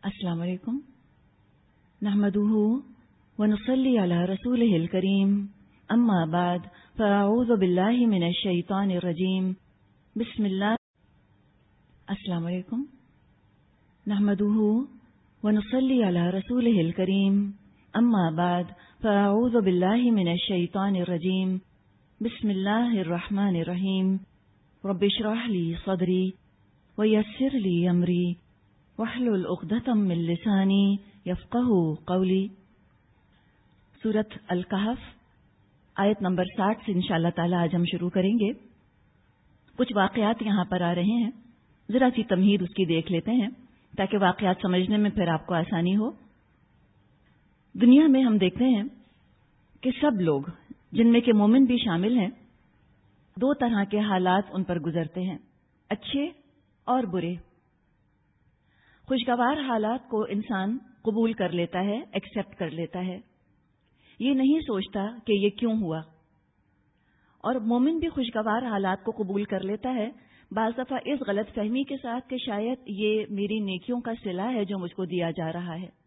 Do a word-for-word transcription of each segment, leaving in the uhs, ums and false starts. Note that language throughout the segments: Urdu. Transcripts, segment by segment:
السلام علیکم نحمده ونصلي على رسوله الكريم اما بعد فاعوذ بالله من الشيطان الرجيم بسم الله. السلام علیکم نحمده ونصلي على رسوله الكريم اما بعد فاعوذ بالله من الشيطان الرجيم بسم الله الرحمن الرحيم. رب اشرح لي صدري ويسر لي امري واحلل عقدة من لساني يفقهوا قولي. سورۃ الکہف آیت نمبر ساٹھ سے انشاءاللہ تعالی آج ہم شروع کریں گے. کچھ واقعات یہاں پر آ رہے ہیں، ذرا سی تمہید اس کی دیکھ لیتے ہیں تاکہ واقعات سمجھنے میں پھر آپ کو آسانی ہو. دنیا میں ہم دیکھتے ہیں کہ سب لوگ جن میں کہ مومن بھی شامل ہیں دو طرح کے حالات ان پر گزرتے ہیں، اچھے اور برے. خوشگوار حالات کو انسان قبول کر لیتا ہے، ایکسپٹ کر لیتا ہے، یہ نہیں سوچتا کہ یہ کیوں ہوا. اور مومن بھی خوشگوار حالات کو قبول کر لیتا ہے، بعض دفعہ اس غلط فہمی کے ساتھ کہ شاید یہ میری نیکیوں کا صلہ ہے جو مجھ کو دیا جا رہا ہے.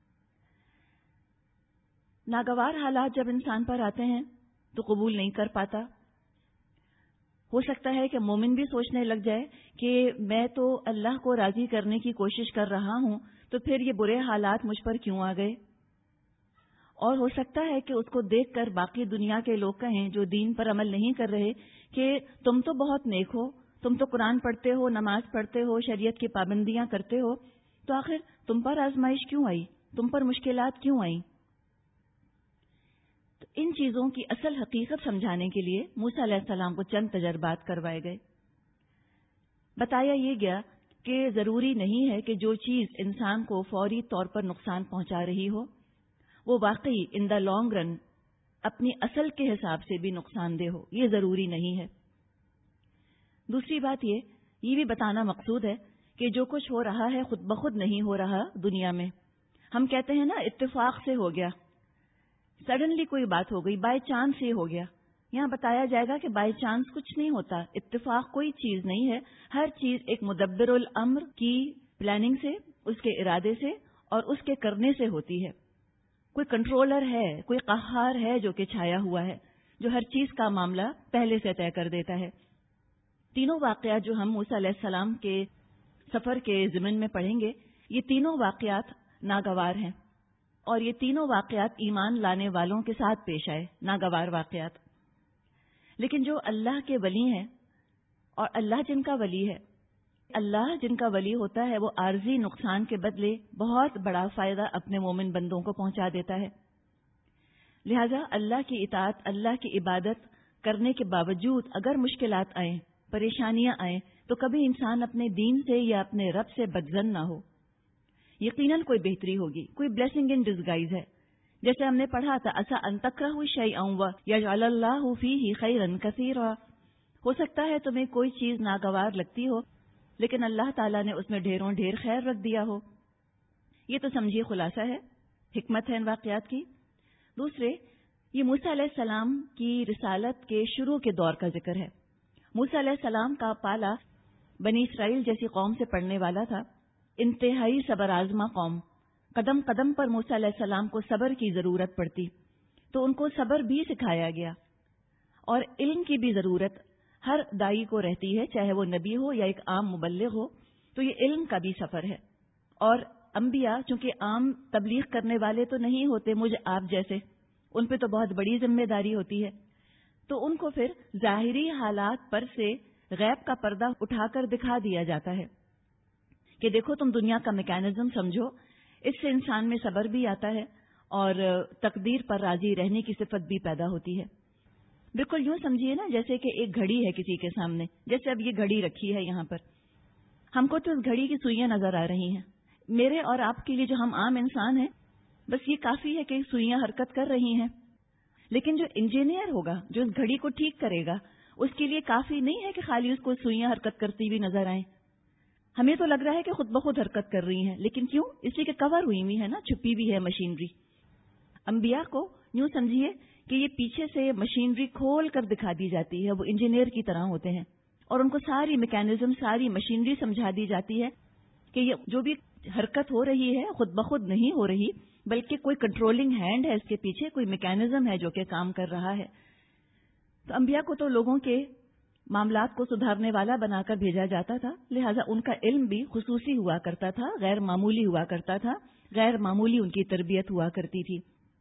ناگوار حالات جب انسان پر آتے ہیں تو قبول نہیں کر پاتا. ہو سکتا ہے کہ مومن بھی سوچنے لگ جائے کہ میں تو اللہ کو راضی کرنے کی کوشش کر رہا ہوں تو پھر یہ برے حالات مجھ پر کیوں آ گئے. اور ہو سکتا ہے کہ اس کو دیکھ کر باقی دنیا کے لوگ کہیں جو دین پر عمل نہیں کر رہے کہ تم تو بہت نیک ہو، تم تو قرآن پڑھتے ہو، نماز پڑھتے ہو، شریعت کی پابندیاں کرتے ہو، تو آخر تم پر آزمائش کیوں آئی، تم پر مشکلات کیوں آئیں. تو ان چیزوں کی اصل حقیقت سمجھانے کے لیے موسیٰ علیہ السلام کو چند تجربات کروائے گئے. بتایا یہ گیا کہ ضروری نہیں ہے کہ جو چیز انسان کو فوری طور پر نقصان پہنچا رہی ہو وہ واقعی ان دا لانگ رن اپنی اصل کے حساب سے بھی نقصان دہ ہو، یہ ضروری نہیں ہے. دوسری بات یہ یہ بھی بتانا مقصود ہے کہ جو کچھ ہو رہا ہے خود بخود نہیں ہو رہا. دنیا میں ہم کہتے ہیں نا اتفاق سے ہو گیا، سڈنلی کوئی بات ہو گئی، بائی چانس یہ ہو گیا. یہاں بتایا جائے گا کہ بائی چانس کچھ نہیں ہوتا، اتفاق کوئی چیز نہیں ہے. ہر چیز ایک مدبر الامر کی پلاننگ سے، اس کے ارادے سے اور اس کے کرنے سے ہوتی ہے. کوئی کنٹرولر ہے، کوئی قہار ہے جو کہ چھایا ہوا ہے، جو ہر چیز کا معاملہ پہلے سے طے کر دیتا ہے. تینوں واقعات جو ہم موسیٰ علیہ السلام کے سفر کے ضمن میں پڑھیں گے، یہ تینوں واقعات ناگوار ہیں اور یہ تینوں واقعات ایمان لانے والوں کے ساتھ پیش آئے، ناگوار واقعات. لیکن جو اللہ کے ولی ہیں اور اللہ جن کا ولی ہے، اللہ جن کا ولی ہوتا ہے وہ عارضی نقصان کے بدلے بہت بڑا فائدہ اپنے مومن بندوں کو پہنچا دیتا ہے. لہذا اللہ کی اطاعت، اللہ کی عبادت کرنے کے باوجود اگر مشکلات آئیں، پریشانیاں آئیں تو کبھی انسان اپنے دین سے یا اپنے رب سے بدظن نہ ہو. یقیناً کوئی بہتری ہوگی، کوئی بلیسنگ ان ڈسگائز ہے. جیسے ہم نے پڑھا تھا عسیٰ ان تکرہوا شیئا ویجعل اللہ فیہ خیرا کثیرا. ہو سکتا ہے تمہیں کوئی چیز ناگوار لگتی ہو لیکن اللہ تعالیٰ نے اس میں ڈھیروں ڈھیر خیر رکھ دیا ہو. یہ تو سمجھیے خلاصہ ہے، حکمت ہے ان واقعات کی. دوسرے، یہ موسیٰ علیہ السلام کی رسالت کے شروع کے دور کا ذکر ہے. موسیٰ علیہ السلام کا پالا بنی اسرائیل جیسی قوم سے پڑنے والا تھا، انتہائی صبر آزما قوم. قدم قدم پر موسیٰ علیہ السلام کو صبر کی ضرورت پڑتی تو ان کو صبر بھی سکھایا گیا. اور علم کی بھی ضرورت ہر دائی کو رہتی ہے، چاہے وہ نبی ہو یا ایک عام مبلغ ہو. تو یہ علم کا بھی سفر ہے. اور انبیاء چونکہ عام تبلیغ کرنے والے تو نہیں ہوتے مجھ آپ جیسے، ان پہ تو بہت بڑی ذمہ داری ہوتی ہے. تو ان کو پھر ظاہری حالات پر سے غیب کا پردہ اٹھا کر دکھا دیا جاتا ہے کہ دیکھو تم دنیا کا میکینزم سمجھو، اس سے انسان میں صبر بھی آتا ہے اور تقدیر پر راضی رہنے کی صفت بھی پیدا ہوتی ہے. بالکل یوں سمجھیے نا جیسے کہ ایک گھڑی ہے کسی کے سامنے، جیسے اب یہ گھڑی رکھی ہے یہاں پر، ہم کو تو اس گھڑی کی سوئیاں نظر آ رہی ہیں. میرے اور آپ کے لیے جو ہم عام انسان ہیں بس یہ کافی ہے کہ سوئیاں حرکت کر رہی ہیں. لیکن جو انجینئر ہوگا، جو اس گھڑی کو ٹھیک کرے گا، اس کے لیے کافی نہیں ہے کہ خالی اس کو سوئیاں حرکت کرتی ہوئی نظر آئیں. ہمیں تو لگ رہا ہے کہ خود بخود حرکت کر رہی ہیں، لیکن کیوں؟ اس لیے کہ کور ہوئی ہوئی ہے نا، چھپی ہوئی ہے مشینری. انبیاء کو یوں سمجھیے کہ یہ پیچھے سے مشینری کھول کر دکھا دی جاتی ہے، وہ انجینئر کی طرح ہوتے ہیں اور ان کو ساری میکینزم، ساری مشینری سمجھا دی جاتی ہے کہ یہ جو بھی حرکت ہو رہی ہے خود بخود نہیں ہو رہی، بلکہ کوئی کنٹرولنگ ہینڈ ہے اس کے پیچھے، کوئی میکینزم ہے جو کہ کام کر رہا ہے۔ تو انبیاء کو تو لوگوں کے معاملات کو سدھارنے والا بنا کر بھیجا جاتا تھا، لہذا ان کا علم بھی خصوصی ہوا کرتا تھا، غیر معمولی ہوا کرتا تھا، غیر معمولی ان کی تربیت ہوا کرتی تھی۔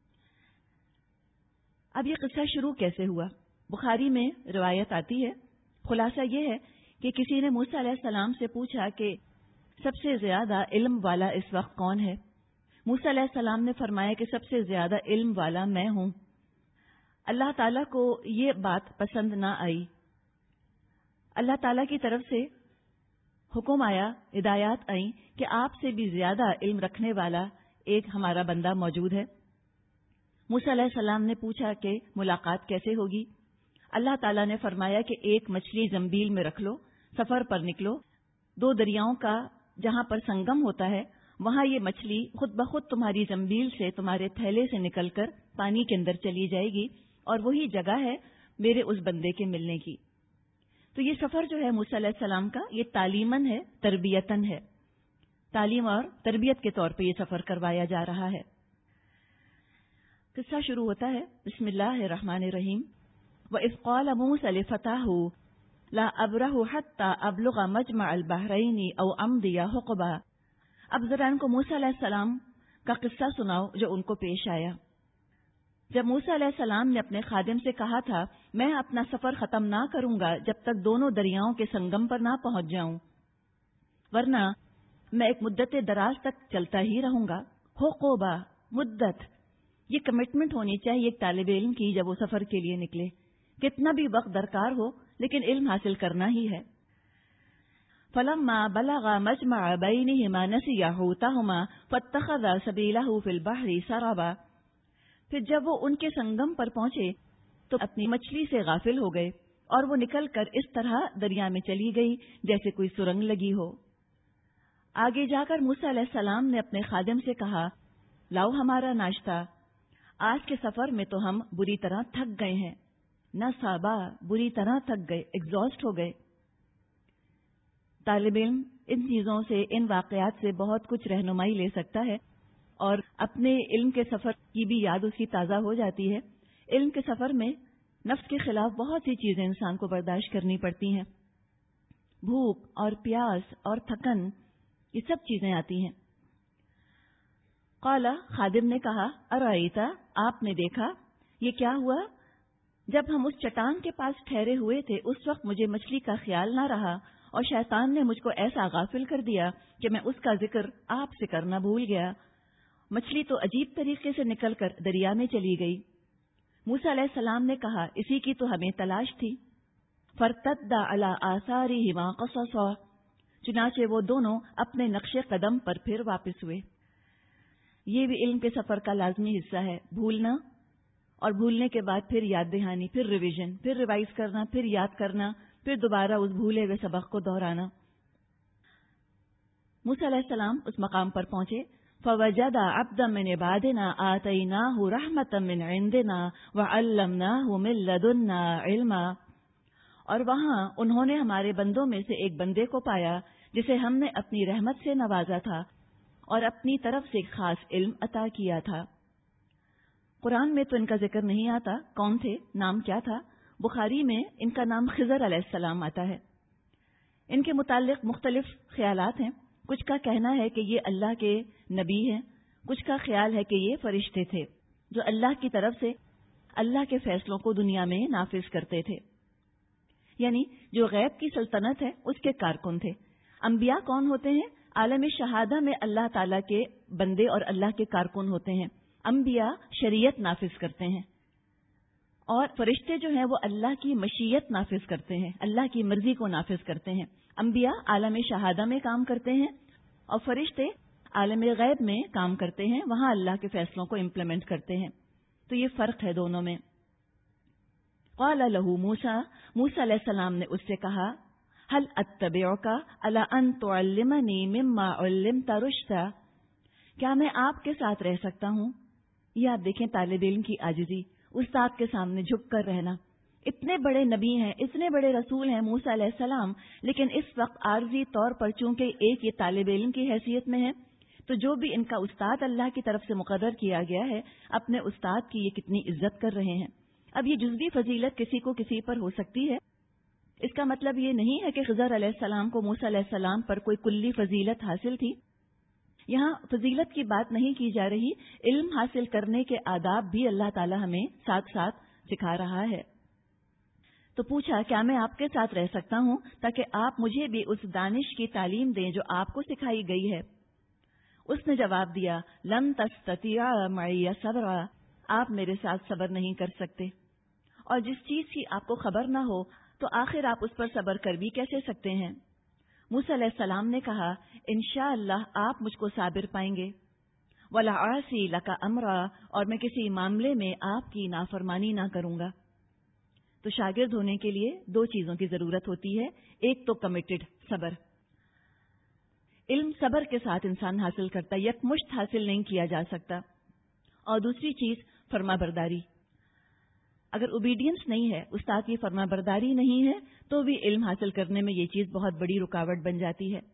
اب یہ قصہ شروع کیسے ہوا؟ بخاری میں روایت آتی ہے، خلاصہ یہ ہے کہ کسی نے موسیٰ علیہ السلام سے پوچھا کہ سب سے زیادہ علم والا اس وقت کون ہے؟ موسیٰ علیہ السلام نے فرمایا کہ سب سے زیادہ علم والا میں ہوں۔ اللہ تعالیٰ کو یہ بات پسند نہ آئی۔ اللہ تعالیٰ کی طرف سے حکم آیا، ہدایات آئیں کہ آپ سے بھی زیادہ علم رکھنے والا ایک ہمارا بندہ موجود ہے۔ موسیٰ علیہ السلام نے پوچھا کہ ملاقات کیسے ہوگی؟ اللہ تعالیٰ نے فرمایا کہ ایک مچھلی زنبیل میں رکھ لو، سفر پر نکلو، دو دریاؤں کا جہاں پر سنگم ہوتا ہے وہاں یہ مچھلی خود بخود تمہاری زنبیل سے، تمہارے تھیلے سے نکل کر پانی کے اندر چلی جائے گی، اور وہی جگہ ہے میرے اس بندے کے ملنے کی۔ تو یہ سفر جو ہے موسیٰ علیہ السلام کا، یہ تعلیماً ہے، تربیتاً ہے، تعلیم اور تربیت کے طور پہ یہ سفر کروایا جا رہا ہے۔ قصہ شروع ہوتا ہے، بسم اللہ الرحمن الرحیم۔ وَإِذْ قَالَ مُوسَىٰ لِفَتَاهُ لَا أَبْرَحُ حَتَّىٰ أَبْلُغَ مَجْمَعَ الْبَحْرَيْنِ أَوْ أَمْضِيَ حُقُبًا۔ اب ذرا ان کو موسیٰ علیہ السلام کا قصہ سناؤ جو ان کو پیش آیا۔ جب موسیٰ علیہ السلام نے اپنے خادم سے کہا تھا میں اپنا سفر ختم نہ کروں گا جب تک دونوں دریاؤں کے سنگم پر نہ پہنچ جاؤں، ورنہ میں ایک مدت دراز تک چلتا ہی رہوں گا۔ حقوبہ، مدت، یہ کمٹمنٹ ہونی چاہیے ایک طالب علم کی جب وہ سفر کے لیے نکلے، کتنا بھی وقت درکار ہو لیکن علم حاصل کرنا ہی ہے۔ فَلَمَّا بَلَغَ مَجْمَعَ بَيْنِهِمَا نَسِيَ حُوتَهُمَا فَاتَّخَذَ سَبِيلَهُ فِي الْبَحْرِ سَرَبًا۔ پھر جب وہ ان کے سنگم پر پہنچے تو اپنی مچھلی سے غافل ہو گئے اور وہ نکل کر اس طرح دریا میں چلی گئی جیسے کوئی سرنگ لگی ہو۔ آگے جا کر موسیٰ علیہ السلام نے اپنے خادم سے کہا لاؤ ہمارا ناشتہ، آج کے سفر میں تو ہم بری طرح تھک گئے ہیں۔ نہ صابا، بری طرح تھک گئے، ایگزاسٹ ہو گئے۔ طالب علم ان چیزوں سے، ان واقعات سے بہت کچھ رہنمائی لے سکتا ہے اور اپنے علم کے سفر کی بھی یاد اس کی تازہ ہو جاتی ہے۔ علم کے سفر میں نفس کے خلاف بہت سی چیزیں انسان کو برداشت کرنی پڑتی ہیں، بھوک اور پیاس اور تھکن، یہ سب چیزیں آتی ہیں۔ قال، خادم نے کہا ارائیتا، آپ نے دیکھا یہ کیا ہوا؟ جب ہم اس چٹان کے پاس ٹھہرے ہوئے تھے اس وقت مجھے مچھلی کا خیال نہ رہا اور شیطان نے مجھ کو ایسا غافل کر دیا کہ میں اس کا ذکر آپ سے کرنا بھول گیا۔ مچھلی تو عجیب طریقے سے نکل کر دریا میں چلی گئی۔ موسیٰ علیہ السلام نے کہا اسی کی تو ہمیں تلاش تھی۔ فارتدا علی آثارہما قصصا، چنانچہ وہ دونوں اپنے نقش قدم پر پھر واپس ہوئے۔ یہ بھی علم کے سفر کا لازمی حصہ ہے، بھولنا اور بھولنے کے بعد پھر یاد دہانی، پھر ریویژن، پھر ریوائز کرنا، پھر یاد کرنا، پھر دوبارہ اس بھولے ہوئے سبق کو دہرانا۔ موسیٰ علیہ السلام اس مقام پر پہنچے، فوجد عبدا من عبادنا آتیناہ رحمتا من عندنا وعلمناہ من لدنا علما، اور وہاں انہوں نے ہمارے بندوں میں سے ایک بندے کو پایا جسے ہم نے اپنی رحمت سے نوازا تھا اور اپنی طرف سے خاص علم عطا کیا تھا۔ قرآن میں تو ان کا ذکر نہیں آتا، کون تھے، نام کیا تھا؟ بخاری میں ان کا نام خضر علیہ السلام آتا ہے۔ ان کے متعلق مختلف خیالات ہیں، کچھ کا کہنا ہے کہ یہ اللہ کے نبی ہیں، کچھ کا خیال ہے کہ یہ فرشتے تھے جو اللہ کی طرف سے اللہ کے فیصلوں کو دنیا میں نافذ کرتے تھے، یعنی جو غیب کی سلطنت ہے اس کے کارکن تھے۔ انبیاء کون ہوتے ہیں؟ عالم شہادہ میں اللہ تعالیٰ کے بندے اور اللہ کے کارکن ہوتے ہیں۔ انبیاء شریعت نافذ کرتے ہیں اور فرشتے جو ہیں وہ اللہ کی مشیت نافذ کرتے ہیں، اللہ کی مرضی کو نافذ کرتے ہیں۔ انبیاء عالم شہادہ میں کام کرتے ہیں اور فرشتے عالم غیب میں کام کرتے ہیں، وہاں اللہ کے فیصلوں کو امپلیمنٹ کرتے ہیں۔ تو یہ فرق ہے دونوں میں۔ قال له موسیٰ، موسیٰ علیہ السلام نے اس سے کہا هل اتبعک علی ان تعلمنی مما علمت رشدا، کیا میں آپ کے ساتھ رہ سکتا ہوں؟ یہ آپ دیکھیں طالب علم کی عاجزی، استاد کے سامنے جھک کر رہنا، اتنے بڑے نبی ہیں، اتنے بڑے رسول ہیں موسیٰ علیہ السلام، لیکن اس وقت عارضی طور پر چونکہ ایک یہ طالب علم کی حیثیت میں ہے، تو جو بھی ان کا استاد اللہ کی طرف سے مقرر کیا گیا ہے، اپنے استاد کی یہ کتنی عزت کر رہے ہیں۔ اب یہ جزوی فضیلت کسی کو کسی پر ہو سکتی ہے، اس کا مطلب یہ نہیں ہے کہ خضر علیہ السلام کو موسیٰ علیہ السلام پر کوئی کلی فضیلت حاصل تھی۔ یہاں فضیلت کی بات نہیں کی جا رہی، علم حاصل کرنے کے آداب بھی اللہ تعالی ہمیں ساتھ ساتھ سکھا رہا ہے۔ تو پوچھا، کیا میں آپ کے ساتھ رہ سکتا ہوں تاکہ آپ مجھے بھی اس دانش کی تعلیم دیں جو آپ کو سکھائی گئی ہے؟ اس نے جواب دیا، لن تستطیع معی صبرا، آپ میرے ساتھ صبر نہیں کر سکتے، اور جس چیز کی آپ کو خبر نہ ہو تو آخر آپ اس پر صبر کر بھی کیسے سکتے ہیں؟ موسیٰ علیہ السلام نے کہا، انشاءاللہ آپ مجھ کو صابر پائیں گے، وَلَا أَعْصِي لَكَ أَمْرًا، اور میں کسی معاملے میں آپ کی نافرمانی نہ کروں گا۔ تو شاگرد ہونے کے لیے دو چیزوں کی ضرورت ہوتی ہے، ایک تو کمیٹڈ صبر، علم صبر کے ساتھ انسان حاصل کرتا ہے، یکمشت حاصل نہیں کیا جا سکتا، اور دوسری چیز فرما برداری۔ اگر اوبیڈینس نہیں ہے، استاد کی فرما برداری نہیں ہے، تو بھی علم حاصل کرنے میں یہ چیز بہت بڑی رکاوٹ بن جاتی ہے۔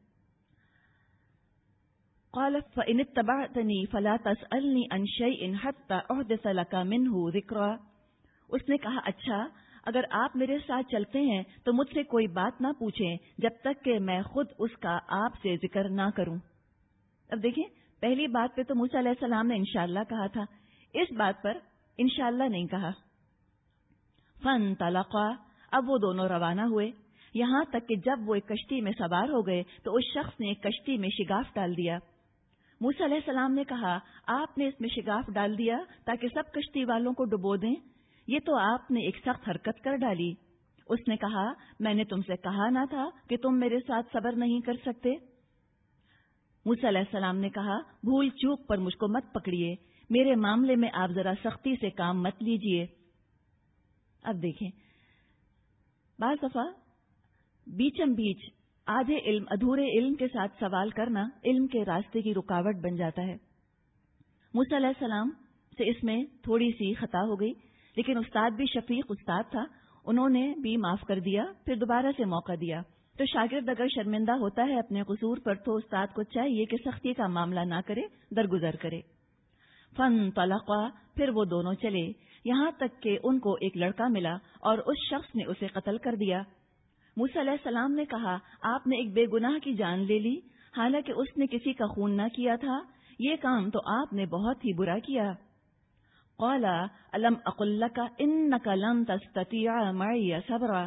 قال فإن اتبعتني فلا تسألني عن شيء حتى أحدث لك منه ذكرا، اس نے کہا، اچھا اگر آپ میرے ساتھ چلتے ہیں تو مجھ سے کوئی بات نہ پوچھیں جب تک کہ میں خود اس کا آپ سے ذکر نہ کروں۔ اب دیکھیں، پہلی بات پہ تو موسیٰ علیہ السلام نے انشاءاللہ کہا تھا، اس بات پر انشاءاللہ نہیں کہا۔ فانطلقا، اب وہ دونوں روانہ ہوئے، یہاں تک کہ جب وہ ایک کشتی میں سوار ہو گئے تو اس شخص نے ایک کشتی میں شگاف ڈال دیا۔ موسیٰ علیہ السلام نے کہا، آپ نے اس میں شگاف ڈال دیا تاکہ سب کشتی والوں کو ڈبو دیں، یہ تو آپ نے ایک سخت حرکت کر ڈالی۔ اس نے کہا، میں نے تم سے کہا نہ تھا کہ تم میرے ساتھ صبر نہیں کر سکتے؟ موسیٰ علیہ السلام نے کہا، بھول چوک پر مجھ کو مت پکڑیے، میرے معاملے میں آپ ذرا سختی سے کام مت لیجیے۔ اب دیکھیں، بعض دفعہ بیچم بیچ آدھے علم ادھورے علم کے ساتھ سوال کرنا علم کے راستے کی رکاوٹ بن جاتا ہے۔ موسیٰ علیہ السلام سے اس میں تھوڑی سی خطا ہو گئی، لیکن استاد بھی شفیق استاد تھا، انہوں نے بھی معاف کر دیا، پھر دوبارہ سے موقع دیا۔ تو شاگرد اگر شرمندہ ہوتا ہے اپنے قصور پر تو استاد کو چاہیے کہ سختی کا معاملہ نہ کرے، درگزر کرے۔ فانطلقا، پھر وہ دونوں چلے، یہاں تک کہ ان کو ایک لڑکا ملا اور اس شخص نے اسے قتل کر دیا۔ موسیٰ علیہ السلام نے کہا، آپ نے ایک بے گناہ کی جان لے لی، حالانکہ اس نے کسی کا خون نہ کیا تھا، یہ کام تو آپ نے بہت ہی برا کیا۔ قال الم اقل لک انک لن تستطیع معی صبرا،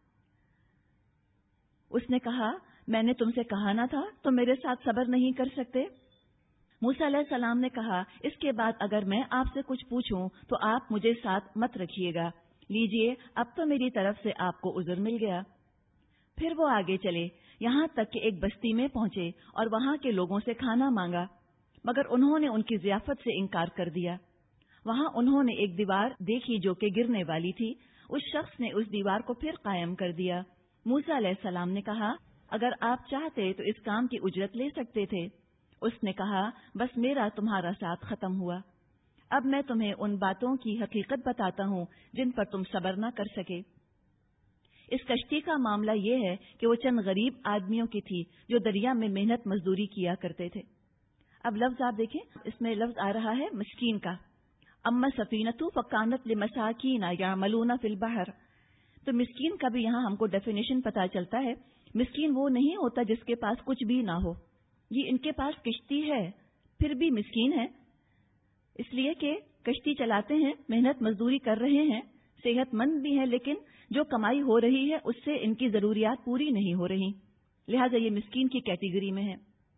اس نے کہا، میں نے تم سے کہا نہ تھا تم میرے ساتھ صبر نہیں کر سکتے؟ موسیٰ علیہ السلام نے کہا، اس کے بعد اگر میں آپ سے کچھ پوچھوں تو آپ مجھے ساتھ مت رکھیے گا، لیجئے اب تو میری طرف سے آپ کو عذر مل گیا۔ پھر وہ آگے چلے، یہاں تک کہ ایک بستی میں پہنچے اور وہاں کے لوگوں سے کھانا مانگا، مگر انہوں نے ان کی ضیافت سے انکار کر دیا۔ وہاں انہوں نے ایک دیوار دیکھی جو کہ گرنے والی تھی، اس شخص نے اس دیوار کو پھر قائم کر دیا۔ موسیٰ علیہ السلام نے کہا، اگر آپ چاہتے تو اس کام کی اجرت لے سکتے تھے۔ اس نے کہا، بس میرا تمہارا ساتھ ختم ہوا، اب میں تمہیں ان باتوں کی حقیقت بتاتا ہوں جن پر تم صبر نہ کر سکے۔ اس کشتی کا معاملہ یہ ہے کہ وہ چند غریب آدمیوں کی تھی جو دریا میں محنت مزدوری کیا کرتے تھے۔ اب لفظ آپ دیکھیں، اس میں لفظ آ رہا ہے مسکین کا، اما سفینۃ فکانت لمساکین یعملون فی البحر، تو مسکین کا بھی یہاں ہم کو ڈیفینیشن پتہ چلتا ہے۔ مسکین وہ نہیں ہوتا جس کے پاس کچھ بھی نہ ہو، یہ ان کے پاس کشتی ہے پھر بھی مسکین ہے، اس لیے کہ کشتی چلاتے ہیں، محنت مزدوری کر رہے ہیں، صحت مند بھی ہیں، لیکن جو کمائی ہو رہی ہے اس سے ان کی ضروریات پوری نہیں ہو رہی، لہذا یہ مسکین کی کیٹیگری میں ہے۔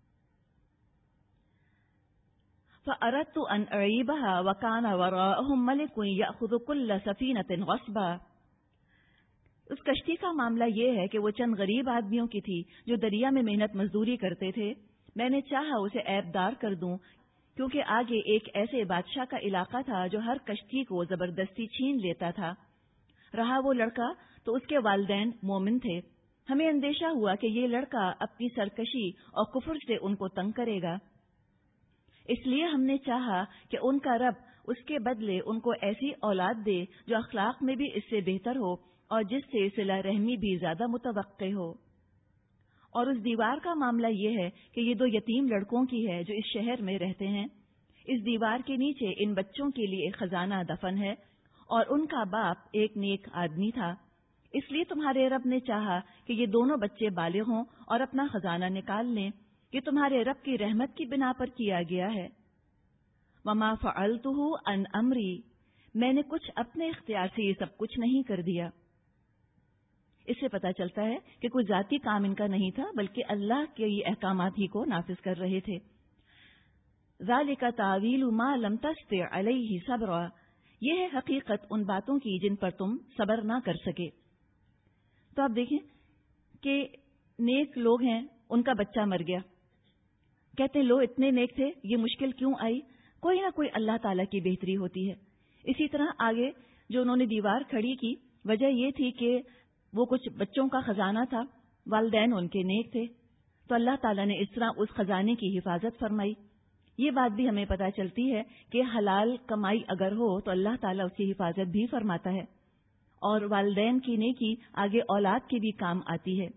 فَأَرَدْتُ أَنْ أَعِيبَهَا وَكَانَ وَرَاءَهُمْ مَلِكٌ يَأْخُذُ كُلَّ سَفِينَةٍ غَصْبًا، اس کشتی کا معاملہ یہ ہے کہ وہ چند غریب آدمیوں کی تھی جو دریا میں محنت مزدوری کرتے تھے، میں نے چاہا اسے عیب دار کر دوں، کیونکہ آگے ایک ایسے بادشاہ کا علاقہ تھا جو ہر کشتی کو زبردستی چھین لیتا تھا۔ رہا وہ لڑکا تو اس کے والدین مومن تھے، ہمیں اندیشہ ہوا کہ یہ لڑکا اپنی سرکشی اور کفر سے ان کو تنگ کرے گا، اس لیے ہم نے چاہا کہ ان کا رب اس کے بدلے ان کو ایسی اولاد دے جو اخلاق میں بھی اس سے بہتر ہو اور جس سے صلہ رحمی بھی زیادہ متوقع ہو۔ اور اس دیوار کا معاملہ یہ ہے کہ یہ دو یتیم لڑکوں کی ہے جو اس شہر میں رہتے ہیں۔ اس دیوار کے نیچے ان بچوں کے لیے ایک خزانہ دفن ہے اور ان کا باپ ایک نیک آدمی تھا، اس لیے تمہارے رب نے چاہا کہ یہ دونوں بچے بالغ ہوں اور اپنا خزانہ نکال لیں۔ یہ تمہارے رب کی رحمت کی بنا پر کیا گیا ہے۔ وما فعلتہ عن امری، میں نے کچھ اپنے اختیار سے یہ سب کچھ نہیں کر دیا۔ اس سے پتہ چلتا ہے کہ کوئی ذاتی کام ان کا نہیں تھا، بلکہ اللہ کے یہ احکامات ہی کو نافذ کر رہے تھے۔ ذالک تعویل ما لم تستطع علیہ صبرا، یہ ہے حقیقت ان باتوں کی جن پر تم صبر نہ کر سکے۔ تو آپ دیکھیں کہ نیک لوگ ہیں، ان کا بچہ مر گیا، کہتے ہیں لو اتنے نیک تھے، یہ مشکل کیوں آئی؟ کوئی نہ کوئی اللہ تعالیٰ کی بہتری ہوتی ہے۔ اسی طرح آگے جو انہوں نے دیوار کھڑی کی، وجہ یہ تھی کہ وہ کچھ بچوں کا خزانہ تھا، والدین ان کے نیک تھے، تو اللہ تعالیٰ نے اس طرح اس خزانے کی حفاظت فرمائی۔ یہ بات بھی ہمیں پتہ چلتی ہے کہ حلال کمائی اگر ہو تو اللہ تعالیٰ اس کی حفاظت بھی فرماتا ہے، اور والدین کی نیکی آگے اولاد کی بھی کام آتی ہے۔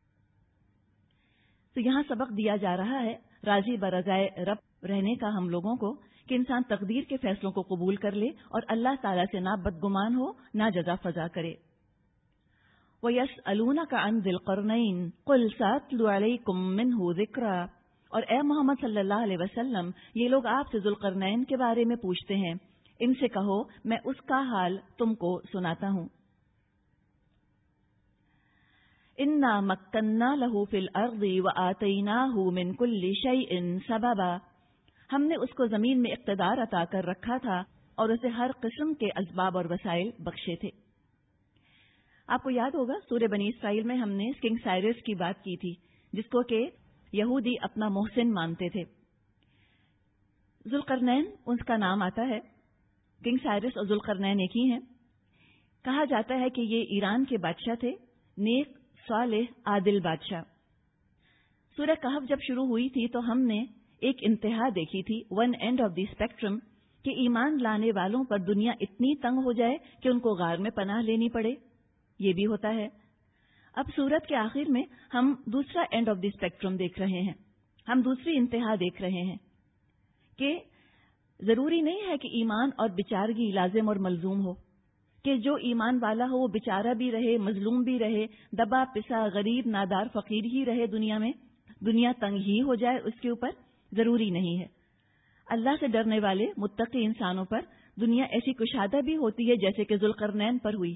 تو یہاں سبق دیا جا رہا ہے راضی برضائے رب رہنے کا ہم لوگوں کو، کہ انسان تقدیر کے فیصلوں کو قبول کر لے اور اللہ تعالیٰ سے نہ بدگمان ہو، نہ جزا فضا کرے۔ وَيَسْأَلُونَكَ عَنْ ذِي الْقَرْنَيْنِ قُلْ سَأَتْلُو عَلَيْكُمْ مِنْهُ ذِكْرًا، اور اے محمد صلی اللہ علیہ وسلم، یہ لوگ آپ سے ذوالقرنین کے بارے میں پوچھتے ہیں، ان سے کہو میں اس کا حال تم کو سناتا ہوں۔ اِنَّا مَكَّنَّا لَهُ فِي الْأَرْضِ وَآتَيْنَاهُ مِنْ كُلِّ شَيْءٍ سَبَبًا، ہم نے اس کو زمین میں اقتدار عطا کر رکھا تھا اور اسے ہر قسم کے اسباب اور وسائل بخشے تھے۔ آپ کو یاد ہوگا سورہ بنی اسرائیل میں ہم نے کنگ سائرس کی بات کی تھی، جس کو کہ یہودی اپنا محسن مانتے تھے۔ ذوالقرنین اس کا نام آتا ہے، کنگ سائرس اور ذوالقرنین ایک ہی ہیں۔ کہا جاتا ہے کہ یہ ایران کے بادشاہ تھے، نیک صالح عادل بادشاہ۔ سورہ کہف جب شروع ہوئی تھی تو ہم نے ایک انتہا دیکھی تھی، one end of the spectrum, کہ ایمان لانے والوں پر دنیا اتنی تنگ ہو جائے کہ ان کو غار میں پناہ لینی پڑے۔ یہ بھی ہوتا ہے۔ اب سورت کے آخر میں ہم دوسرا اینڈ آف دی اسپیکٹرم دیکھ رہے ہیں، ہم دوسری انتہا دیکھ رہے ہیں کہ ضروری نہیں ہے کہ ایمان اور بیچارگی لازم اور ملزوم ہو، کہ جو ایمان والا ہو وہ بیچارہ بھی رہے، مظلوم بھی رہے، دبا پسا غریب نادار فقیر ہی رہے دنیا میں، دنیا تنگ ہی ہو جائے اس کے اوپر، ضروری نہیں ہے۔ اللہ سے ڈرنے والے متقی انسانوں پر دنیا ایسی کشادہ بھی ہوتی ہے جیسے کہ ذوالقرنین پر ہوئی،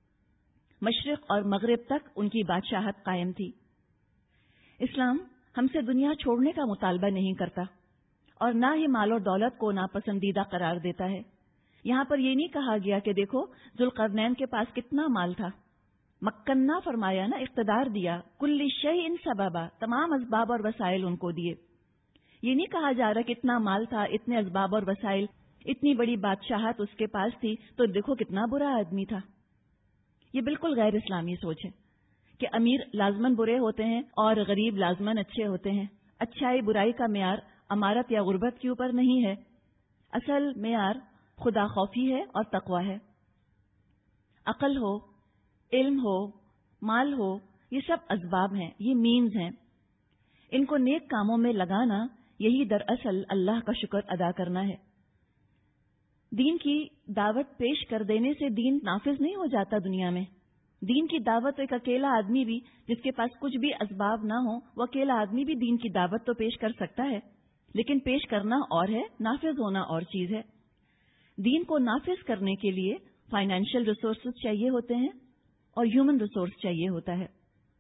مشرق اور مغرب تک ان کی بادشاہت قائم تھی۔ اسلام ہم سے دنیا چھوڑنے کا مطالبہ نہیں کرتا اور نہ ہی مال و دولت کو ناپسندیدہ قرار دیتا ہے۔ یہاں پر یہ نہیں کہا گیا کہ دیکھو ذوالقرنین کے پاس کتنا مال تھا، مکنہ فرمایا نا، اقتدار دیا، کل شیء سببا، تمام اسباب اور وسائل ان کو دیے۔ یہ نہیں کہا جا رہا کتنا مال تھا، اتنے اسباب اور وسائل، اتنی بڑی بادشاہت اس کے پاس تھی تو دیکھو کتنا برا آدمی تھا۔ یہ بالکل غیر اسلامی سوچ ہے کہ امیر لازماً برے ہوتے ہیں اور غریب لازماً اچھے ہوتے ہیں۔ اچھائی برائی کا معیار امارت یا غربت کے اوپر نہیں ہے، اصل معیار خدا خوفی ہے اور تقوی ہے۔ عقل ہو، علم ہو، مال ہو، یہ سب اسباب ہیں، یہ مینز ہیں۔ ان کو نیک کاموں میں لگانا، یہی دراصل اللہ کا شکر ادا کرنا ہے۔ دین کی دعوت پیش کر دینے سے دین نافذ نہیں ہو جاتا دنیا میں۔ دین کی دعوت ایک اکیلا آدمی بھی جس کے پاس کچھ بھی اسباب نہ ہو، وہ اکیلا آدمی بھی دین کی دعوت تو پیش کر سکتا ہے، لیکن پیش کرنا اور ہے، نافذ ہونا اور چیز ہے۔ دین کو نافذ کرنے کے لیے فائنینشیل ریسورسز چاہیے ہوتے ہیں اور ہیومن ریسورس چاہیے ہوتا ہے۔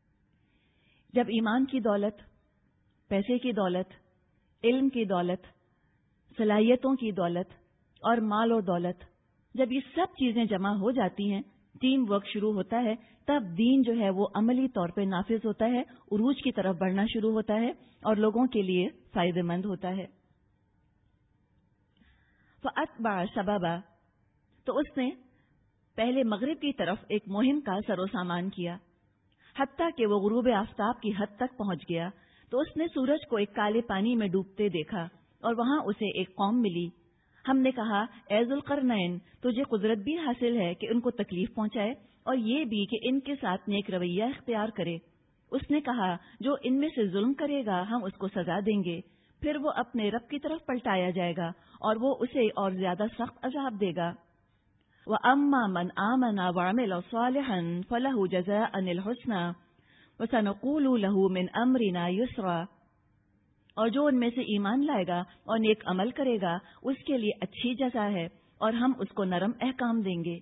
جب ایمان کی دولت، پیسے کی دولت، علم کی دولت، صلاحیتوں کی دولت اور مال و دولت، جب یہ سب چیزیں جمع ہو جاتی ہیں، ٹیم ورک شروع ہوتا ہے، تب دین جو ہے وہ عملی طور پہ نافذ ہوتا ہے، عروج کی طرف بڑھنا شروع ہوتا ہے اور لوگوں کے لیے فائدہ مند ہوتا ہے۔ فَأَتْبَعَ سَبَبًا، تو اس نے پہلے مغرب کی طرف ایک مہم کا سر و سامان کیا، حتیٰ کہ وہ غروب آفتاب کی حد تک پہنچ گیا تو اس نے سورج کو ایک کالے پانی میں ڈوبتے دیکھا اور وہاں اسے ایک قوم ملی، ہم نے کہا اے ذوالقرنین تجھے قدرت بھی حاصل ہے کہ ان کو تکلیف پہنچائے اور یہ بھی کہ ان کے ساتھ نیک رویہ اختیار کرے۔ اس نے کہا جو ان میں سے ظلم کرے گا ہم اس کو سزا دیں گے، پھر وہ اپنے رب کی طرف پلٹایا جائے گا اور وہ اسے اور زیادہ سخت عذاب دے گا۔ وَأَمَّا مَنْ آمَنَ وَعَمِلَ صَالِحًا فَلَهُ جَزَاءً الْحُسْنَى وَسَنَقُولُ لَهُ مِنْ أَمْرِنَا يُسْرًا، اور جو ان میں سے ایمان لائے گا اور نیک عمل کرے گا اس کے لیے اچھی جزا ہے اور ہم اس کو نرم احکام دیں گے۔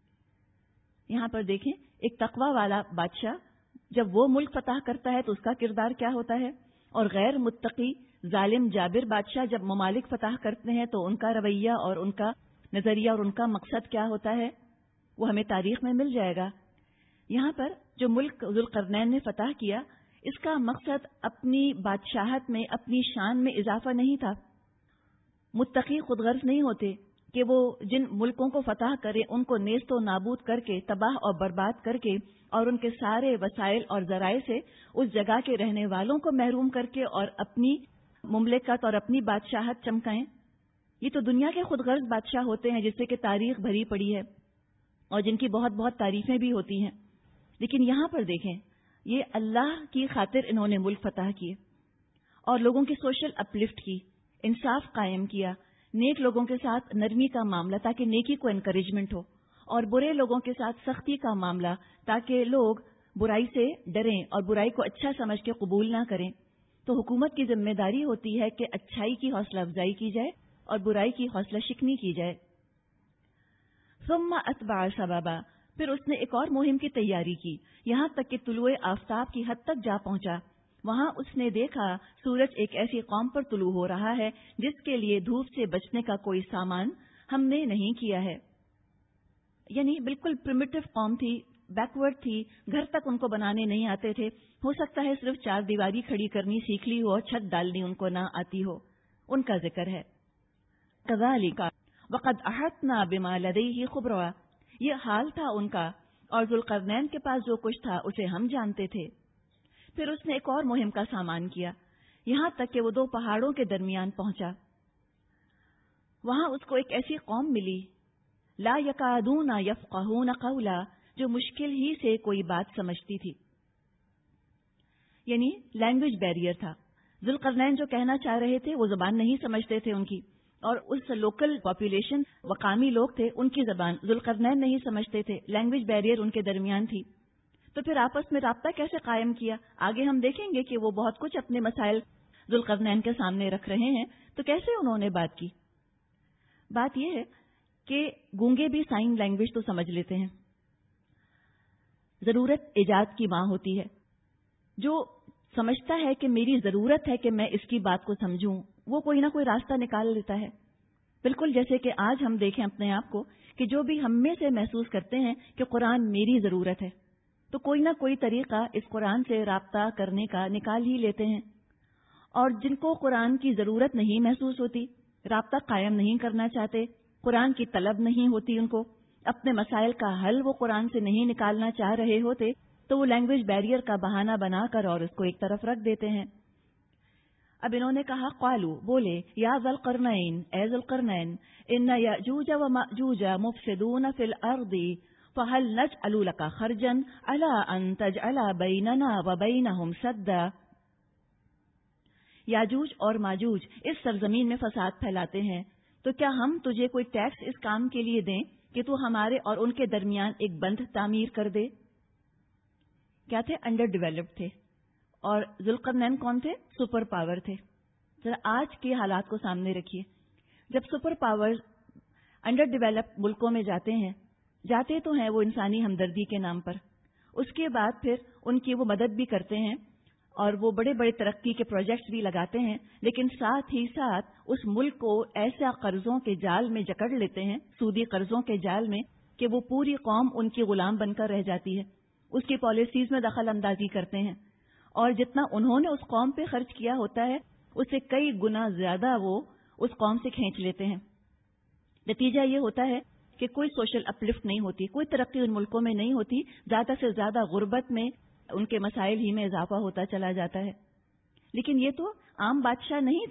یہاں پر دیکھیں ایک تقوی والا بادشاہ جب وہ ملک فتح کرتا ہے تو اس کا کردار کیا ہوتا ہے، اور غیر متقی ظالم جابر بادشاہ جب ممالک فتح کرتے ہیں تو ان کا رویہ اور ان کا نظریہ اور ان کا مقصد کیا ہوتا ہے، وہ ہمیں تاریخ میں مل جائے گا۔ یہاں پر جو ملک ذوالقرنین نے فتح کیا اس کا مقصد اپنی بادشاہت میں اپنی شان میں اضافہ نہیں تھا۔ متقی خود غرض نہیں ہوتے کہ وہ جن ملکوں کو فتح کرے ان کو نیست و نابود کر کے تباہ اور برباد کر کے اور ان کے سارے وسائل اور ذرائع سے اس جگہ کے رہنے والوں کو محروم کر کے اور اپنی مملکت اور اپنی بادشاہت چمکائیں۔ یہ تو دنیا کے خود غرض بادشاہ ہوتے ہیں جس سے کہ تاریخ بھری پڑی ہے اور جن کی بہت بہت تعریفیں بھی ہوتی ہیں، لیکن یہاں پر دیکھیں یہ اللہ کی خاطر انہوں نے ملک فتح کیے اور لوگوں کی سوشل اپلفٹ کی، انصاف قائم کیا، نیک لوگوں کے ساتھ نرمی کا معاملہ تاکہ نیکی کو انکریجمنٹ ہو، اور برے لوگوں کے ساتھ سختی کا معاملہ تاکہ لوگ برائی سے ڈریں اور برائی کو اچھا سمجھ کے قبول نہ کریں۔ تو حکومت کی ذمہ داری ہوتی ہے کہ اچھائی کی حوصلہ افزائی کی جائے اور برائی کی حوصلہ شکنی کی جائے۔ ثم اتبع سببا، پھر اس نے ایک اور مہم کی تیاری کی یہاں تک کہ طلوع آفتاب کی حد تک جا پہنچا۔ وہاں اس نے دیکھا سورج ایک ایسی قوم پر طلوع ہو رہا ہے جس کے لیے دھوپ سے بچنے کا کوئی سامان ہم نے نہیں کیا ہے، یعنی بالکل پریمیٹو قوم تھی، بیکورڈ تھی، گھر تک ان کو بنانے نہیں آتے تھے، ہو سکتا ہے صرف چار دیواری کھڑی کرنی سیکھ لی ہو اور چھت ڈالنی ان کو نہ آتی ہو، ان کا ذکر ہے۔ کذالک وقد احطنا بما لدیہ خبرا، یہ حال تھا ان کا اور ذوالقرنین کے پاس جو کچھ تھا اسے ہم جانتے تھے۔ پھر اس نے ایک اور مہم کا سامان کیا یہاں تک کہ وہ دو پہاڑوں کے درمیان پہنچا۔ وہاں اس کو ایک ایسی قوم ملی لا یکادون یفقہون قولا، جو مشکل ہی سے کوئی بات سمجھتی تھی، یعنی لینگویج بیریئر تھا۔ ذوالقرنین جو کہنا چاہ رہے تھے وہ زبان نہیں سمجھتے تھے ان کی، اور اس لوکل پاپولیشن مقامی لوگ تھے ان کی زبان ذوالقرنین نہیں سمجھتے تھے، لینگویج بیریئر ان کے درمیان تھی۔ تو پھر آپس میں رابطہ کیسے قائم کیا؟ آگے ہم دیکھیں گے کہ وہ بہت کچھ اپنے مسائل ذوالقرنین کے سامنے رکھ رہے ہیں، تو کیسے انہوں نے بات کی؟ بات یہ ہے کہ گونگے بھی سائن لینگویج تو سمجھ لیتے ہیں۔ ضرورت ایجاد کی ماں ہوتی ہے، جو سمجھتا ہے کہ میری ضرورت ہے کہ میں اس کی بات کو سمجھوں، وہ کوئی نہ کوئی راستہ نکال لیتا ہے۔ بالکل جیسے کہ آج ہم دیکھیں اپنے آپ کو کہ جو بھی ہم میں سے محسوس کرتے ہیں کہ قرآن میری ضرورت ہے، تو کوئی نہ کوئی طریقہ اس قرآن سے رابطہ کرنے کا نکال ہی لیتے ہیں۔ اور جن کو قرآن کی ضرورت نہیں محسوس ہوتی، رابطہ قائم نہیں کرنا چاہتے، قرآن کی طلب نہیں ہوتی ان کو، اپنے مسائل کا حل وہ قرآن سے نہیں نکالنا چاہ رہے ہوتے، تو وہ لینگویج بیریئر کا بہانہ بنا کر اور اس کو ایک طرف رکھ دیتے ہیں۔ اب انہوں نے کہا قالو، بولے یا ذوالقرنین، اے ذوالقرنین، ان یأجوج ومأجوج مفسدون فی الارض فہل نجعل لک خرجا علی ان تجعل بیننا وبینہم سدا۔ یاجوج اور ماجوج اس سرزمین میں فساد پھیلاتے ہیں، تو کیا ہم تجھے کوئی ٹیکس اس کام کے لیے دیں کہ تو ہمارے اور ان کے درمیان ایک بند تعمیر کر دے؟ کیا تھے؟ انڈر ڈیولپڈ تھے، اور ذوالقرنین کون تھے؟ سپر پاور تھے۔ ذرا آج کے حالات کو سامنے رکھیے، جب سپر پاور انڈر ڈیولپڈ ملکوں میں جاتے ہیں، جاتے تو ہیں وہ انسانی ہمدردی کے نام پر، اس کے بعد پھر ان کی وہ مدد بھی کرتے ہیں اور وہ بڑے بڑے ترقی کے پروجیکٹس بھی لگاتے ہیں، لیکن ساتھ ہی ساتھ اس ملک کو ایسا قرضوں کے جال میں جکڑ لیتے ہیں، سودی قرضوں کے جال میں، کہ وہ پوری قوم ان کی غلام بن کر رہ جاتی ہے، اس کی پالیسیز میں دخل اندازی کرتے ہیں، اور جتنا انہوں نے اس قوم پہ خرچ کیا ہوتا ہے اس سے کئی گنا زیادہ وہ اس قوم سے کھینچ لیتے ہیں۔ نتیجہ یہ ہوتا ہے کہ کوئی سوشل اپلفٹ نہیں ہوتی، کوئی ترقی ان ملکوں میں نہیں ہوتی، زیادہ سے زیادہ غربت میں ان کے مسائل ہی میں اضافہ ہوتا چلا جاتا ہے۔ لیکن یہ تو عام بادشاہ نہیں تھے،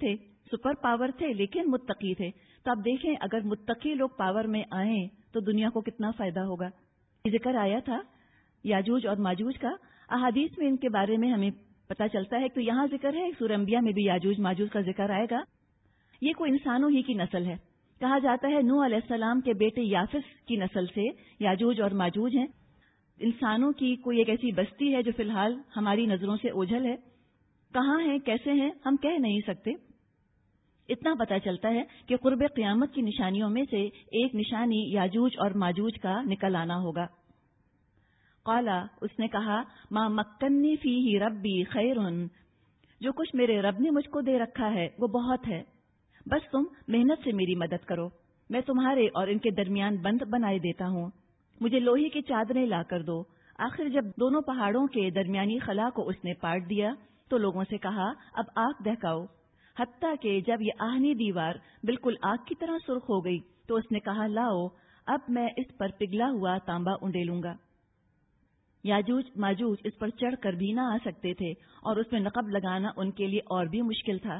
سپر پاور تھے لیکن متقی تھے. تو آپ دیکھیں اگر متقی لوگ پاور میں آئیں تو دنیا کو کتنا فائدہ ہوگا. یہ ذکر آیا تھا یاجوج اور ماجوج کا. احادیث میں ان کے بارے میں ہمیں پتہ چلتا ہے. تو یہاں ذکر ہے, سورہ انبیاء میں بھی یاجوج ماجوج کا ذکر آئے گا. یہ کوئی انسانوں ہی کی نسل ہے. کہا جاتا ہے نوح علیہ السلام کے بیٹے یافس کی نسل سے یاجوج اور ماجوج ہیں. انسانوں کی کوئی ایک ایسی بستی ہے جو فی الحال ہماری نظروں سے اوجھل ہے. کہاں ہیں, کیسے ہیں, ہم کہہ نہیں سکتے. اتنا پتہ چلتا ہے کہ قرب قیامت کی نشانیوں میں سے ایک نشانی یاجوج اور ماجوج کا نکل آنا ہوگا. قالا, اس نے کہا, ما مکنی فیہ ربی خیرن, جو کچھ میرے رب نے مجھ کو دے رکھا ہے وہ بہت ہے, بس تم محنت سے میری مدد کرو, میں تمہارے اور ان کے درمیان بند بنائے دیتا ہوں. مجھے لوہے کی چادریں لا کر دو. آخر جب دونوں پہاڑوں کے درمیانی خلا کو اس نے پاٹ دیا تو لوگوں سے کہا اب آگ دہکاؤ. حتیٰ کہ جب یہ آہنی دیوار بالکل آگ کی طرح سرخ ہو گئی تو اس نے کہا لاؤ اب میں اس پر پگھلا ہوا تانبا انڈیلوں گا. یاجوج ماجوج اس پر چڑھ کر بھی نہ آ سکتے تھے اور اس میں نقب لگانا ان کے لیے اور بھی مشکل تھا.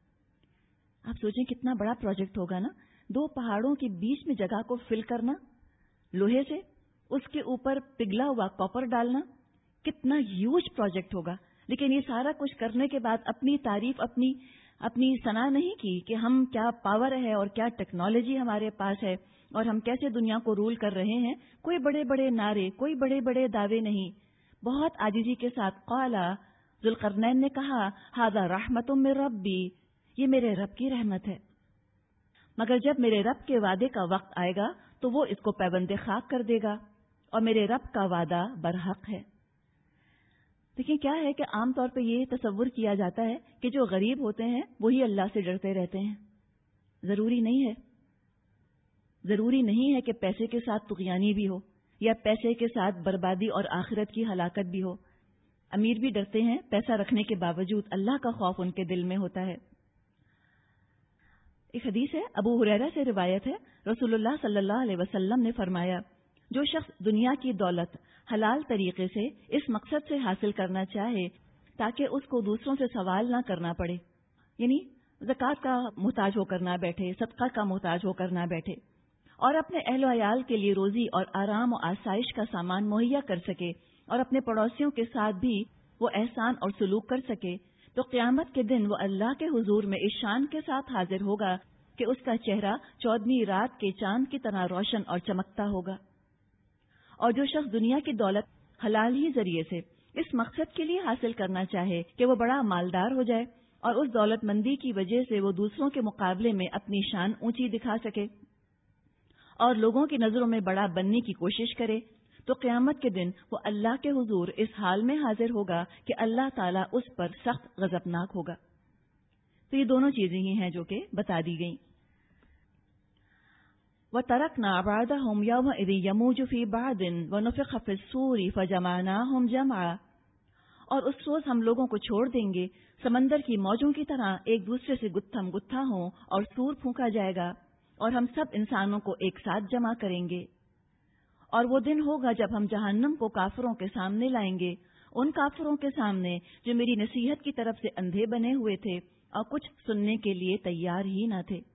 آپ سوچیں کتنا بڑا پروجیکٹ ہوگا نا, دو پہاڑوں کے بیچ میں جگہ کو فل کرنا لوہے سے, اس کے اوپر پگھلا ہوا کاپر ڈالنا, کتنا ہیوج پروجیکٹ ہوگا. لیکن یہ سارا کچھ کرنے کے بعد اپنی تعریف اپنی اپنی ثنا نہیں کی کہ ہم کیا پاور ہے اور کیا ٹیکنالوجی ہمارے پاس ہے اور ہم کیسے دنیا کو رول کر رہے ہیں. کوئی بڑے بڑے نعرے, کوئی بڑے بڑے دعوے نہیں, بہت عاجزی کے ساتھ قالا, ذوالقرنین نے کہا, ھذا رحمت من ربی, یہ میرے رب کی رحمت ہے, مگر جب میرے رب کے وعدے کا وقت آئے گا تو وہ اس کو پیوند خاک کر دے گا اور میرے رب کا وعدہ برحق ہے. دیکھیں کیا ہے کہ عام طور پہ یہ تصور کیا جاتا ہے کہ جو غریب ہوتے ہیں وہی اللہ سے ڈرتے رہتے ہیں. ضروری نہیں ہے. ضروری نہیں ہے کہ پیسے کے ساتھ طغیانی بھی ہو یا پیسے کے ساتھ بربادی اور آخرت کی ہلاکت بھی ہو. امیر بھی ڈرتے ہیں, پیسہ رکھنے کے باوجود اللہ کا خوف ان کے دل میں ہوتا ہے. ایک حدیث ہے, ابو ہریرہ سے روایت ہے, رسول اللہ صلی اللہ علیہ وسلم نے فرمایا, جو شخص دنیا کی دولت حلال طریقے سے اس مقصد سے حاصل کرنا چاہے تاکہ اس کو دوسروں سے سوال نہ کرنا پڑے, یعنی زکوٰۃ کا محتاج ہو کر نہ بیٹھے, صدقہ کا محتاج ہو کر نہ بیٹھے, اور اپنے اہل و عیال کے لیے روزی اور آرام و آسائش کا سامان مہیا کر سکے اور اپنے پڑوسیوں کے ساتھ بھی وہ احسان اور سلوک کر سکے, تو قیامت کے دن وہ اللہ کے حضور میں اس شان کے ساتھ حاضر ہوگا کہ اس کا چہرہ چودہویں رات کے چاند کی طرح روشن اور چمکتا ہوگا. اور جو شخص دنیا کی دولت حلال ہی ذریعے سے اس مقصد کے لیے حاصل کرنا چاہے کہ وہ بڑا مالدار ہو جائے اور اس دولت مندی کی وجہ سے وہ دوسروں کے مقابلے میں اپنی شان اونچی دکھا سکے اور لوگوں کی نظروں میں بڑا بننے کی کوشش کرے, تو قیامت کے دن وہ اللہ کے حضور اس حال میں حاضر ہوگا کہ اللہ تعالیٰ اس پر سخت غضبناک ہوگا. تو یہ دونوں چیزیں ہی ہیں جو کہ بتا دی گئیں. وَتَرَكْنَا بَعْضَهُمْ يَوْمَئِذٍ يَمُوجُ فِي بَعْضٍ وَنُفِخَ فِي الصُّورِ فَجَمَعْنَاهُمْ جَمْعًا, اور اس روز ہم لوگوں کو چھوڑ دیں گے سمندر کی موجوں کی طرح ایک دوسرے سے گتھم گتھا ہوں اور سور پھونکا جائے گا اور ہم سب انسانوں کو ایک ساتھ جمع کریں گے. اور وہ دن ہوگا جب ہم جہنم کو کافروں کے سامنے لائیں گے, ان کافروں کے سامنے جو میری نصیحت کی طرف سے اندھے بنے ہوئے تھے اور کچھ سننے کے لیے تیار ہی نہ تھے.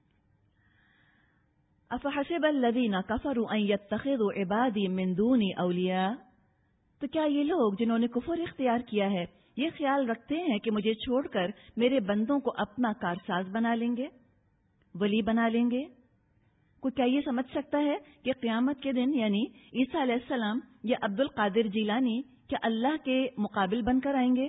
افحسب الذین کفروا ان یتخذوا عبادی من دونی اولیاء, تو کیا یہ لوگ جنہوں نے کفر اختیار کیا ہے یہ خیال رکھتے ہیں کہ مجھے چھوڑ کر میرے بندوں کو اپنا کارساز بنا لیں گے, ولی بنا لیں گے؟ کوئی کیا یہ سمجھ سکتا ہے کہ قیامت کے دن یعنی عیسیٰ علیہ السلام یا عبد القادر جیلانی کیا اللہ کے مقابل بن کر آئیں گے؟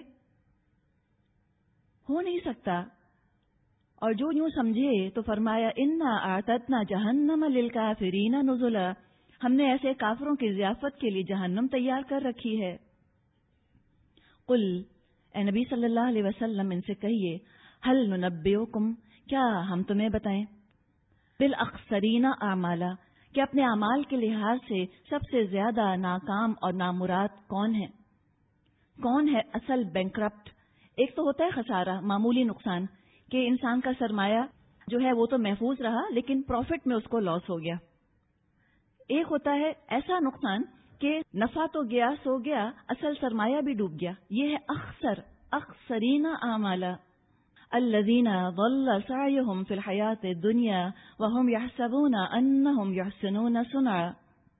ہو نہیں سکتا. اور جو یوں سمجھے تو فرمایا انا اعتدنا جہنم للکافرین نزلا, ہم نے ایسے کافروں کی ضیافت کے لیے جہنم تیار کر رکھی ہے. قل, اے نبی صلی اللہ علیہ وسلم ان سے کہیے, هل ننبئکم, کیا ہم تمہیں بتائیں, بالاخسرین اعمالا, کہ اپنے اعمال کے لحاظ سے سب سے زیادہ ناکام اور نامراد کون ہے؟ کون ہے اصل بینکرپٹ؟ ایک تو ہوتا ہے خسارہ, معمولی نقصان, کہ انسان کا سرمایہ جو ہے وہ تو محفوظ رہا لیکن پروفٹ میں اس کو لاس ہو گیا. ایک ہوتا ہے ایسا نقصان کہ نفع تو گیا سو گیا, اصل سرمایہ بھی ڈوب گیا. یہ ہے اخسر, اخسرین اعمالا. الذین ضل سعیہم فی الحیات الدنیا وہم یحسبون انہم یحسنون صنعا،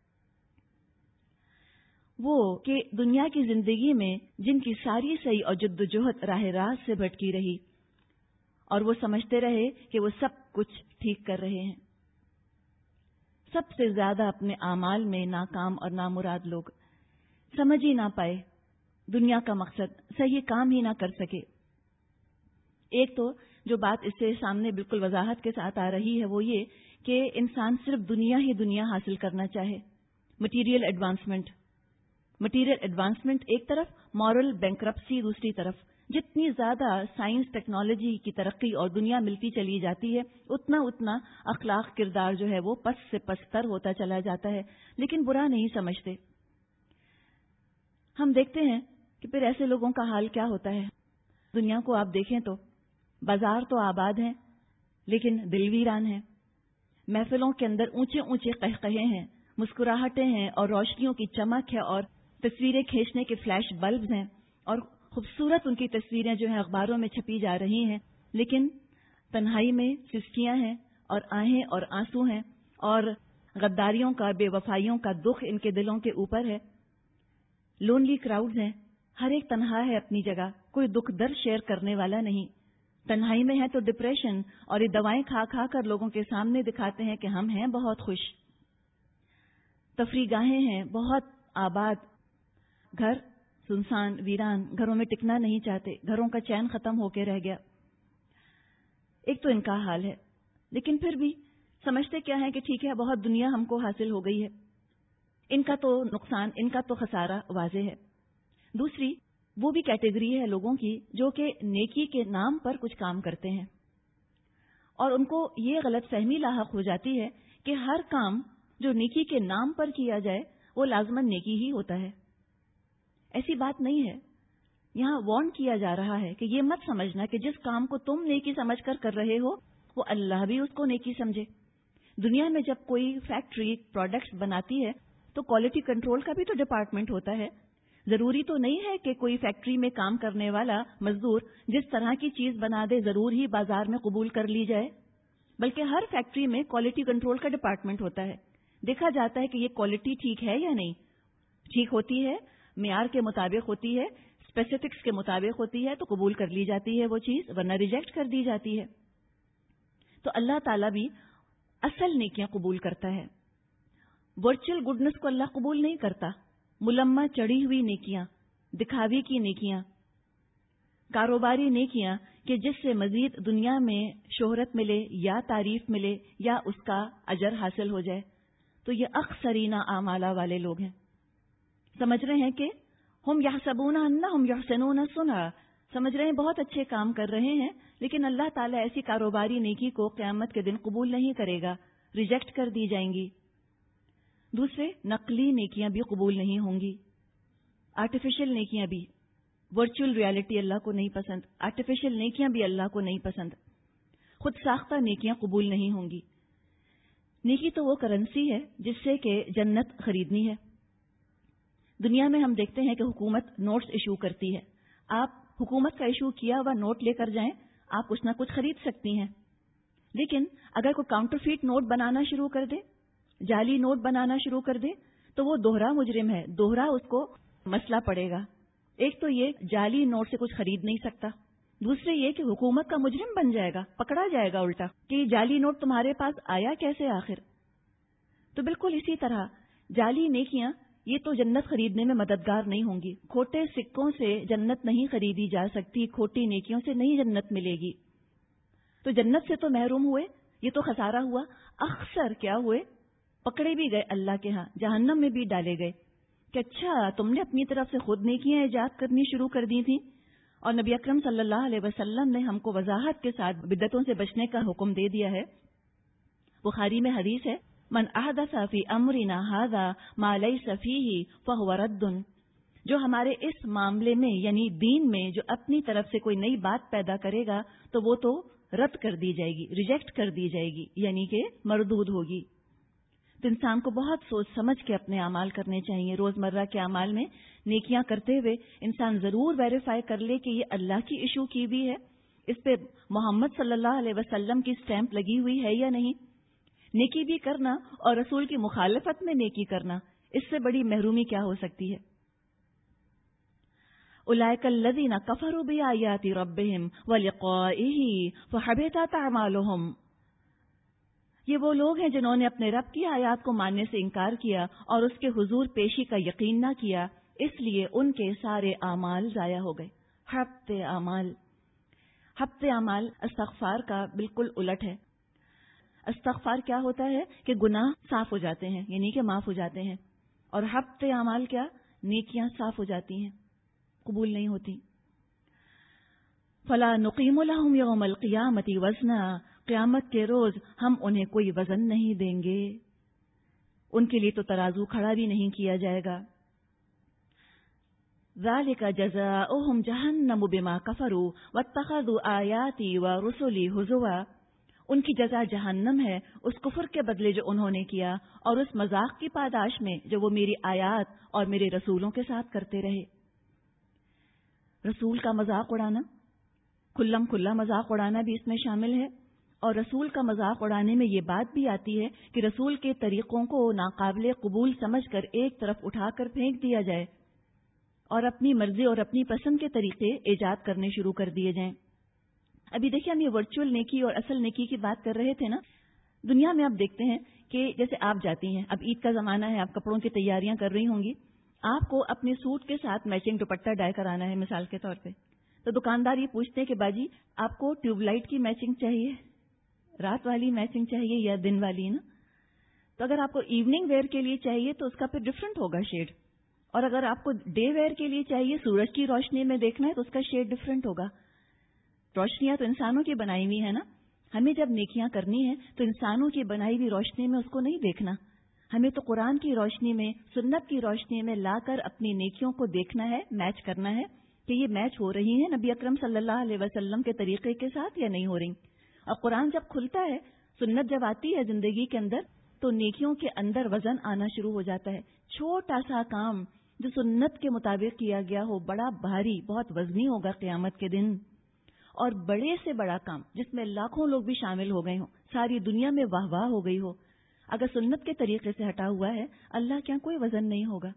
وہ کہ دنیا کی زندگی میں جن کی ساری سعی اور جد و جہد راہ راست سے بھٹکی رہی اور وہ سمجھتے رہے کہ وہ سب کچھ ٹھیک کر رہے ہیں۔ سب سے زیادہ اپنے اعمال میں ناکام اور نامراد لوگ، سمجھ ہی نہ پائے دنیا کا مقصد، صحیح کام ہی نہ کر سکے۔ ایک تو جو بات اس سے سامنے بالکل وضاحت کے ساتھ آ رہی ہے وہ یہ کہ انسان صرف دنیا ہی دنیا حاصل کرنا چاہے، مٹیریل ایڈوانسمنٹ مٹیریل ایڈوانسمنٹ ایک طرف، مورل بینکرپسی دوسری طرف۔ جتنی زیادہ سائنس ٹیکنالوجی کی ترقی اور دنیا ملتی چلی جاتی ہے اتنا اتنا اخلاق کردار جو ہے وہ پس سے پستر ہوتا چلا جاتا ہے، لیکن برا نہیں سمجھتے۔ ہم دیکھتے ہیں کہ پھر ایسے لوگوں کا حال کیا ہوتا ہے۔ دنیا کو آپ دیکھیں تو بازار تو آباد ہیں لیکن دل ویران ہیں، محفلوں کے اندر اونچے اونچے قہقہے ہیں، مسکراہٹیں ہیں اور روشنیوں کی چمک ہے اور تصویریں کھینچنے کے فلیش بلبز ہیں اور خوبصورت ان کی تصویریں جو ہیں اخباروں میں چھپی جا رہی ہیں، لیکن تنہائی میں سسکیاں ہیں اور آہیں اور آنسو ہیں اور غداریوں کا، بے وفائیوں کا دکھ ان کے دلوں کے اوپر ہے۔ لونلی کراؤڈز ہیں، ہر ایک تنہا ہے اپنی جگہ، کوئی دکھ درد شیئر کرنے والا نہیں۔ تنہائی میں ہے تو ڈپریشن اور یہ دوائیں کھا کھا کر لوگوں کے سامنے دکھاتے ہیں کہ ہم ہیں بہت خوش۔ تفریح گاہیں ہیں بہت آباد، گھر سنسان ویران، گھروں میں ٹکنا نہیں چاہتے، گھروں کا چین ختم ہو کے رہ گیا۔ ایک تو ان کا حال ہے، لیکن پھر بھی سمجھتے کیا ہے کہ ٹھیک ہے بہت دنیا ہم کو حاصل ہو گئی ہے، ان کا تو نقصان، ان کا تو خسارہ واضح ہے۔ دوسری وہ بھی کیٹیگری ہے لوگوں کی جو کہ نیکی کے نام پر کچھ کام کرتے ہیں اور ان کو یہ غلط فہمی لاحق ہو جاتی ہے کہ ہر کام جو نیکی کے نام پر کیا جائے وہ لازماً نیکی ہی ہوتا ہے۔ ایسی بات نہیں ہے۔ یہاں وارن کیا جا رہا ہے کہ یہ مت سمجھنا کہ جس کام کو تم نیکی سمجھ کر کر رہے ہو وہ اللہ بھی اس کو نیکی سمجھے۔ دنیا میں جب کوئی فیکٹری پروڈکٹس بناتی ہے تو کوالٹی کنٹرول کا بھی تو ڈپارٹمنٹ ہوتا ہے۔ ضروری تو نہیں ہے کہ کوئی فیکٹری میں کام کرنے والا مزدور جس طرح کی چیز بنا دے ضرور ہی بازار میں قبول کر لی جائے، بلکہ ہر فیکٹری میں کوالٹی کنٹرول کا ڈپارٹمنٹ ہوتا ہے۔ دیکھا جاتا ہے کہ یہ کوالٹی ٹھیک ہے یا نہیں، ٹھیک ہوتی ہے، معیار کے مطابق ہوتی ہے، اسپیسیفکس کے مطابق ہوتی ہے تو قبول کر لی جاتی ہے وہ چیز، ورنہ ریجیکٹ کر دی جاتی ہے۔ تو اللہ تعالیٰ بھی اصل نیکیاں قبول کرتا ہے، ورچوئل گڈنس کو اللہ قبول نہیں کرتا۔ ملمہ چڑھی ہوئی نیکیاں، دکھاوی کی نیکیاں، کاروباری نیکیاں کہ جس سے مزید دنیا میں شہرت ملے یا تعریف ملے یا اس کا اجر حاصل ہو جائے، تو یہ اخسرین اعمالہ والے لوگ ہیں۔ سمجھ رہے ہیں کہ ہم یحسبون انہم یحسنون صنعا، سمجھ رہے ہیں بہت اچھے کام کر رہے ہیں، لیکن اللہ تعالیٰ ایسی کاروباری نیکی کو قیامت کے دن قبول نہیں کرے گا، ریجیکٹ کر دی جائیں گی۔ دوسرے نقلی نیکیاں بھی قبول نہیں ہوں گی، آرٹیفیشل نیکیاں بھی۔ ورچوئل ریالٹی اللہ کو نہیں پسند، آرٹیفیشل نیکیاں بھی اللہ کو نہیں پسند، خود ساختہ نیکیاں قبول نہیں ہوں گی۔ نیکی تو وہ کرنسی ہے جس سے کہ جنت خریدنی ہے۔ دنیا میں ہم دیکھتے ہیں کہ حکومت نوٹس ایشو کرتی ہے، آپ حکومت کا ایشو کیا ہوا نوٹ لے کر جائیں، آپ کچھ نہ کچھ خرید سکتی ہیں، لیکن اگر کوئی کاؤنٹر فیٹ نوٹ بنانا شروع کر دے، جعلی نوٹ بنانا شروع کر دے تو وہ دوہرا مجرم ہے، دوہرا اس کو مسئلہ پڑے گا۔ ایک تو یہ جعلی نوٹ سے کچھ خرید نہیں سکتا، دوسرے یہ کہ حکومت کا مجرم بن جائے گا، پکڑا جائے گا الٹا کہ یہ جعلی نوٹ تمہارے پاس آیا کیسے آخر۔ تو بالکل اسی طرح جعلی نیکیاں یہ تو جنت خریدنے میں مددگار نہیں ہوں گی، کھوٹے سکوں سے جنت نہیں خریدی جا سکتی، کھوٹی نیکیوں سے نہیں جنت ملے گی۔ تو جنت سے تو محروم ہوئے، یہ تو خسارہ ہوا۔ اخسر کیا ہوئے؟ پکڑے بھی گئے اللہ کے ہاں، جہنم میں بھی ڈالے گئے کہ اچھا تم نے اپنی طرف سے خود نیکیاں ایجاد کرنی شروع کر دی تھیں، اور نبی اکرم صلی اللہ علیہ وسلم نے ہم کو وضاحت کے ساتھ بدعتوں سے بچنے کا حکم دے دیا ہے۔ بخاری میں حدیث ہے، من احدث فی امرنا ھذا ما لیس فیہ فہو رد، جو ہمارے اس معاملے میں یعنی دین میں جو اپنی طرف سے کوئی نئی بات پیدا کرے گا تو وہ تو رد کر دی جائے گی، ریجیکٹ کر دی جائے گی، یعنی کہ مردود ہوگی۔ تو انسان کو بہت سوچ سمجھ کے اپنے اعمال کرنے چاہیے۔ روزمرہ کے اعمال میں نیکیاں کرتے ہوئے انسان ضرور ویریفائی کر لے کہ یہ اللہ کی ایشو کی بھی ہے، اس پہ محمد صلی اللہ علیہ وسلم کی سٹیمپ لگی ہوئی ہے یا نہیں؟ نیکی بھی کرنا اور رسول کی مخالفت میں نیکی کرنا، اس سے بڑی محرومی کیا ہو سکتی ہے؟ اولئک الذین کفروا بآیات ربہم ولقائہ فحبطت اعمالہم، یہ وہ لوگ ہیں جنہوں نے اپنے رب کی آیات کو ماننے سے انکار کیا اور اس کے حضور پیشی کا یقین نہ کیا، اس لیے ان کے سارے اعمال ضائع ہو گئے۔ حبط اعمال، حبط اعمال استغفار کا بالکل الٹ ہے۔ استغفار کیا ہوتا ہے کہ گناہ صاف ہو جاتے ہیں، یعنی کہ معاف ہو جاتے ہیں، اور حبط اعمال کیا؟ نیکیاں صاف ہو جاتی ہیں، قبول نہیں ہوتی۔ فلا نقیم لهم یوم القیامۃ وزنا، قیامت کے روز ہم انہیں کوئی وزن نہیں دیں گے، ان کے لیے تو ترازو کھڑا بھی نہیں کیا جائے گا۔ ذالک جزاؤہم جہنم بما کفروا واتخذوا آیاتی ورسلی ہزوا، ان کی جزا جہنم ہے اس کفر کے بدلے جو انہوں نے کیا اور اس مذاق کی پاداش میں جو وہ میری آیات اور میرے رسولوں کے ساتھ کرتے رہے۔ رسول کا مذاق اڑانا، کھلم کھلا مذاق اڑانا بھی اس میں شامل ہے، اور رسول کا مذاق اڑانے میں یہ بات بھی آتی ہے کہ رسول کے طریقوں کو ناقابل قبول سمجھ کر ایک طرف اٹھا کر پھینک دیا جائے اور اپنی مرضی اور اپنی پسند کے طریقے ایجاد کرنے شروع کر دیے جائیں۔ ابھی دیکھیں ہم یہ ورچوئل نیکی اور اصل نیکی کی بات کر رہے تھے نا۔ دنیا میں آپ دیکھتے ہیں کہ جیسے آپ جاتی ہیں، اب عید کا زمانہ ہے، آپ کپڑوں کی تیاریاں کر رہی ہوں گی، آپ کو اپنے سوٹ کے ساتھ میچنگ دوپٹہ ڈائی کرانا ہے مثال کے طور پہ، تو دکاندار یہ پوچھتے ہیں کہ باجی آپ کو ٹیوب لائٹ کی میچنگ چاہیے، رات والی میچنگ چاہیے یا دن والی؟ نا تو اگر آپ کو ایوننگ ویئر کے لیے چاہیے تو اس کا پھر ڈفرینٹ ہوگا شیڈ، اور اگر آپ کو ڈے ویئر کے لیے چاہیے، سورج کی روشنی میں دیکھنا ہے، تو اس کا شیڈ ڈفرینٹ ہوگا۔ روشنیاں تو انسانوں کی بنائی ہوئی ہے نا، ہمیں جب نیکیاں کرنی ہے تو انسانوں کی بنائی ہوئی روشنی میں اس کو نہیں دیکھنا، ہمیں تو قرآن کی روشنی میں، سنت کی روشنی میں لا کر اپنی نیکیوں کو دیکھنا ہے، میچ کرنا ہے کہ یہ میچ ہو رہی ہیں نبی اکرم صلی اللہ علیہ وسلم کے طریقے کے ساتھ یا نہیں ہو رہی۔ اور قرآن جب کھلتا ہے، سنت جب آتی ہے زندگی کے اندر، تو نیکیوں کے اندر وزن آنا شروع ہو جاتا ہے۔ چھوٹا سا کام جو سنت کے مطابق کیا گیا ہو بڑا بھاری، بہت وزنی ہوگا قیامت کے دن، اور بڑے سے بڑا کام جس میں لاکھوں لوگ بھی شامل ہو گئے ہوں، ساری دنیا میں واہ واہ ہو گئی ہو، اگر سنت کے طریقے سے ہٹا ہوا ہے، اللہ کیا کوئی وزن نہیں ہوگا۔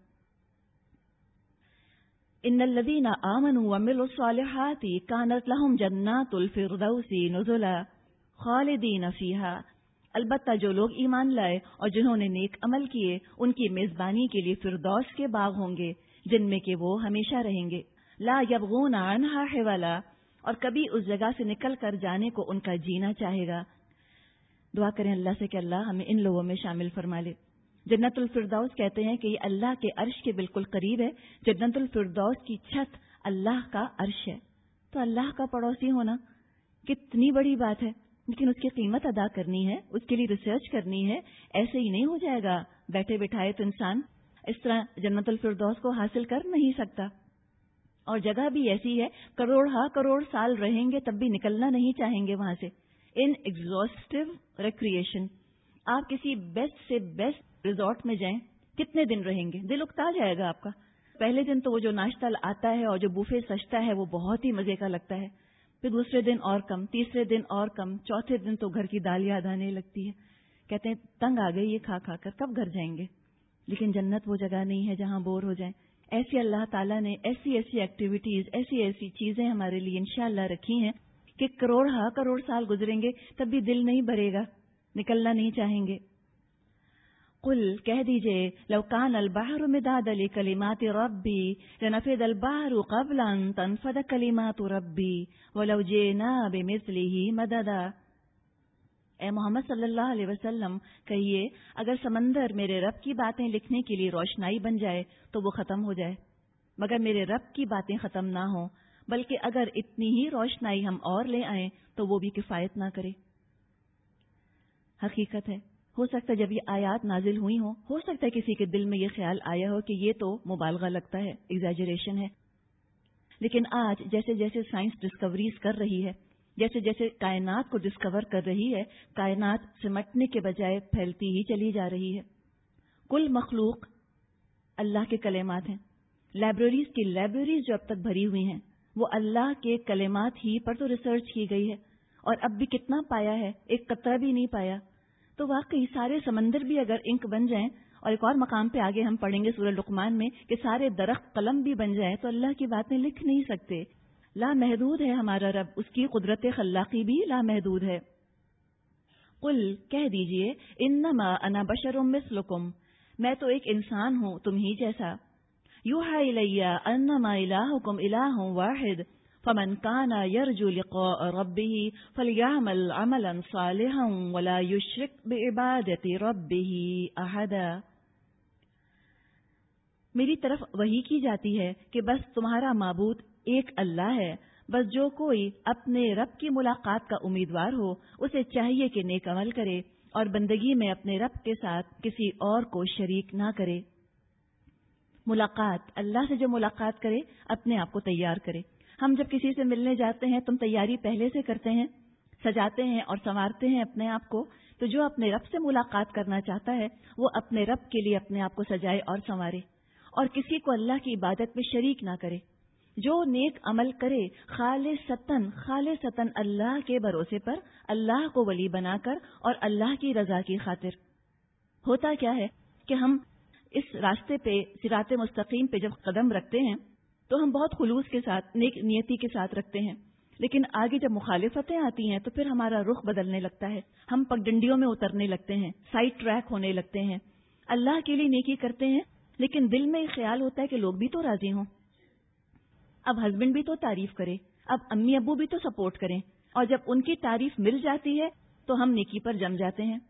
ان الذین آمنوا وعملوا الصالحات کانت لهم جنات الفردوس نزلا خالدین فیہا، البتہ جو لوگ ایمان لائے اور جنہوں نے نیک عمل کیے، ان کی میزبانی کے لیے فردوس کے باغ ہوں گے جن میں کہ وہ ہمیشہ رہیں گے، لا یبغون عنہا حولا، اور کبھی اس جگہ سے نکل کر جانے کو ان کا جینا چاہے گا۔ دعا کریں اللہ سے کہ اللہ ہمیں ان لوگوں میں شامل فرما لے۔ جنت الفردوس کہتے ہیں کہ یہ اللہ کے عرش کے بالکل قریب ہے۔ جنت الفردوس کی چھت اللہ کا عرش ہے، تو اللہ کا پڑوسی ہونا کتنی بڑی بات ہے، لیکن اس کی قیمت ادا کرنی ہے، اس کے لیے ریسرچ کرنی ہے، ایسے ہی نہیں ہو جائے گا بیٹھے بٹھائے تو انسان اس طرح جنت الفردوس کو حاصل کر نہیں سکتا۔ اور جگہ بھی ایسی ہے، کروڑ ہا کروڑ سال رہیں گے تب بھی نکلنا نہیں چاہیں گے وہاں سے۔ ان ایگزاسٹو ریکریشن، آپ کسی بیسٹ سے بیسٹ ریزورٹ میں جائیں، کتنے دن رہیں گے؟ دل اکتا جائے گا آپ کا۔ پہلے دن تو وہ جو ناشتہ آتا ہے اور جو بوفے سجتا ہے وہ بہت ہی مزے کا لگتا ہے، پھر دوسرے دن اور کم، تیسرے دن اور کم، چوتھے دن تو گھر کی دال یاد آنے لگتی ہے، کہتے ہیں تنگ آ گئی یہ کھا کھا کر، کب گھر جائیں گے؟ لیکن جنت وہ جگہ نہیں ہے جہاں بور ہو جائیں۔ ایسی اللہ تعالیٰ نے ایسی ایسی ایکٹیویٹیز، ایسی ایسی چیزیں ہمارے لیے انشاءاللہ رکھی ہیں کہ کروڑ ہا کروڑ سال گزریں گے تب بھی دل نہیں بھرے گا، نکلنا نہیں چاہیں گے۔ قل کہہ دیجئے لو کان البحر مدادا لکلمات ربی لنفد البحر قبل ان تنفد کلمات ربی ولو جئنا بمثلہ مددا۔ اے محمد صلی اللہ علیہ وسلم کہیے اگر سمندر میرے رب کی باتیں لکھنے کے لیے روشنائی بن جائے تو وہ ختم ہو جائے، مگر میرے رب کی باتیں ختم نہ ہوں، بلکہ اگر اتنی ہی روشنائی ہم اور لے آئیں تو وہ بھی کفایت نہ کرے۔ حقیقت ہے، ہو سکتا ہے جب یہ آیات نازل ہوئی ہوں، ہو سکتا ہے کسی کے دل میں یہ خیال آیا ہو کہ یہ تو مبالغہ لگتا ہے، ایگزیجریشن ہے، لیکن آج جیسے جیسے سائنس ڈسکوریز کر رہی ہے، جیسے جیسے کائنات کو ڈسکور کر رہی ہے، کائنات سمٹنے کے بجائے پھیلتی ہی چلی جا رہی ہے۔ کل مخلوق اللہ کے کلمات ہیں، لائبریریز کی لائبریریز جو اب تک بھری ہوئی ہیں، وہ اللہ کے کلمات ہی پر تو ریسرچ کی گئی ہے، اور اب بھی کتنا پایا ہے، ایک قطرہ بھی نہیں پایا. تو واقعی سارے سمندر بھی اگر انک بن جائیں، اور ایک اور مقام پہ آگے ہم پڑھیں گے سورہ لقمان میں کہ سارے درخت قلم بھی بن جائیں تو اللہ کی باتیں لکھ نہیں سکتے. لا محدود ہے ہمارا رب، اس کی قدرت خلاقی بھی لا محدود ہے. قل کہہ دیجئے انما انا بشر مثلکم، میں تو ایک انسان ہوں تم ہی جیسا. یوحی الی انما الہکم الہ واحد فمن کان یرجو لقاء ربہ فلیعمل عملا صالحا ولا یشرک بعبادت ربہ احدا. میری طرف وحی کی جاتی ہے کہ بس تمہارا معبود ایک اللہ ہے، بس جو کوئی اپنے رب کی ملاقات کا امیدوار ہو اسے چاہیے کہ نیک عمل کرے اور بندگی میں اپنے رب کے ساتھ کسی اور کو شریک نہ کرے. ملاقات، اللہ سے جو ملاقات کرے اپنے آپ کو تیار کرے. ہم جب کسی سے ملنے جاتے ہیں تم تیاری پہلے سے کرتے ہیں، سجاتے ہیں اور سنوارتے ہیں اپنے آپ کو. تو جو اپنے رب سے ملاقات کرنا چاہتا ہے وہ اپنے رب کے لیے اپنے آپ کو سجائے اور سنوارے، اور کسی کو اللہ کی عبادت میں شریک نہ کرے. جو نیک عمل کرے خالصتاً خالصتاً اللہ کے بھروسے پر، اللہ کو ولی بنا کر اور اللہ کی رضا کی خاطر. ہوتا کیا ہے کہ ہم اس راستے پہ صراط مستقیم پہ جب قدم رکھتے ہیں تو ہم بہت خلوص کے ساتھ نیک نیتی کے ساتھ رکھتے ہیں، لیکن آگے جب مخالفتیں آتی ہیں تو پھر ہمارا رخ بدلنے لگتا ہے، ہم پگڈنڈیوں میں اترنے لگتے ہیں، سائڈ ٹریک ہونے لگتے ہیں. اللہ کے لیے نیکی کرتے ہیں لیکن دل میں خیال ہوتا ہے کہ لوگ بھی تو راضی ہوں، اب ہسبینڈ بھی تو تعریف کرے، اب امی ابو بھی تو سپورٹ کریں، اور جب ان کی تعریف مل جاتی ہے تو ہم نیکی پر جم جاتے ہیں.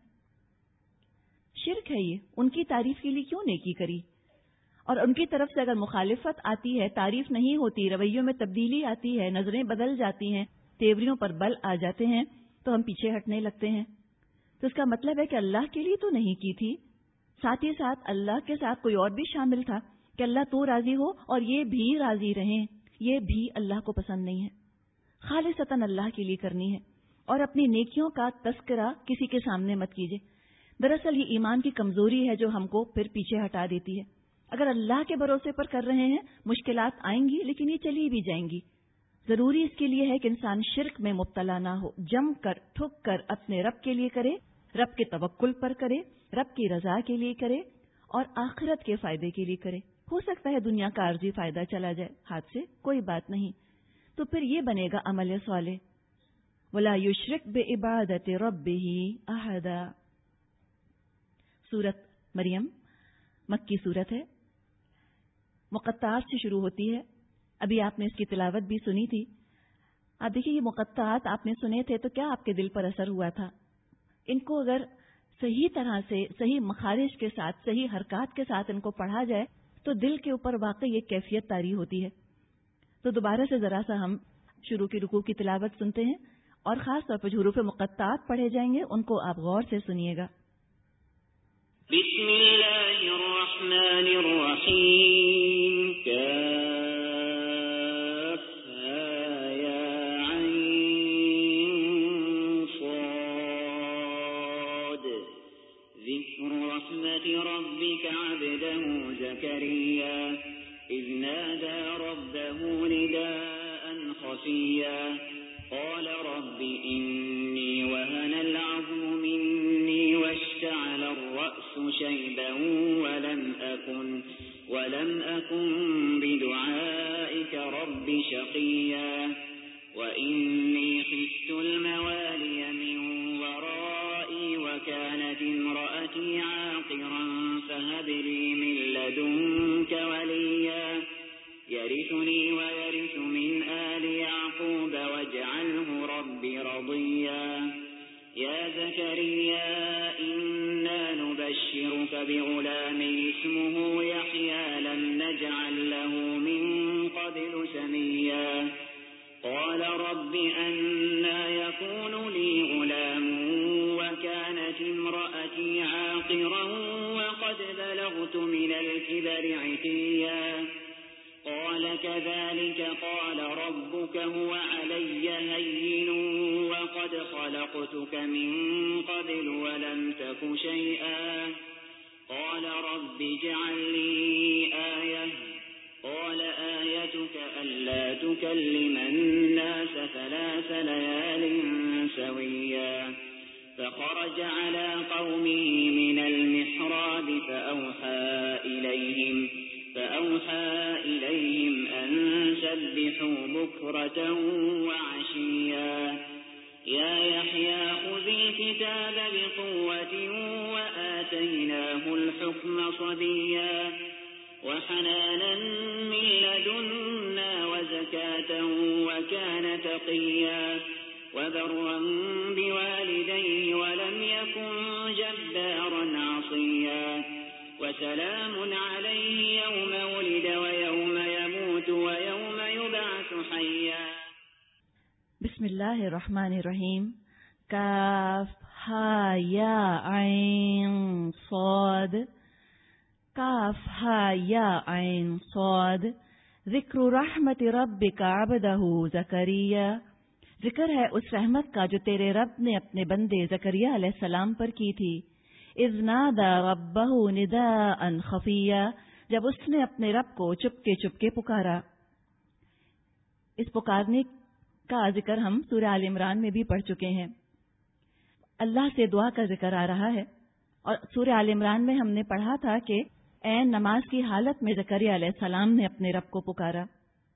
شرک ہے یہ، ان کی تعریف کے لیے کیوں نیکی کری؟ اور ان کی طرف سے اگر مخالفت آتی ہے، تعریف نہیں ہوتی، رویوں میں تبدیلی آتی ہے، نظریں بدل جاتی ہیں، تیوریوں پر بل آ جاتے ہیں تو ہم پیچھے ہٹنے لگتے ہیں. تو اس کا مطلب ہے کہ اللہ کے لیے تو نہیں کی تھی، ساتھ ہی ساتھ اللہ کے ساتھ کوئی اور بھی شامل تھا کہ اللہ تو راضی ہو اور یہ بھی راضی رہیں، یہ بھی اللہ کو پسند نہیں ہے. خالصتاً اللہ کے لیے کرنی ہے، اور اپنی نیکیوں کا تذکرہ کسی کے سامنے مت کیجیے. دراصل یہ ایمان کی کمزوری ہے جو ہم کو پھر پیچھے ہٹا دیتی ہے. اگر اللہ کے بھروسے پر کر رہے ہیں مشکلات آئیں گی لیکن یہ چلی بھی جائیں گی. ضروری اس کے لیے ہے کہ انسان شرک میں مبتلا نہ ہو، جم کر ٹھک کر اپنے رب کے لیے کرے، رب کے توکل پر کرے، رب کی رضا کے لیے کرے اور آخرت کے فائدے کے لیے کرے. ہو سکتا ہے دنیا کا عارضی فائدہ چلا جائے ہاتھ سے، کوئی بات نہیں، تو پھر یہ بنے گا عمل صالح. وَلَا يُشْرِكْ بِعِبَادَةِ رَبِّهِ أَحَدًا. سورت مریم مکی سورت ہے، مقطعات سے شروع ہوتی ہے. ابھی آپ نے اس کی تلاوت بھی سنی تھی. آپ دیکھیے یہ مقطعات آپ نے سنے تھے تو کیا آپ کے دل پر اثر ہوا تھا؟ ان کو اگر صحیح طرح سے، صحیح مخارج کے ساتھ، صحیح حرکات کے ساتھ ان کو پڑھا جائے تو دل کے اوپر واقعی ایک کیفیت طاری ہوتی ہے. تو دوبارہ سے ذرا سا ہم شروع کی رکوع کی تلاوت سنتے ہیں، اور خاص طور پر جو حروف مقطعات پڑھے جائیں گے ان کو آپ غور سے سنیے گا. بسم اللہ الرحمن الرحیم. ربك عبده زكريا إذ نادى ربه نداء خفيا قال رب إني وهن العظم مني واشتعل الرأس شيبا ولم أكن ولم أكن بدعائك رب شقيا وإني خفت الموالي من ورائي وكانت امرأتي عاقرا فهب لي من لدنك وليا يرثني ويرث من آل يعقوب واجعله رب رضيا يا زكريا إنا نبشرك بغلام اسمه يحيى لم نجعل له من قبل سميا قال رب أنا يكون لي غلام وكانت امرأتي عاقرا وقد بلغت من الكبر عتيا قال كذلك قال ربك هو علي هين وقد خلقتك من قبل ولم تك شيئا قال رب اجعل لي آية قال آيتك ألا تكلم الناس ثلاث ليال سويا فخرج على قومه من المحراب فأوحى إليهم فأوحى إليهم أن سبحوا بكرة وعشيا يا يحيى خذ الكتاب بقوة وآتيناه الحكم صبيا وحنانا من لدنا وزكاة وكان تقيا وبرا بوالديه ولم يكن جبارا عصيا وسلام عليه يوم ولد ويوم يموت ويوم يبعث حيا. بسم اللہ الرحمن الرحیم. کاف ہا یا عین صاد. کاف ہا یا عین صاد. ذکر رحمت ربک عبدہ زکریا. ذکر ہے اس رحمت کا جو تیرے رب نے اپنے بندے زکریا علیہ السلام پر کی تھی. اذ نادى ربه نداء خفيا. جب اس نے اپنے رب کو چپکے چپکے پکارا. اس پکارنے کا ذکر ہم سورہ آل عمران میں بھی پڑھ چکے ہیں. اللہ سے دعا کا ذکر آ رہا ہے اور سورہ آل عمران میں ہم نے پڑھا تھا کہ عین نماز کی حالت میں زکریا علیہ السلام نے اپنے رب کو پکارا.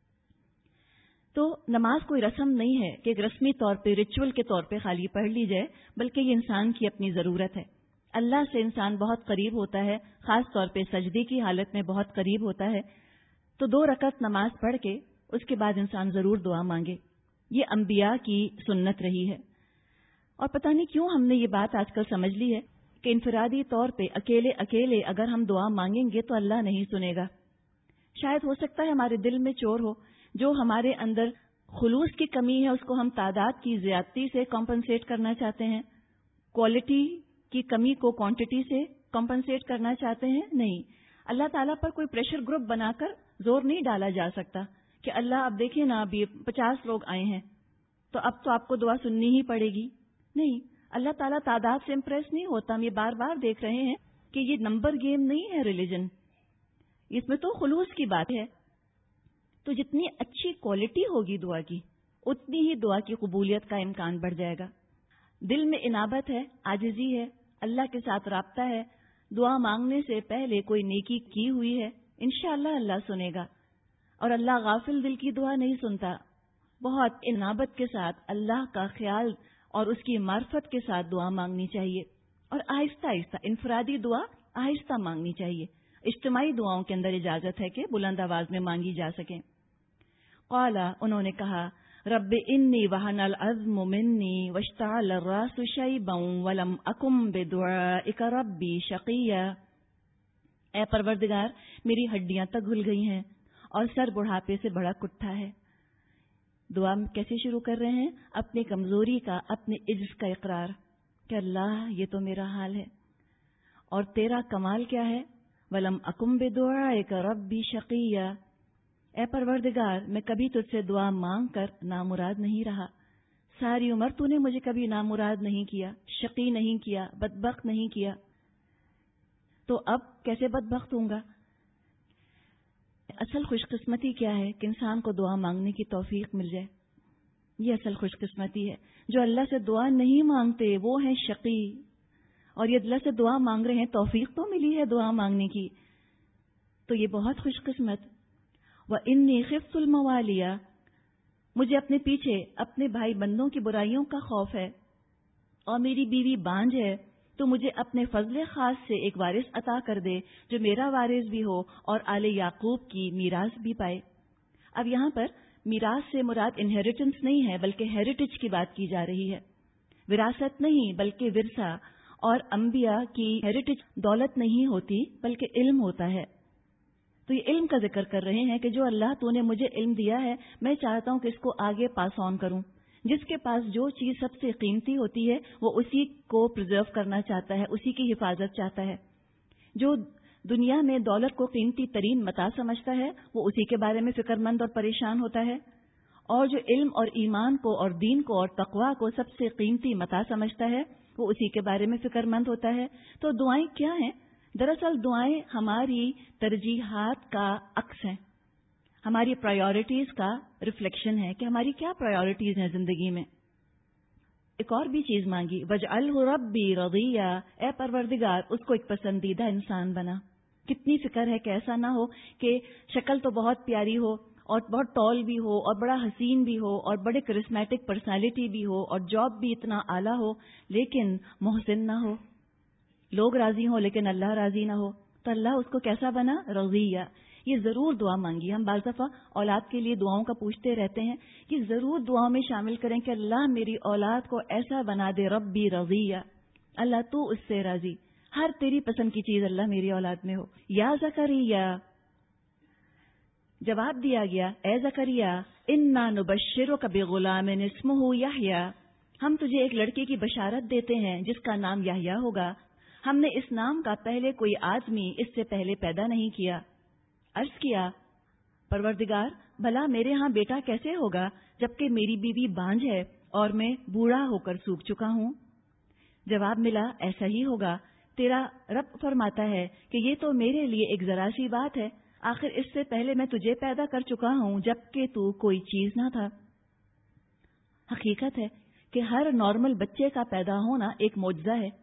تو نماز کوئی رسم نہیں ہے کہ ایک رسمی طور پہ ریچول کے طور پہ خالی پڑھ لی جائے، بلکہ یہ انسان کی اپنی ضرورت ہے. اللہ سے انسان بہت قریب ہوتا ہے، خاص طور پہ سجدے کی حالت میں بہت قریب ہوتا ہے. تو دو رکعت نماز پڑھ کے اس کے بعد انسان ضرور دعا مانگے. یہ انبیاء کی سنت رہی ہے. اور پتہ نہیں کیوں ہم نے یہ بات آج کل سمجھ لی ہے کہ انفرادی طور پہ اکیلے اکیلے اگر ہم دعا مانگیں گے تو اللہ نہیں سنے گا. شاید ہو سکتا ہے ہمارے دل میں چور ہو، جو ہمارے اندر خلوص کی کمی ہے اس کو ہم تعداد کی زیادتی سے کمپنسیٹ کرنا چاہتے ہیں، کوالٹی کی کمی کو کوانٹٹی سے کمپنسیٹ کرنا چاہتے ہیں. نہیں، اللہ تعالیٰ پر کوئی پریشر گروپ بنا کر زور نہیں ڈالا جا سکتا کہ اللہ اب دیکھیں نا ابھی پچاس لوگ آئے ہیں تو اب تو آپ کو دعا سننی ہی پڑے گی. نہیں، اللہ تعالیٰ تعداد سے امپریس نہیں ہوتا. ہم یہ بار بار دیکھ رہے ہیں کہ یہ نمبر گیم نہیں ہے ریلیجن، اس میں تو خلوص کی بات ہے. تو جتنی اچھی کوالٹی ہوگی دعا کی اتنی ہی دعا کی قبولیت کا امکان بڑھ جائے گا. دل میں انابت ہے، عاجزی ہے، اللہ کے ساتھ رابطہ ہے، دعا مانگنے سے پہلے کوئی نیکی کی ہوئی ہے، انشاءاللہ اللہ سنے گا. اور اللہ غافل دل کی دعا نہیں سنتا. بہت انابت کے ساتھ اللہ کا خیال اور اس کی معرفت کے ساتھ دعا مانگنی چاہیے، اور آہستہ آہستہ انفرادی دعا آہستہ مانگنی چاہیے. اجتماعی دعاؤں کے اندر اجازت ہے کہ بلند آواز میں مانگی جا سکیں. قالا، انہوں نے کہا، رب انی وہن العظم منی واشتعل الراس شیبا ولم اکم بدعائک ربی شقیا. اے پروردگار، میری ہڈیاں تک گھل گئی ہیں اور سر بڑھاپے سے بڑا کٹھا ہے. دعا کیسے شروع کر رہے ہیں؟ اپنی کمزوری کا، اپنے عجز کا اقرار کہ اللہ یہ تو میرا حال ہے اور تیرا کمال کیا ہے. ولم اکم بدعائک ربی شقیا. اے پروردگار، میں کبھی تجھ سے دعا مانگ کر نامراد نہیں رہا. ساری عمر تو نے مجھے کبھی نامراد نہیں کیا، شقی نہیں کیا، بدبخت نہیں کیا. تو اب کیسے بدبخت ہوں گا؟ اصل خوش قسمتی کیا ہے کہ انسان کو دعا مانگنے کی توفیق مل جائے. یہ اصل خوش قسمتی ہے. جو اللہ سے دعا نہیں مانگتے وہ ہیں شقی، اور یہ اللہ سے دعا مانگ رہے ہیں، توفیق تو ملی ہے دعا مانگنے کی، تو یہ بہت خوش قسمت. وَإِنِّي خِفْتُ الْمَوَالِيَ. مجھے اپنے پیچھے اپنے بھائی بندوں کی برائیوں کا خوف ہے، اور میری بیوی بانجھ ہے، تو مجھے اپنے فضل خاص سے ایک وارث عطا کر دے جو میرا وارث بھی ہو اور آل یعقوب کی میراث بھی پائے. اب یہاں پر میراث سے مراد انہیریٹنس نہیں ہے بلکہ ہیریٹیج کی بات کی جا رہی ہے. وراثت نہیں بلکہ ورثہ. اور انبیاء کی ہیریٹیج دولت نہیں ہوتی بلکہ علم ہوتا ہے. تو یہ علم کا ذکر کر رہے ہیں کہ جو اللہ تو نے مجھے علم دیا ہے، میں چاہتا ہوں کہ اس کو آگے پاس آن کروں. جس کے پاس جو چیز سب سے قیمتی ہوتی ہے وہ اسی کو پرزرو کرنا چاہتا ہے، اسی کی حفاظت چاہتا ہے. جو دنیا میں دولت کو قیمتی ترین متاع سمجھتا ہے وہ اسی کے بارے میں فکر مند اور پریشان ہوتا ہے، اور جو علم اور ایمان کو اور دین کو اور تقویٰ کو سب سے قیمتی متاع سمجھتا ہے وہ اسی کے بارے میں فکر مند ہوتا ہے. تو دعائیں کیا ہیں؟ دراصل دعائیں ہماری ترجیحات کا عکس ہیں. ہماری پرائیورٹیز کا ریفلیکشن ہے کہ ہماری کیا پرائیورٹیز ہیں زندگی میں. ایک اور بھی چیز مانگی، وجعلہ ربی رضیہ، اے پروردگار اس کو ایک پسندیدہ انسان بنا. کتنی فکر ہے کہ ایسا نہ ہو کہ شکل تو بہت پیاری ہو اور بہت ٹال بھی ہو اور بڑا حسین بھی ہو اور بڑے کرسمیٹک پرسنالٹی بھی ہو اور جاب بھی اتنا اعلیٰ ہو لیکن محسن نہ ہو، لوگ راضی ہوں لیکن اللہ راضی نہ ہو. تو اللہ اس کو کیسا بنا؟ رضیہ. یہ ضرور دعا مانگی. ہم بعض دفعہ اولاد کے لیے دعاؤں کا پوچھتے رہتے ہیں، یہ ضرور دعاؤں میں شامل کریں کہ اللہ میری اولاد کو ایسا بنا دے، ربی رضیہ، اللہ تو اس سے راضی، ہر تیری پسند کی چیز اللہ میری اولاد میں ہو. یا زکریا، جواب دیا گیا، اے زکریا، انا نبشرک بغلام اسمہ یحییٰ، ہم تجھے ایک لڑکے کی بشارت دیتے ہیں جس کا نام یحییٰ ہوگا. ہم نے اس نام کا پہلے کوئی آدمی اس سے پہلے پیدا نہیں کیا. عرض کیا، پروردگار بھلا میرے ہاں بیٹا کیسے ہوگا جبکہ میری بیوی بانجھ ہے اور میں بوڑھا ہو کر سوکھ چکا ہوں؟ جواب ملا، ایسا ہی ہوگا. تیرا رب فرماتا ہے کہ یہ تو میرے لیے ایک ذرا سی بات ہے، آخر اس سے پہلے میں تجھے پیدا کر چکا ہوں جبکہ تو کوئی چیز نہ تھا. حقیقت ہے کہ ہر نارمل بچے کا پیدا ہونا ایک معجزہ ہے.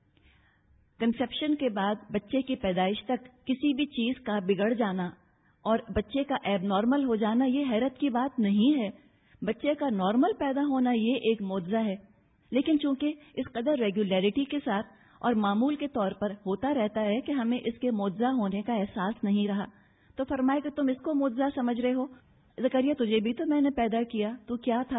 کنسیپشن کے بعد بچے کی پیدائش تک کسی بھی چیز کا بگڑ جانا اور بچے کا ایب نارمل ہو جانا یہ حیرت کی بات نہیں ہے. بچے کا نارمل پیدا ہونا یہ ایک معجزہ ہے، لیکن چونکہ اس قدر ریگولیرٹی کے ساتھ اور معمول کے طور پر ہوتا رہتا ہے کہ ہمیں اس کے معجزہ ہونے کا احساس نہیں رہا. تو فرمائے کہ تم اس کو معجزہ سمجھ رہے ہو. زکریا تجھے بھی تو میں نے پیدا کیا، تو کیا تھا؟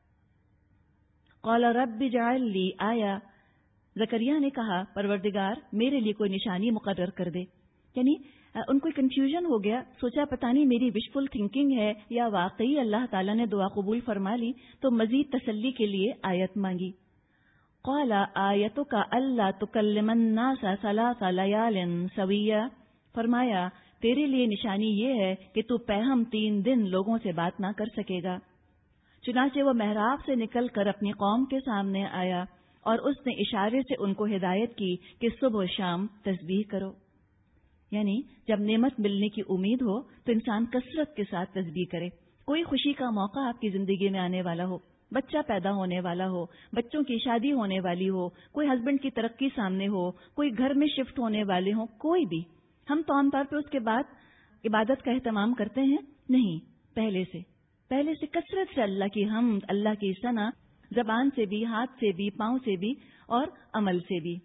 قال رب اجعل لی آیہ، زکریا نے کہا پروردگار میرے لیے کوئی نشانی مقرر کر دے. یعنی ان کو کنفیوژن ہو گیا، سوچا پتہ نہیں میری وشفل تھنکنگ ہے یا واقعی اللہ تعالیٰ نے دعا قبول فرما لی. تو مزید تسلی کے لیے آیت مانگی. قال آیتک الا تکلم الناس ثلاث لیال سویہ، فرمایا تیرے لیے نشانی یہ ہے کہ تو پیہم تین دن لوگوں سے بات نہ کر سکے گا. چنانچہ وہ محراب سے نکل کر اپنی قوم کے سامنے آیا اور اس نے اشارے سے ان کو ہدایت کی کہ صبح و شام تسبیح کرو. یعنی جب نعمت ملنے کی امید ہو تو انسان کثرت کے ساتھ تسبیح کرے. کوئی خوشی کا موقع آپ کی زندگی میں آنے والا ہو، بچہ پیدا ہونے والا ہو، بچوں کی شادی ہونے والی ہو، کوئی ہسبینڈ کی ترقی سامنے ہو، کوئی گھر میں شفٹ ہونے والے ہوں، کوئی بھی، ہم تو عام طور پہ اس کے بعد عبادت کا اہتمام کرتے ہیں نہیں، پہلے سے پہلے سے کثرت سے اللہ کی حمد، اللہ کی ثنا، زبان سے بھی، ہاتھ سے بھی، پاؤں سے بھی اور عمل سے بھی.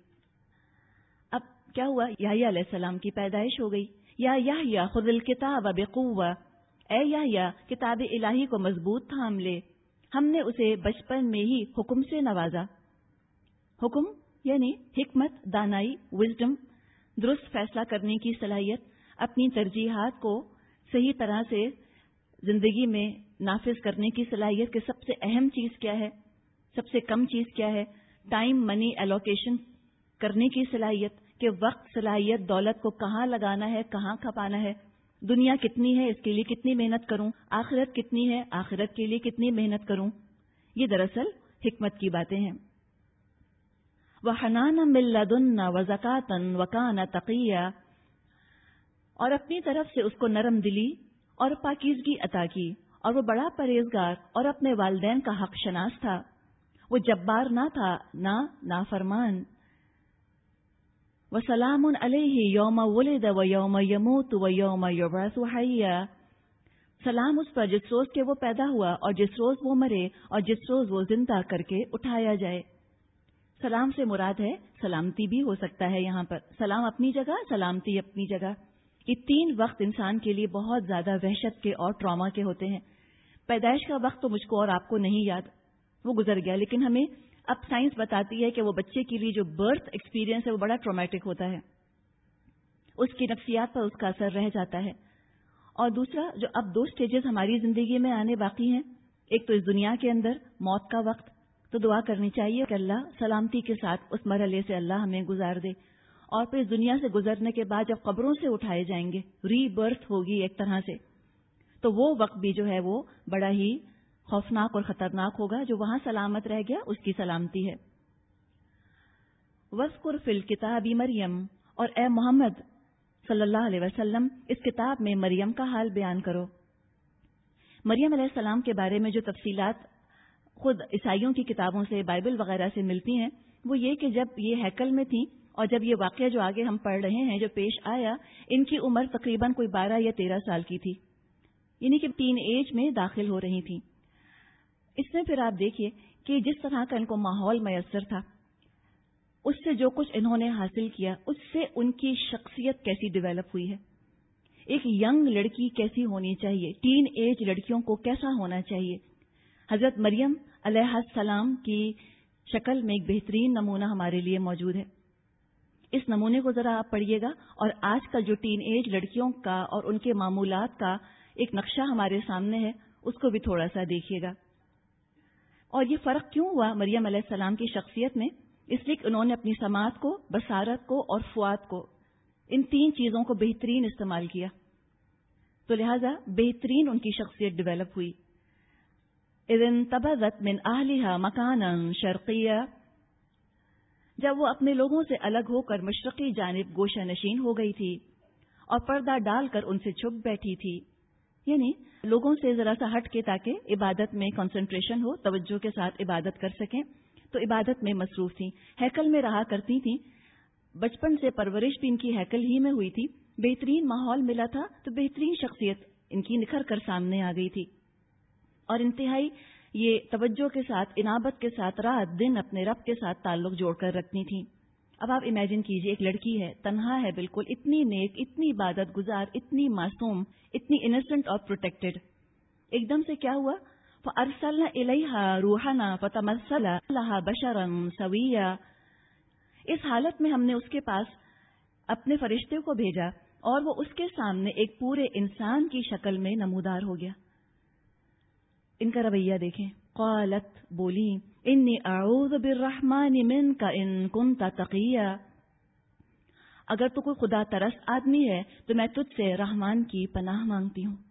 اب کیا ہوا؟ یحییٰ علیہ السلام کی پیدائش ہو گئی. یا یحییٰ خذ الکتاب بقوہ، اے یحییٰ کتاب الہی کو مضبوط تھام لے. ہم نے اسے بچپن میں ہی حکم سے نوازا. حکم یعنی حکمت، دانائی، وزڈم، درست فیصلہ کرنے کی صلاحیت، اپنی ترجیحات کو صحیح طرح سے زندگی میں نافذ کرنے کی صلاحیت کہ سب سے اہم چیز کیا ہے، سب سے کم چیز کیا ہے، ٹائم منی ایلوکیشن کرنے کی صلاحیت کہ وقت، صلاحیت، دولت کو کہاں لگانا ہے، کہاں کھپانا ہے، دنیا کتنی ہے اس کے لیے کتنی محنت کروں، آخرت کتنی ہے آخرت کے لیے کتنی محنت کروں. یہ دراصل حکمت کی باتیں ہیں. وَحَنَانًا مِن لَّدُنَّا وَزَكَاةً وَكَانَ تَقِيًّا، اور اپنی طرف سے اس کو نرم دلی اور پاکیزگی عطا کی اور وہ بڑا پرہیزگار اور اپنے والدین کا حق شناس تھا. وہ جبار نہ تھا نہ نافرمان. وَسَلَامٌ عَلَيْهِ يَوْمَ وُلِدَ وَيَوْمَ يَمُوتُ وَيَوْمَ يُبْعَثُ حَيًّا، سلام اس پر جس روز کے وہ پیدا ہوا اور جس روز وہ مرے اور جس روز وہ زندہ کر کے اٹھایا جائے. سلام سے مراد ہے سلامتی بھی ہو سکتا ہے یہاں پر، سلام اپنی جگہ، سلامتی اپنی جگہ. یہ تین وقت انسان کے لیے بہت زیادہ وحشت کے اور ٹراما کے ہوتے ہیں. پیدائش کا وقت تو مجھ کو اور آپ کو نہیں یاد، وہ گزر گیا، لیکن ہمیں اب سائنس بتاتی ہے کہ وہ بچے کے لیے جو برتھ ایکسپیرینس ہے وہ بڑا ٹرامیٹک ہوتا ہے، اس کی نفسیات پر اس کا اثر رہ جاتا ہے. اور دوسرا جو اب دو سٹیجز ہماری زندگی میں آنے باقی ہیں، ایک تو اس دنیا کے اندر موت کا وقت، تو دعا کرنی چاہیے کہ اللہ سلامتی کے ساتھ اس مرحلے سے اللہ ہمیں گزار دے. اور پھر اس دنیا سے گزرنے کے بعد جب قبروں سے اٹھائے جائیں گے، ری برتھ ہوگی ایک طرح سے، تو وہ وقت بھی جو ہے وہ بڑا ہی خوفناک اور خطرناک ہوگا. جو وہاں سلامت رہ گیا اس کی سلامتی ہے. وَاذْكُرْ فِي الْكِتَابِ مریم، اور اے محمد صلی اللہ علیہ وسلم اس کتاب میں مریم کا حال بیان کرو. مریم علیہ السلام کے بارے میں جو تفصیلات خود عیسائیوں کی کتابوں سے، بائبل وغیرہ سے ملتی ہیں، وہ یہ کہ جب یہ ہیکل میں تھیں اور جب یہ واقعہ جو آگے ہم پڑھ رہے ہیں جو پیش آیا، ان کی عمر تقریباً کوئی بارہ یا تیرہ سال کی تھی، یعنی کہ تین ایج میں داخل ہو رہی تھیں۔ اس میں پھر آپ دیکھیے کہ جس طرح کا ان کو ماحول میسر تھا، اس سے جو کچھ انہوں نے حاصل کیا، اس سے ان کی شخصیت کیسی ڈیولپ ہوئی ہے۔ ایک ینگ لڑکی کیسی ہونی چاہیے، ٹین ایج لڑکیوں کو کیسا ہونا چاہیے۔ حضرت مریم علیہ السلام کی شکل میں ایک بہترین نمونہ ہمارے لیے موجود ہے۔ اس نمونے کو ذرا آپ پڑھیے گا اور آج کل جو ٹین ایج لڑکیوں کا اور ان کے معمولات کا ایک نقشہ ہمارے سامنے ہے، اس کو بھی تھوڑا سا دیکھیے گا۔ اور یہ فرق کیوں ہوا مریم علیہ السلام کی شخصیت میں؟ اس لیے کہ انہوں نے اپنی سماعت کو، بصارت کو اور فؤاد کو، ان تین چیزوں کو بہترین استعمال کیا، تو لہذا بہترین ان کی شخصیت ڈیولپ ہوئی۔ اذ انتبذت من اہلها مکانا شرقیا، جب وہ اپنے لوگوں سے الگ ہو کر مشرقی جانب گوشہ نشین ہو گئی تھی اور پردہ ڈال کر ان سے چھپ بیٹھی تھی، یعنی لوگوں سے ذرا سا ہٹ کے تاکہ عبادت میں کنسنٹریشن ہو، توجہ کے ساتھ عبادت کر سکیں، تو عبادت میں مصروف تھیں، ہیکل میں رہا کرتی تھیں، بچپن سے پرورش بھی ان کی ہیکل ہی میں ہوئی تھی، بہترین ماحول ملا تھا تو بہترین شخصیت ان کی نکھر کر سامنے آ گئی تھی، اور انتہائی یہ توجہ کے ساتھ، انابت کے ساتھ رات دن اپنے رب کے ساتھ تعلق جوڑ کر رکھتی تھیں۔ اب آپ امیجن کیجئے، ایک لڑکی ہے، تنہا ہے بالکل، اتنی نیک، اتنی عبادت گزار، اتنی معصوم، اتنی انسنٹ اور پروٹیکٹڈ، ایک دم سے کیا ہوا؟ فَأَرْسَلْنَا إِلَيْهَا رُوحَنَا فَتَمَثَّلَ لَهَا بَشَرًا سَوِيًّا، اس حالت میں ہم نے اس کے پاس اپنے فرشتے کو بھیجا اور وہ اس کے سامنے ایک پورے انسان کی شکل میں نمودار ہو گیا۔ ان کا رویہ دیکھیں، قالت، بولی، انی اعوذ بالرحمن منک ان کنت تقیا، اگر تو کوئی خدا ترس آدمی ہے تو میں تجھ سے رحمان کی پناہ مانگتی ہوں۔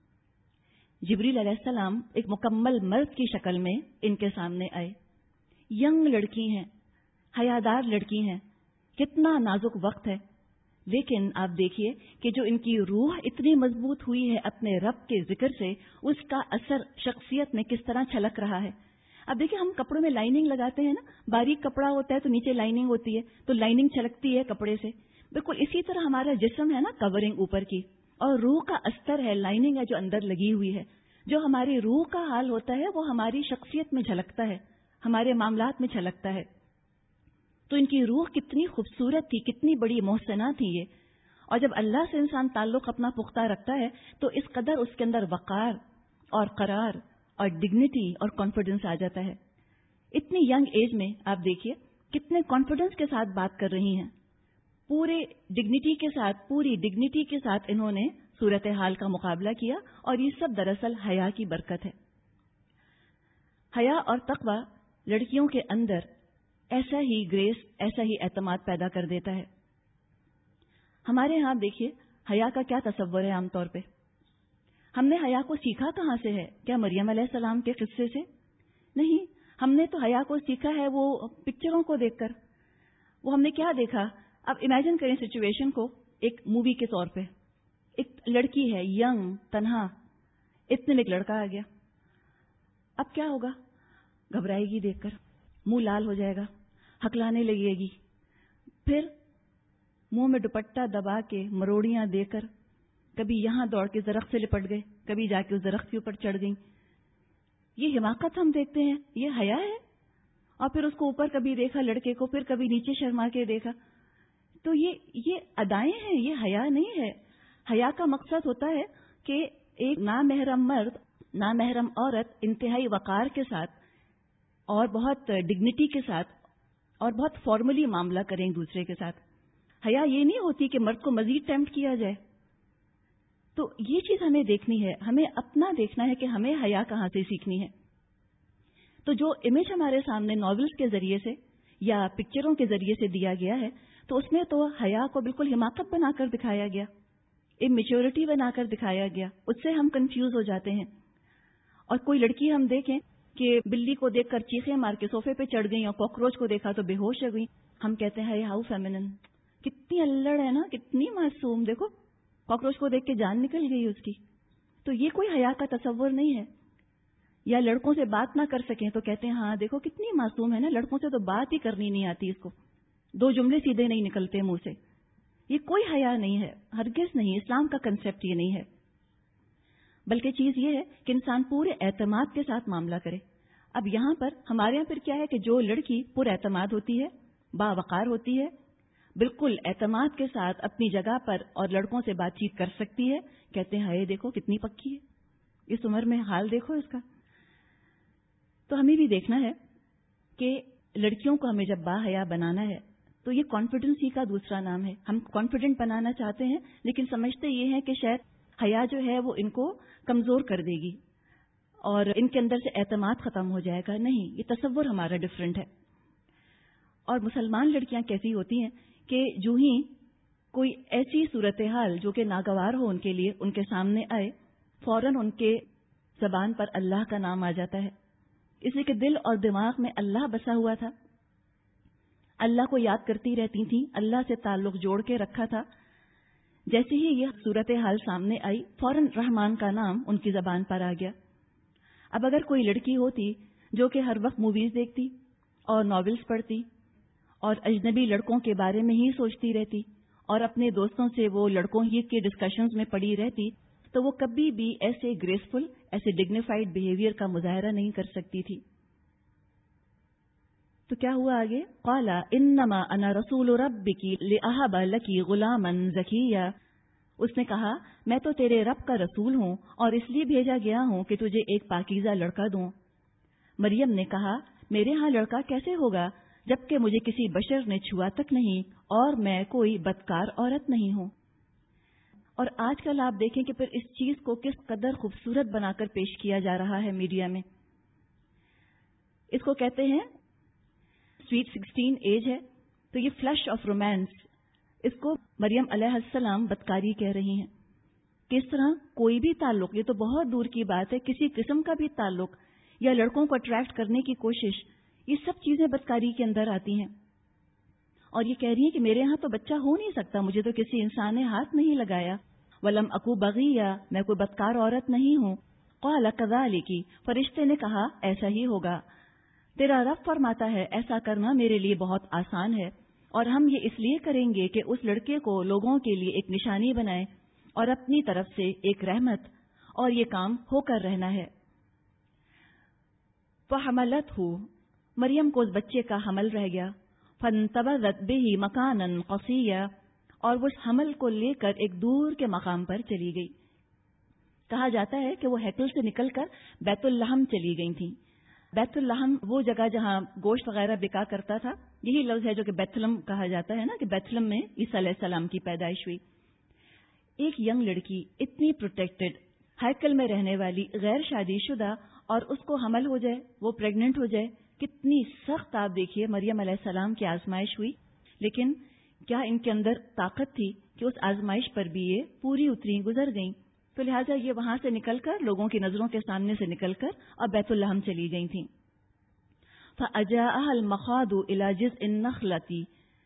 جبریل علیہ السلام ایک مکمل مرد کی شکل میں ان کے سامنے آئے، ینگ لڑکی ہیں، حیادار لڑکی ہیں، کتنا نازک وقت ہے، لیکن آپ دیکھیے کہ جو ان کی روح اتنی مضبوط ہوئی ہے اپنے رب کے ذکر سے، اس کا اثر شخصیت میں کس طرح چھلک رہا ہے۔ اب دیکھیے، ہم کپڑوں میں لائننگ لگاتے ہیں نا، باریک کپڑا ہوتا ہے تو نیچے لائننگ ہوتی ہے، تو لائننگ چھلکتی ہے کپڑے سے، بالکل اسی طرح ہمارا جسم ہے نا، کورنگ اوپر کی، اور روح کا استر ہے، لائننگ ہے جو اندر لگی ہوئی ہے، جو ہماری روح کا حال ہوتا ہے وہ ہماری شخصیت میں جھلکتا ہے، ہمارے معاملات میں جھلکتا ہے۔ تو ان کی روح کتنی خوبصورت تھی، کتنی بڑی محسنہ تھی یہ، اور جب اللہ سے انسان تعلق اپنا پختہ رکھتا ہے تو اس قدر اس کے اندر وقار اور قرار اور ڈگنیٹی اور کانفیڈنس آ جاتا ہے۔ اتنی ینگ ایج میں آپ دیکھیے کتنے کانفیڈنس کے ساتھ بات کر رہی ہیں، پورے ڈگنیٹی کے ساتھ، پوری ڈگنیٹی کے ساتھ انہوں نے صورتحال کا مقابلہ کیا، اور یہ سب دراصل حیا کی برکت ہے۔ حیا اور تقوی لڑکیوں کے اندر ایسا ہی گریس، ایسا ہی اعتماد پیدا کر دیتا ہے۔ ہمارے ہاں دیکھیے حیا کا کیا تصور ہے عام طور پہ؟ ہم نے حیا کو سیکھا کہاں سے ہے؟ کیا مریم علیہ السلام کے قصے سے؟ نہیں، ہم نے تو حیا کو سیکھا ہے وہ پکچروں کو دیکھ کر۔ وہ ہم نے کیا دیکھا؟ اب امیجن کریں سچویشن کو ایک مووی کے طور پہ، ایک لڑکی ہے ینگ، تنہا، اتنے میں ایک لڑکا آ گیا، اب کیا ہوگا؟ گھبرائے گی دیکھ کر، منہ لال ہو جائے گا، ہکلانے لگے گی، پھر منہ میں دوپٹہ دبا کے مروڑیاں دے کر کبھی یہاں دوڑ کے درخت سے لپٹ گئے، کبھی جا کے اس درخت کے اوپر چڑھ گئیں۔ یہ حماقت ہم دیکھتے ہیں، یہ حیا ہے؟ اور پھر اس کو اوپر کبھی دیکھا لڑکے کو، پھر کبھی نیچے شرما کے دیکھا، تو یہ یہ ادائیں ہیں، یہ حیا نہیں ہے۔ حیا کا مقصد ہوتا ہے کہ ایک نامحرم مرد، نامحرم عورت انتہائی وقار کے ساتھ اور بہت ڈگنیٹی کے ساتھ اور بہت فارملی معاملہ کریں ایک دوسرے کے ساتھ۔ حیا یہ نہیں ہوتی کہ مرد کو مزید ٹیمپٹ کیا جائے۔ تو یہ چیز ہمیں دیکھنی ہے، ہمیں اپنا دیکھنا ہے کہ ہمیں حیا کہاں سے سیکھنی ہے۔ تو جو امیج ہمارے سامنے ناولز کے ذریعے سے یا پکچروں کے ذریعے سے دیا گیا ہے، تو اس میں تو حیا کو بالکل حماقت بنا کر دکھایا گیا، امیچورٹی بنا کر دکھایا گیا، اس سے ہم کنفیوز ہو جاتے ہیں۔ اور کوئی لڑکی ہم دیکھیں کہ بلی کو دیکھ کر چیخیں مار کے صوفے پہ چڑھ گئی اور کاکروچ کو دیکھا تو بے ہوش ہو گئی، ہم کہتے ہیں ہاؤ فیمنن، کتنی الڑ ہے نا، کتنی معصوم، دیکھو کاکروچ کو دیکھ کے جان نکل گئی اس کی۔ تو تو یہ کوئی حیا کا تصور نہیں ہے. یا لڑکوں سے بات نہ کر سکیں تو کہتے ہیں ہاں دیکھو کتنی معصوم ہے نا, لڑکوں سے تو بات ہی کرنی نہیں آتی, اس کو دو جملے سیدھے نہیں نکلتے منہ سے. یہ کوئی حیا نہیں ہے, ہرگز نہیں. اسلام کا کنسیپٹ یہ نہیں ہے, بلکہ چیز یہ ہے کہ انسان پورے اعتماد کے ساتھ معاملہ کرے. اب یہاں پر ہمارے یہاں پھر کیا ہے کہ جو لڑکی پر اعتماد ہوتی ہے, باوقار ہوتی ہے, بالکل اعتماد کے ساتھ اپنی جگہ پر اور لڑکوں سے بات چیت کر سکتی ہے, کہتے ہیں ہائے دیکھو کتنی پکی ہے, اس عمر میں حال دیکھو اس کا. تو ہمیں بھی دیکھنا ہے کہ لڑکیوں کو ہمیں جب باحیا بنانا ہے تو یہ کانفیڈنس ہی کا دوسرا نام ہے. ہم کانفیڈنٹ بنانا چاہتے ہیں لیکن سمجھتے یہ ہیں کہ شاید حیا جو ہے وہ ان کو کمزور کر دے گی اور ان کے اندر سے اعتماد ختم ہو جائے گا. نہیں, یہ تصور ہمارا ڈفرینٹ ہے. اور مسلمان لڑکیاں کیسی ہوتی ہیں کہ جو ہی کوئی ایسی صورتحال جو کہ ناگوار ہو ان کے لیے ان کے سامنے آئے, فوراً ان کے زبان پر اللہ کا نام آ جاتا ہے, اس لیے کہ دل اور دماغ میں اللہ بسا ہوا تھا, اللہ کو یاد کرتی رہتی تھیں, اللہ سے تعلق جوڑ کے رکھا تھا. جیسے ہی یہ صورتحال سامنے آئی فوراً رحمان کا نام ان کی زبان پر آ گیا. اب اگر کوئی لڑکی ہوتی جو کہ ہر وقت موویز دیکھتی اور ناولز پڑھتی اور اجنبی لڑکوں کے بارے میں ہی سوچتی رہتی اور اپنے دوستوں سے وہ لڑکوں ہی کے ڈسکشنز میں پڑی رہتی, تو وہ کبھی بھی ایسے گریسفل, ایسے ڈگنیفائڈ بیہیویئر کا مظاہرہ نہیں کر سکتی تھی. تو کیا ہوا آگے؟ قال انما انا رسول ربک لاہب لک غلاما زکیا. اس نے کہا میں تو تیرے رب کا رسول ہوں اور اس لیے بھیجا گیا ہوں کہ تجھے ایک پاکیزہ لڑکا دوں. مریم نے کہا میرے ہاں لڑکا کیسے ہوگا جبکہ مجھے کسی بشر نے چھوا تک نہیں اور میں کوئی بدکار عورت نہیں ہوں. اور آج کل آپ دیکھیں کہ پھر اس چیز کو کس قدر خوبصورت بنا کر پیش کیا جا رہا ہے میڈیا میں. اس کو کہتے ہیں سویٹ سکسٹین ایج ہے, تو یہ فلش آف رومانس, اس کو مریم علیہ السلام بدکاری کہہ رہی ہیں. کس طرح کوئی بھی تعلق, یہ تو بہت دور کی بات ہے, کسی قسم کا بھی تعلق یا لڑکوں کو اٹریکٹ کرنے کی کوشش, یہ سب چیزیں بدکاری کے اندر آتی ہیں. اور یہ کہہ رہی ہیں کہ میرے ہاں تو بچہ ہو نہیں سکتا, مجھے تو کسی انسان نے ہاتھ نہیں لگایا. ولم اکو بغیہ, میں کوئی بدکار عورت نہیں ہوں. قال کذالک, فرشتے نے کہا ایسا ہی ہوگا. تیرا رب فرماتا ہے ایسا کرنا میرے لیے بہت آسان ہے, اور ہم یہ اس لیے کریں گے کہ اس لڑکے کو لوگوں کے لیے ایک نشانی بنائیں اور اپنی طرف سے ایک رحمت, اور یہ کام ہو کر رہنا ہے. فحملتہ, مریم کو اس بچے کا حمل رہ گیا. فانتبذت به مکانا قصیا, اور وہ اس حمل کو لے کر ایک دور کے مقام پر چلی گئی. کہا جاتا ہے کہ وہ ہیکل سے نکل کر بیت اللحم چلی گئی تھیں. بیت اللحم وہ جگہ جہاں گوشت وغیرہ بکا کرتا تھا, یہی لفظ ہے جو کہ بیتھلم کہا جاتا ہے نا, کہ بیتھلم میں عیسیٰ علیہ السلام کی پیدائش ہوئی. ایک ینگ لڑکی اتنی پروٹیکٹڈ, ہیکل میں رہنے والی, غیر شادی شدہ, اور اس کو حمل ہو جائے, وہ پریگننٹ ہو جائے, کتنی سخت. آپ دیکھیے مریم علیہ السلام کی آزمائش ہوئی, لیکن کیا ان کے اندر طاقت تھی کہ اس آزمائش پر بھی یہ پوری اتری, گزر گئیں. تو لہٰذا یہ وہاں سے نکل کر, لوگوں کی نظروں کے سامنے سے نکل کر اور بیت اللحم چلی گئی تھیں. فَأَجَاءَهَا الْمَخَاضُ إِلَى جِذْعِ النَّخْلَةِ,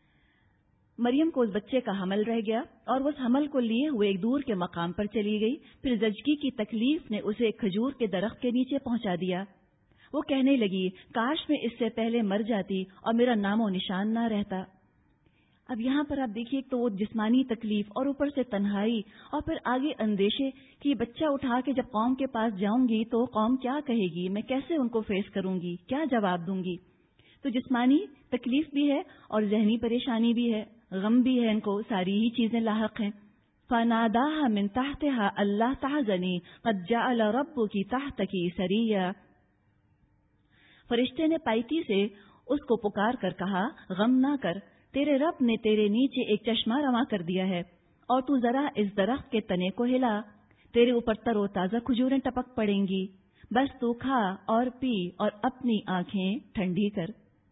مریم کو اس بچے کا حمل رہ گیا اور وہ اس حمل کو لیے ہوئے ایک دور کے مقام پر چلی گئی. پھر زچگی کی تکلیف نے اسے ایک کھجور کے درخت کے نیچے پہنچا دیا. وہ کہنے لگی کاش میں اس سے پہلے مر جاتی اور میرا نام و نشان نہ رہتا. اب یہاں پر آپ دیکھیے تو وہ جسمانی تکلیف اور اوپر سے تنہائی, اور پھر آگے اندیشے کہ بچہ اٹھا کے جب قوم کے پاس جاؤں گی تو قوم کیا کہے گی, میں کیسے ان کو فیس کروں گی, کیا جواب دوں گی. تو جسمانی تکلیف بھی ہے اور ذہنی پریشانی بھی ہے, غم بھی ہے, ان کو ساری ہی چیزیں لاحق ہیں. فَنَادَاهَا مِن تَحْتِهَا أَلَّا تَحْزَنِي قَدْ جَعَلَ رَبُّكِ تَحْتَكِ سَرِيًّا, فرشتے نے پائتی سے اس کو پکار کر کہا غم نہ کر, تیرے رب نے تیرے نیچے ایک چشمہ رواں کر دیا ہے, اور تو ذرا اس درخت کے تنے کو ہلا, تیرے اوپر تر و تازہ کھجوریں ٹپک پڑیں گی, بس تو کھا اور پی اور اپنی آنکھیں ٹھنڈی کر.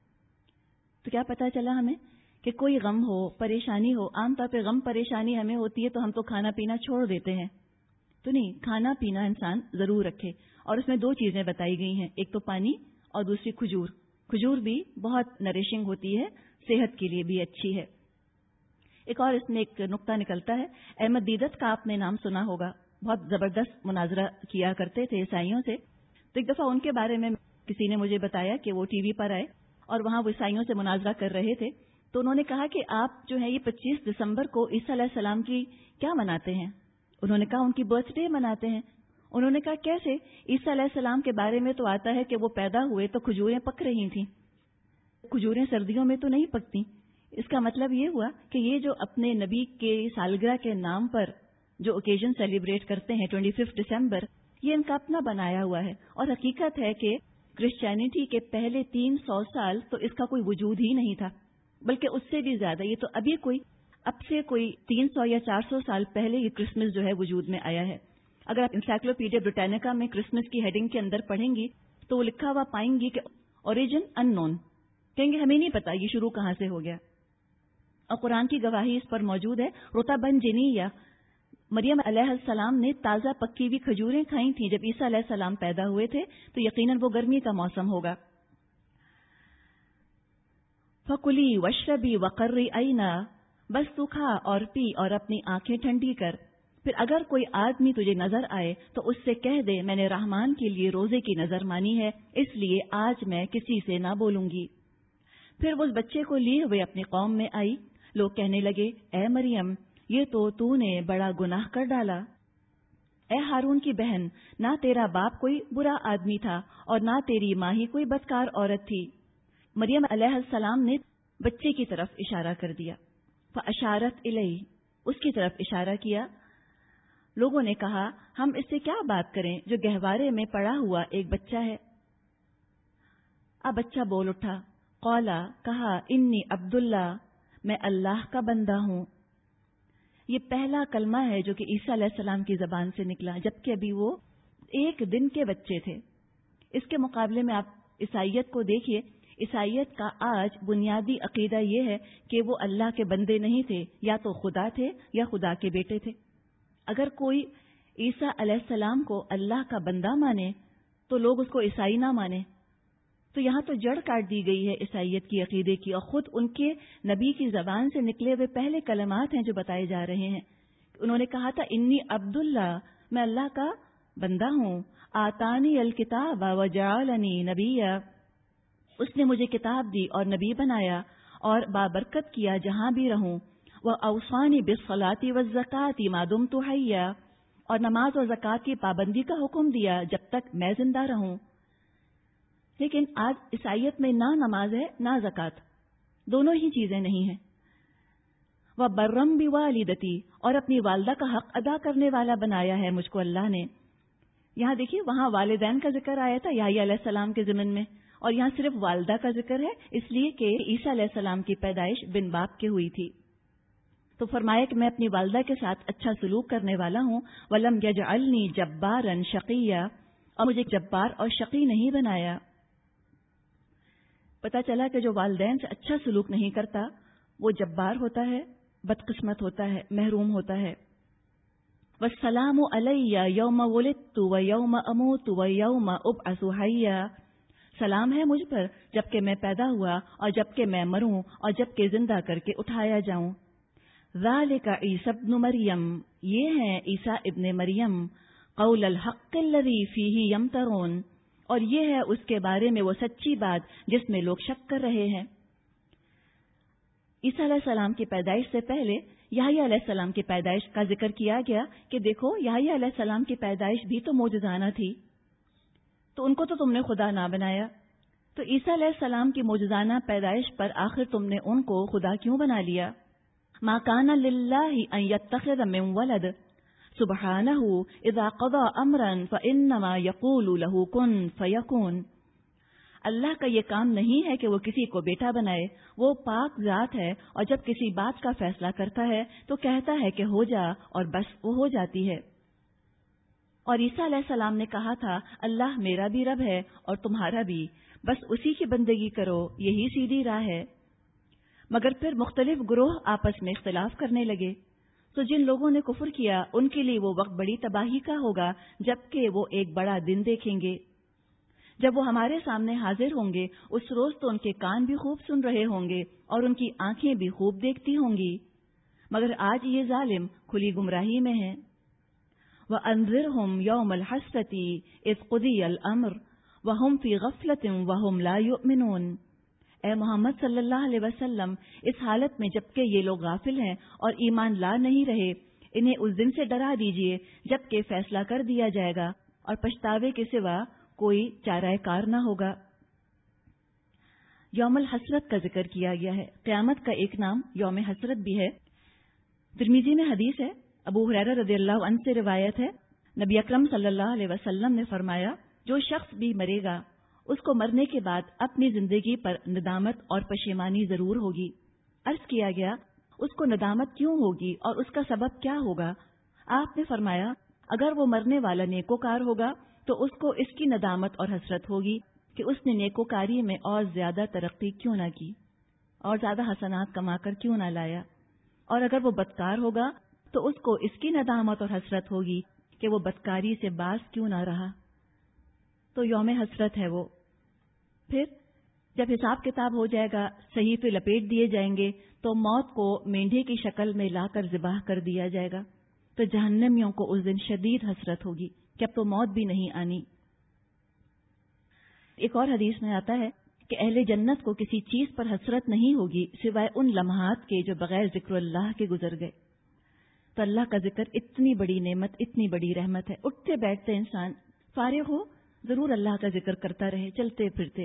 تو کیا پتا چلا ہمیں کہ کوئی غم ہو, پریشانی ہو, عام طور پہ غم پریشانی ہمیں ہوتی ہے تو ہم تو کھانا پینا چھوڑ دیتے ہیں. تو نہیں, کھانا پینا انسان ضرور رکھے, اور اس میں دو چیزیں بتائی گئی ہیں, ایک تو پانی اور دوسری کھجور. کھجور بھی بہت نریشنگ ہوتی ہے, صحت کے لیے بھی اچھی ہے. ایک اور اس میں ایک نقطہ نکلتا ہے, احمد دیدت کا آپ نے نام سنا ہوگا, بہت زبردست مناظرہ کیا کرتے تھے عیسائیوں سے. تو ایک دفعہ ان کے بارے میں کسی نے مجھے بتایا کہ وہ ٹی وی پر آئے اور وہاں وہ عیسائیوں سے مناظرہ کر رہے تھے. تو انہوں نے کہا کہ آپ جو ہے یہ پچیس دسمبر کو عیسیٰ علیہ السلام کی کیا مناتے ہیں؟ انہوں نے کہا ان کی برتھ ڈے مناتے ہیں. انہوں نے کہا کیسے؟ عیسیٰ علیہ السلام کے بارے میں تو آتا ہے کہ وہ پیدا ہوئے تو کھجوریں پک رہی تھیں. کھجوریں سردیوں میں تو نہیں پکتی. اس کا مطلب یہ ہوا کہ یہ جو اپنے نبی کے سالگرہ کے نام پر جو اوکیزن سیلیبریٹ کرتے ہیں ٹوئنٹی ففتھ دسمبر، یہ ان کا اپنا بنایا ہوا ہے. اور حقیقت ہے کہ کرسچینٹی کے پہلے تین سو سال تو اس کا کوئی وجود ہی نہیں تھا، بلکہ اس سے بھی زیادہ. یہ تو ابھی کوئی اب سے کوئی تین سو یا چار سو سال پہلے یہ کرسمس جو ہے وجود میں آیا ہے. اگر آپ انسائکلوپیڈیا بریٹینیکا میں کرسمس کی ہیڈنگ کے اندر پڑھیں گی تو وہ لکھا ہوا پائیں گی کہ اوریجن ان نون. کہیں گے ہمیں نہیں پتا یہ شروع کہاں سے ہو گیا. اور قرآن کی گواہی اس پر موجود ہے. رطباً جنیہ، مریم علیہ السلام نے تازہ پکی ہوئی کھجوریں کھائی تھیں جب عیسیٰ علیہ السلام پیدا ہوئے تھے، تو یقیناً وہ گرمی کا موسم ہوگا. فَكُلِي وَاشْرَبِي وَقَرِّ عَيْنًا، بس تو کھا اور پی اور اپنی آنکھیں ٹھنڈی کر. پھر اگر کوئی آدمی تجھے نظر آئے تو اس سے کہہ دے میں نے رحمان کے لیے روزے کی نظر مانی ہے، اس لیے آج میں کسی سے نہ بولوں گی. پھر وہ اس بچے کو لیے ہوئے اپنی قوم میں آئی. لوگ کہنے لگے اے مریم، یہ تو تو نے بڑا گناہ کر ڈالا. اے ہارون کی بہن، نہ تیرا باپ کوئی برا آدمی تھا اور نہ تیری ماں ہی کوئی بدکار عورت تھی. مریم علیہ السلام نے بچے کی طرف اشارہ کر دیا. فاشارت الیہ، اس کی طرف اشارہ کیا. لوگوں نے کہا ہم اس سے کیا بات کریں جو گہوارے میں پڑا ہوا ایک بچہ ہے. اب بچہ بول اٹھا. قولا، کہا انی عبداللہ، میں اللہ کا بندہ ہوں. یہ پہلا کلمہ ہے جو کہ عیسیٰ علیہ السلام کی زبان سے نکلا، جبکہ ابھی وہ ایک دن کے بچے تھے. اس کے مقابلے میں آپ عیسائیت کو دیکھیے. عیسائیت کا آج بنیادی عقیدہ یہ ہے کہ وہ اللہ کے بندے نہیں تھے، یا تو خدا تھے یا خدا کے بیٹے تھے. اگر کوئی عیسیٰ علیہ السلام کو اللہ کا بندہ مانے تو لوگ اس کو عیسائی نہ مانے. تو یہاں تو جڑ کاٹ دی گئی ہے عیسائیت کی عقیدے کی، اور خود ان کے نبی کی زبان سے نکلے ہوئے پہلے کلمات ہیں جو بتائے جا رہے ہیں. انہوں نے کہا تھا انی عبداللہ، میں اللہ کا بندہ ہوں. آتانی الکتاب وجعلنی نبیا، اس نے مجھے کتاب دی اور نبی بنایا اور بابرکت کیا جہاں بھی رہوں. وأوصانی بالصلاة والزکاة ما دمت حیا، اور نماز اور زکوٰۃ کی پابندی کا حکم دیا جب تک میں زندہ رہوں. لیکن آج عیسائیت میں نہ نماز ہے نہ زکوٰۃ، دونوں ہی چیزیں نہیں ہیں. وبرم بوالدتی، اور اپنی والدہ کا حق ادا کرنے والا بنایا ہے مجھ کو اللہ نے. یہاں دیکھیے وہاں والدین کا ذکر آیا تھا یحییٰ علیہ السلام کے ضمن میں، اور یہاں صرف والدہ کا ذکر ہے، اس لیے کہ عیسیٰ علیہ السلام کی پیدائش بن باپ کے ہوئی تھی. تو فرمایا کہ میں اپنی والدہ کے ساتھ اچھا سلوک کرنے والا ہوں. وَلَمْ يَجْعَلْنِي جَبَّارًا شَقِيًّا، اور مجھے جبار اور شقی نہیں بنایا. پتہ چلا کہ جو والدین سے اچھا سلوک نہیں کرتا وہ جبار ہوتا ہے، بدقسمت ہوتا ہے، محروم ہوتا ہے. وَالسَّلَامُ عَلَيَّ يَوْمَ وُلِدتُّ وَيَوْمَ أَمُوتُ وَيَوْمَ أُبْعَثُ حَيًّا، سلام ہے مجھ پر جبکہ میں پیدا ہوا اور جبکہ میں مروں اور جبکہ زندہ کر کے اٹھایا جاؤں. ذالک عیسی ابن مریم، یہ ہیں عیسیٰ ابن مریم. قول الحق الذی فیہ یمترون، اور یہ ہے اس کے بارے میں وہ سچی بات جس میں لوگ شک کر رہے ہیں. عیسیٰ علیہ السلام کی پیدائش سے پہلے یحییٰ علیہ السلام کی پیدائش کا ذکر کیا گیا کہ دیکھو یحییٰ علیہ السلام کی پیدائش بھی تو معجزانہ تھی، تو ان کو تو تم نے خدا نہ بنایا. تو عیسیٰ علیہ السلام کی معجزانہ پیدائش پر آخر تم نے ان کو خدا کیوں بنا لیا؟ ما کان للہ ان یتخذ من ولد سبحانہ اذا قضى امرا فانما یقول له کن فیکون. اللہ کا یہ کام نہیں ہے کہ وہ کسی کو بیٹا بنائے، وہ پاک ذات ہے اور جب کسی بات کا فیصلہ کرتا ہے تو کہتا ہے کہ ہو جا اور بس وہ ہو جاتی ہے. اور عیسیٰ علیہ السلام نے کہا تھا اللہ میرا بھی رب ہے اور تمہارا بھی، بس اسی کی بندگی کرو، یہی سیدھی راہ ہے. مگر پھر مختلف گروہ آپس میں اختلاف کرنے لگے، تو جن لوگوں نے کفر کیا ان کے لیے وہ وقت بڑی تباہی کا ہوگا جبکہ وہ ایک بڑا دن دیکھیں گے. جب وہ ہمارے سامنے حاضر ہوں گے اس روز تو ان کے کان بھی خوب سن رہے ہوں گے اور ان کی آنکھیں بھی خوب دیکھتی ہوں گی، مگر آج یہ ظالم کھلی گمراہی میں ہیں. وَأَنذِرْهُمْ يَوْمَ الْحَسْرَةِ إِذْ قُضِيَ الْأَمْرُ وَهُمْ فِي غَفْلَةٍ وَهُمْ لَا يُؤْمِنُونَ۔ اے محمد صلی اللہ علیہ وسلم، اس حالت میں جبکہ یہ لوگ غافل ہیں اور ایمان لا نہیں رہے، انہیں اس دن سے ڈرا دیجئے جبکہ فیصلہ کر دیا جائے گا اور پچھتاوے کے سوا کوئی چارہ کار نہ ہوگا۔ یوم الحسرت کا ذکر کیا گیا ہے۔ قیامت کا ایک نام یوم حسرت بھی ہے۔ ترمذی میں حدیث ہے، ابو ہریرہ رضی اللہ عنہ سے روایت ہے، نبی اکرم صلی اللہ علیہ وسلم نے فرمایا، جو شخص بھی مرے گا اس کو مرنے کے بعد اپنی زندگی پر ندامت اور پشیمانی ضرور ہوگی۔ عرض کیا گیا، اس کو ندامت کیوں ہوگی اور اس کا سبب کیا ہوگا؟ آپ نے فرمایا، اگر وہ مرنے والا نیکوکار ہوگا تو اس کو اس کی ندامت اور حسرت ہوگی کہ اس نے نیکوکاری میں اور زیادہ ترقی کیوں نہ کی اور زیادہ حسنات کما کر کیوں نہ لایا، اور اگر وہ بدکار ہوگا تو اس کو اس کی ندامت اور حسرت ہوگی کہ وہ بدکاری سے باز کیوں نہ رہا۔ تو یوم حسرت ہے وہ۔ پھر جب حساب کتاب ہو جائے گا، صحیفے لپیٹ دیے جائیں گے تو موت کو مینڈھے کی شکل میں لا کر ذبح کر دیا جائے گا، تو جہنمیوں کو اس دن شدید حسرت ہوگی کہ اب تو موت بھی نہیں آنی۔ ایک اور حدیث میں آتا ہے کہ اہل جنت کو کسی چیز پر حسرت نہیں ہوگی سوائے ان لمحات کے جو بغیر ذکر اللہ کے گزر گئے۔ تو اللہ کا ذکر اتنی بڑی نعمت، اتنی بڑی رحمت ہے۔ اٹھتے بیٹھتے انسان فارغ ہو ضرور اللہ کا ذکر کرتا رہے، چلتے پھرتے۔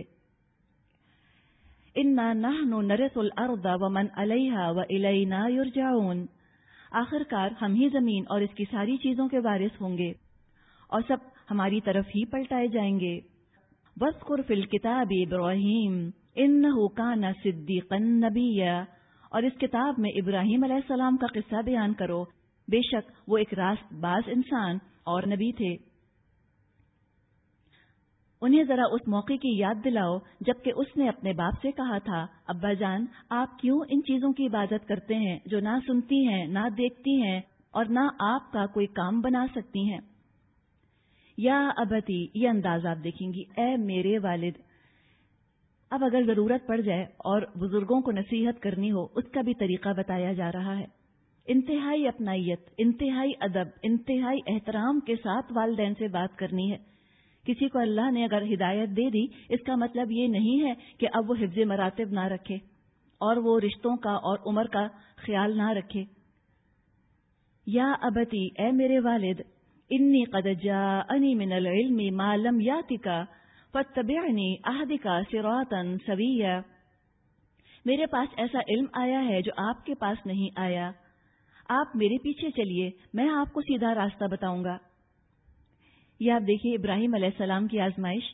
اِنَّا نَحْنُ نَرِثُ الْأَرْضَ وَمَنْ عَلَيْهَا وَإِلَيْنَا يُرْجَعُونَ۔ آخر کار ہم ہی زمین اور اس کی ساری چیزوں کے وارث ہوں گے اور سب ہماری طرف ہی پلٹائے جائیں گے۔ وَاذْكُرْ فِي الْكِتَابِ إِبْرَاهِيمَ إِنَّهُ كَانَ صِدِّيقًا نَبِيًّا۔ اور اس کتاب میں ابراہیم علیہ السلام کا قصہ بیان کرو، بے شک وہ ایک راست باز انسان اور نبی تھے۔ انہیں ذرا اس موقع کی یاد دلاؤ جبکہ اس نے اپنے باپ سے کہا تھا، ابا جان آپ کیوں ان چیزوں کی عبادت کرتے ہیں جو نہ سنتی ہیں، نہ دیکھتی ہیں اور نہ آپ کا کوئی کام بنا سکتی ہیں۔ یا ابتی، یہ انداز آپ دیکھیں گی، اے میرے والد۔ اب اگر ضرورت پڑ جائے اور بزرگوں کو نصیحت کرنی ہو، اس کا بھی طریقہ بتایا جا رہا ہے۔ انتہائی اپنائیت، انتہائی ادب، انتہائی احترام کے ساتھ والدین سے بات کرنی ہے۔ کسی کو اللہ نے اگر ہدایت دے دی، اس کا مطلب یہ نہیں ہے کہ اب وہ حفظ مراتب نہ رکھے اور وہ رشتوں کا اور عمر کا خیال نہ رکھے۔ یا ابتی، اے میرے والد، انی قد جاءنی من العلم ما لم یاتک فاتبعنی اہدک صراطا سویا۔ میرے پاس ایسا علم آیا ہے جو آپ کے پاس نہیں آیا، آپ میرے پیچھے چلیے، میں آپ کو سیدھا راستہ بتاؤں گا۔ یہ آپ دیکھیے ابراہیم علیہ السلام کی آزمائش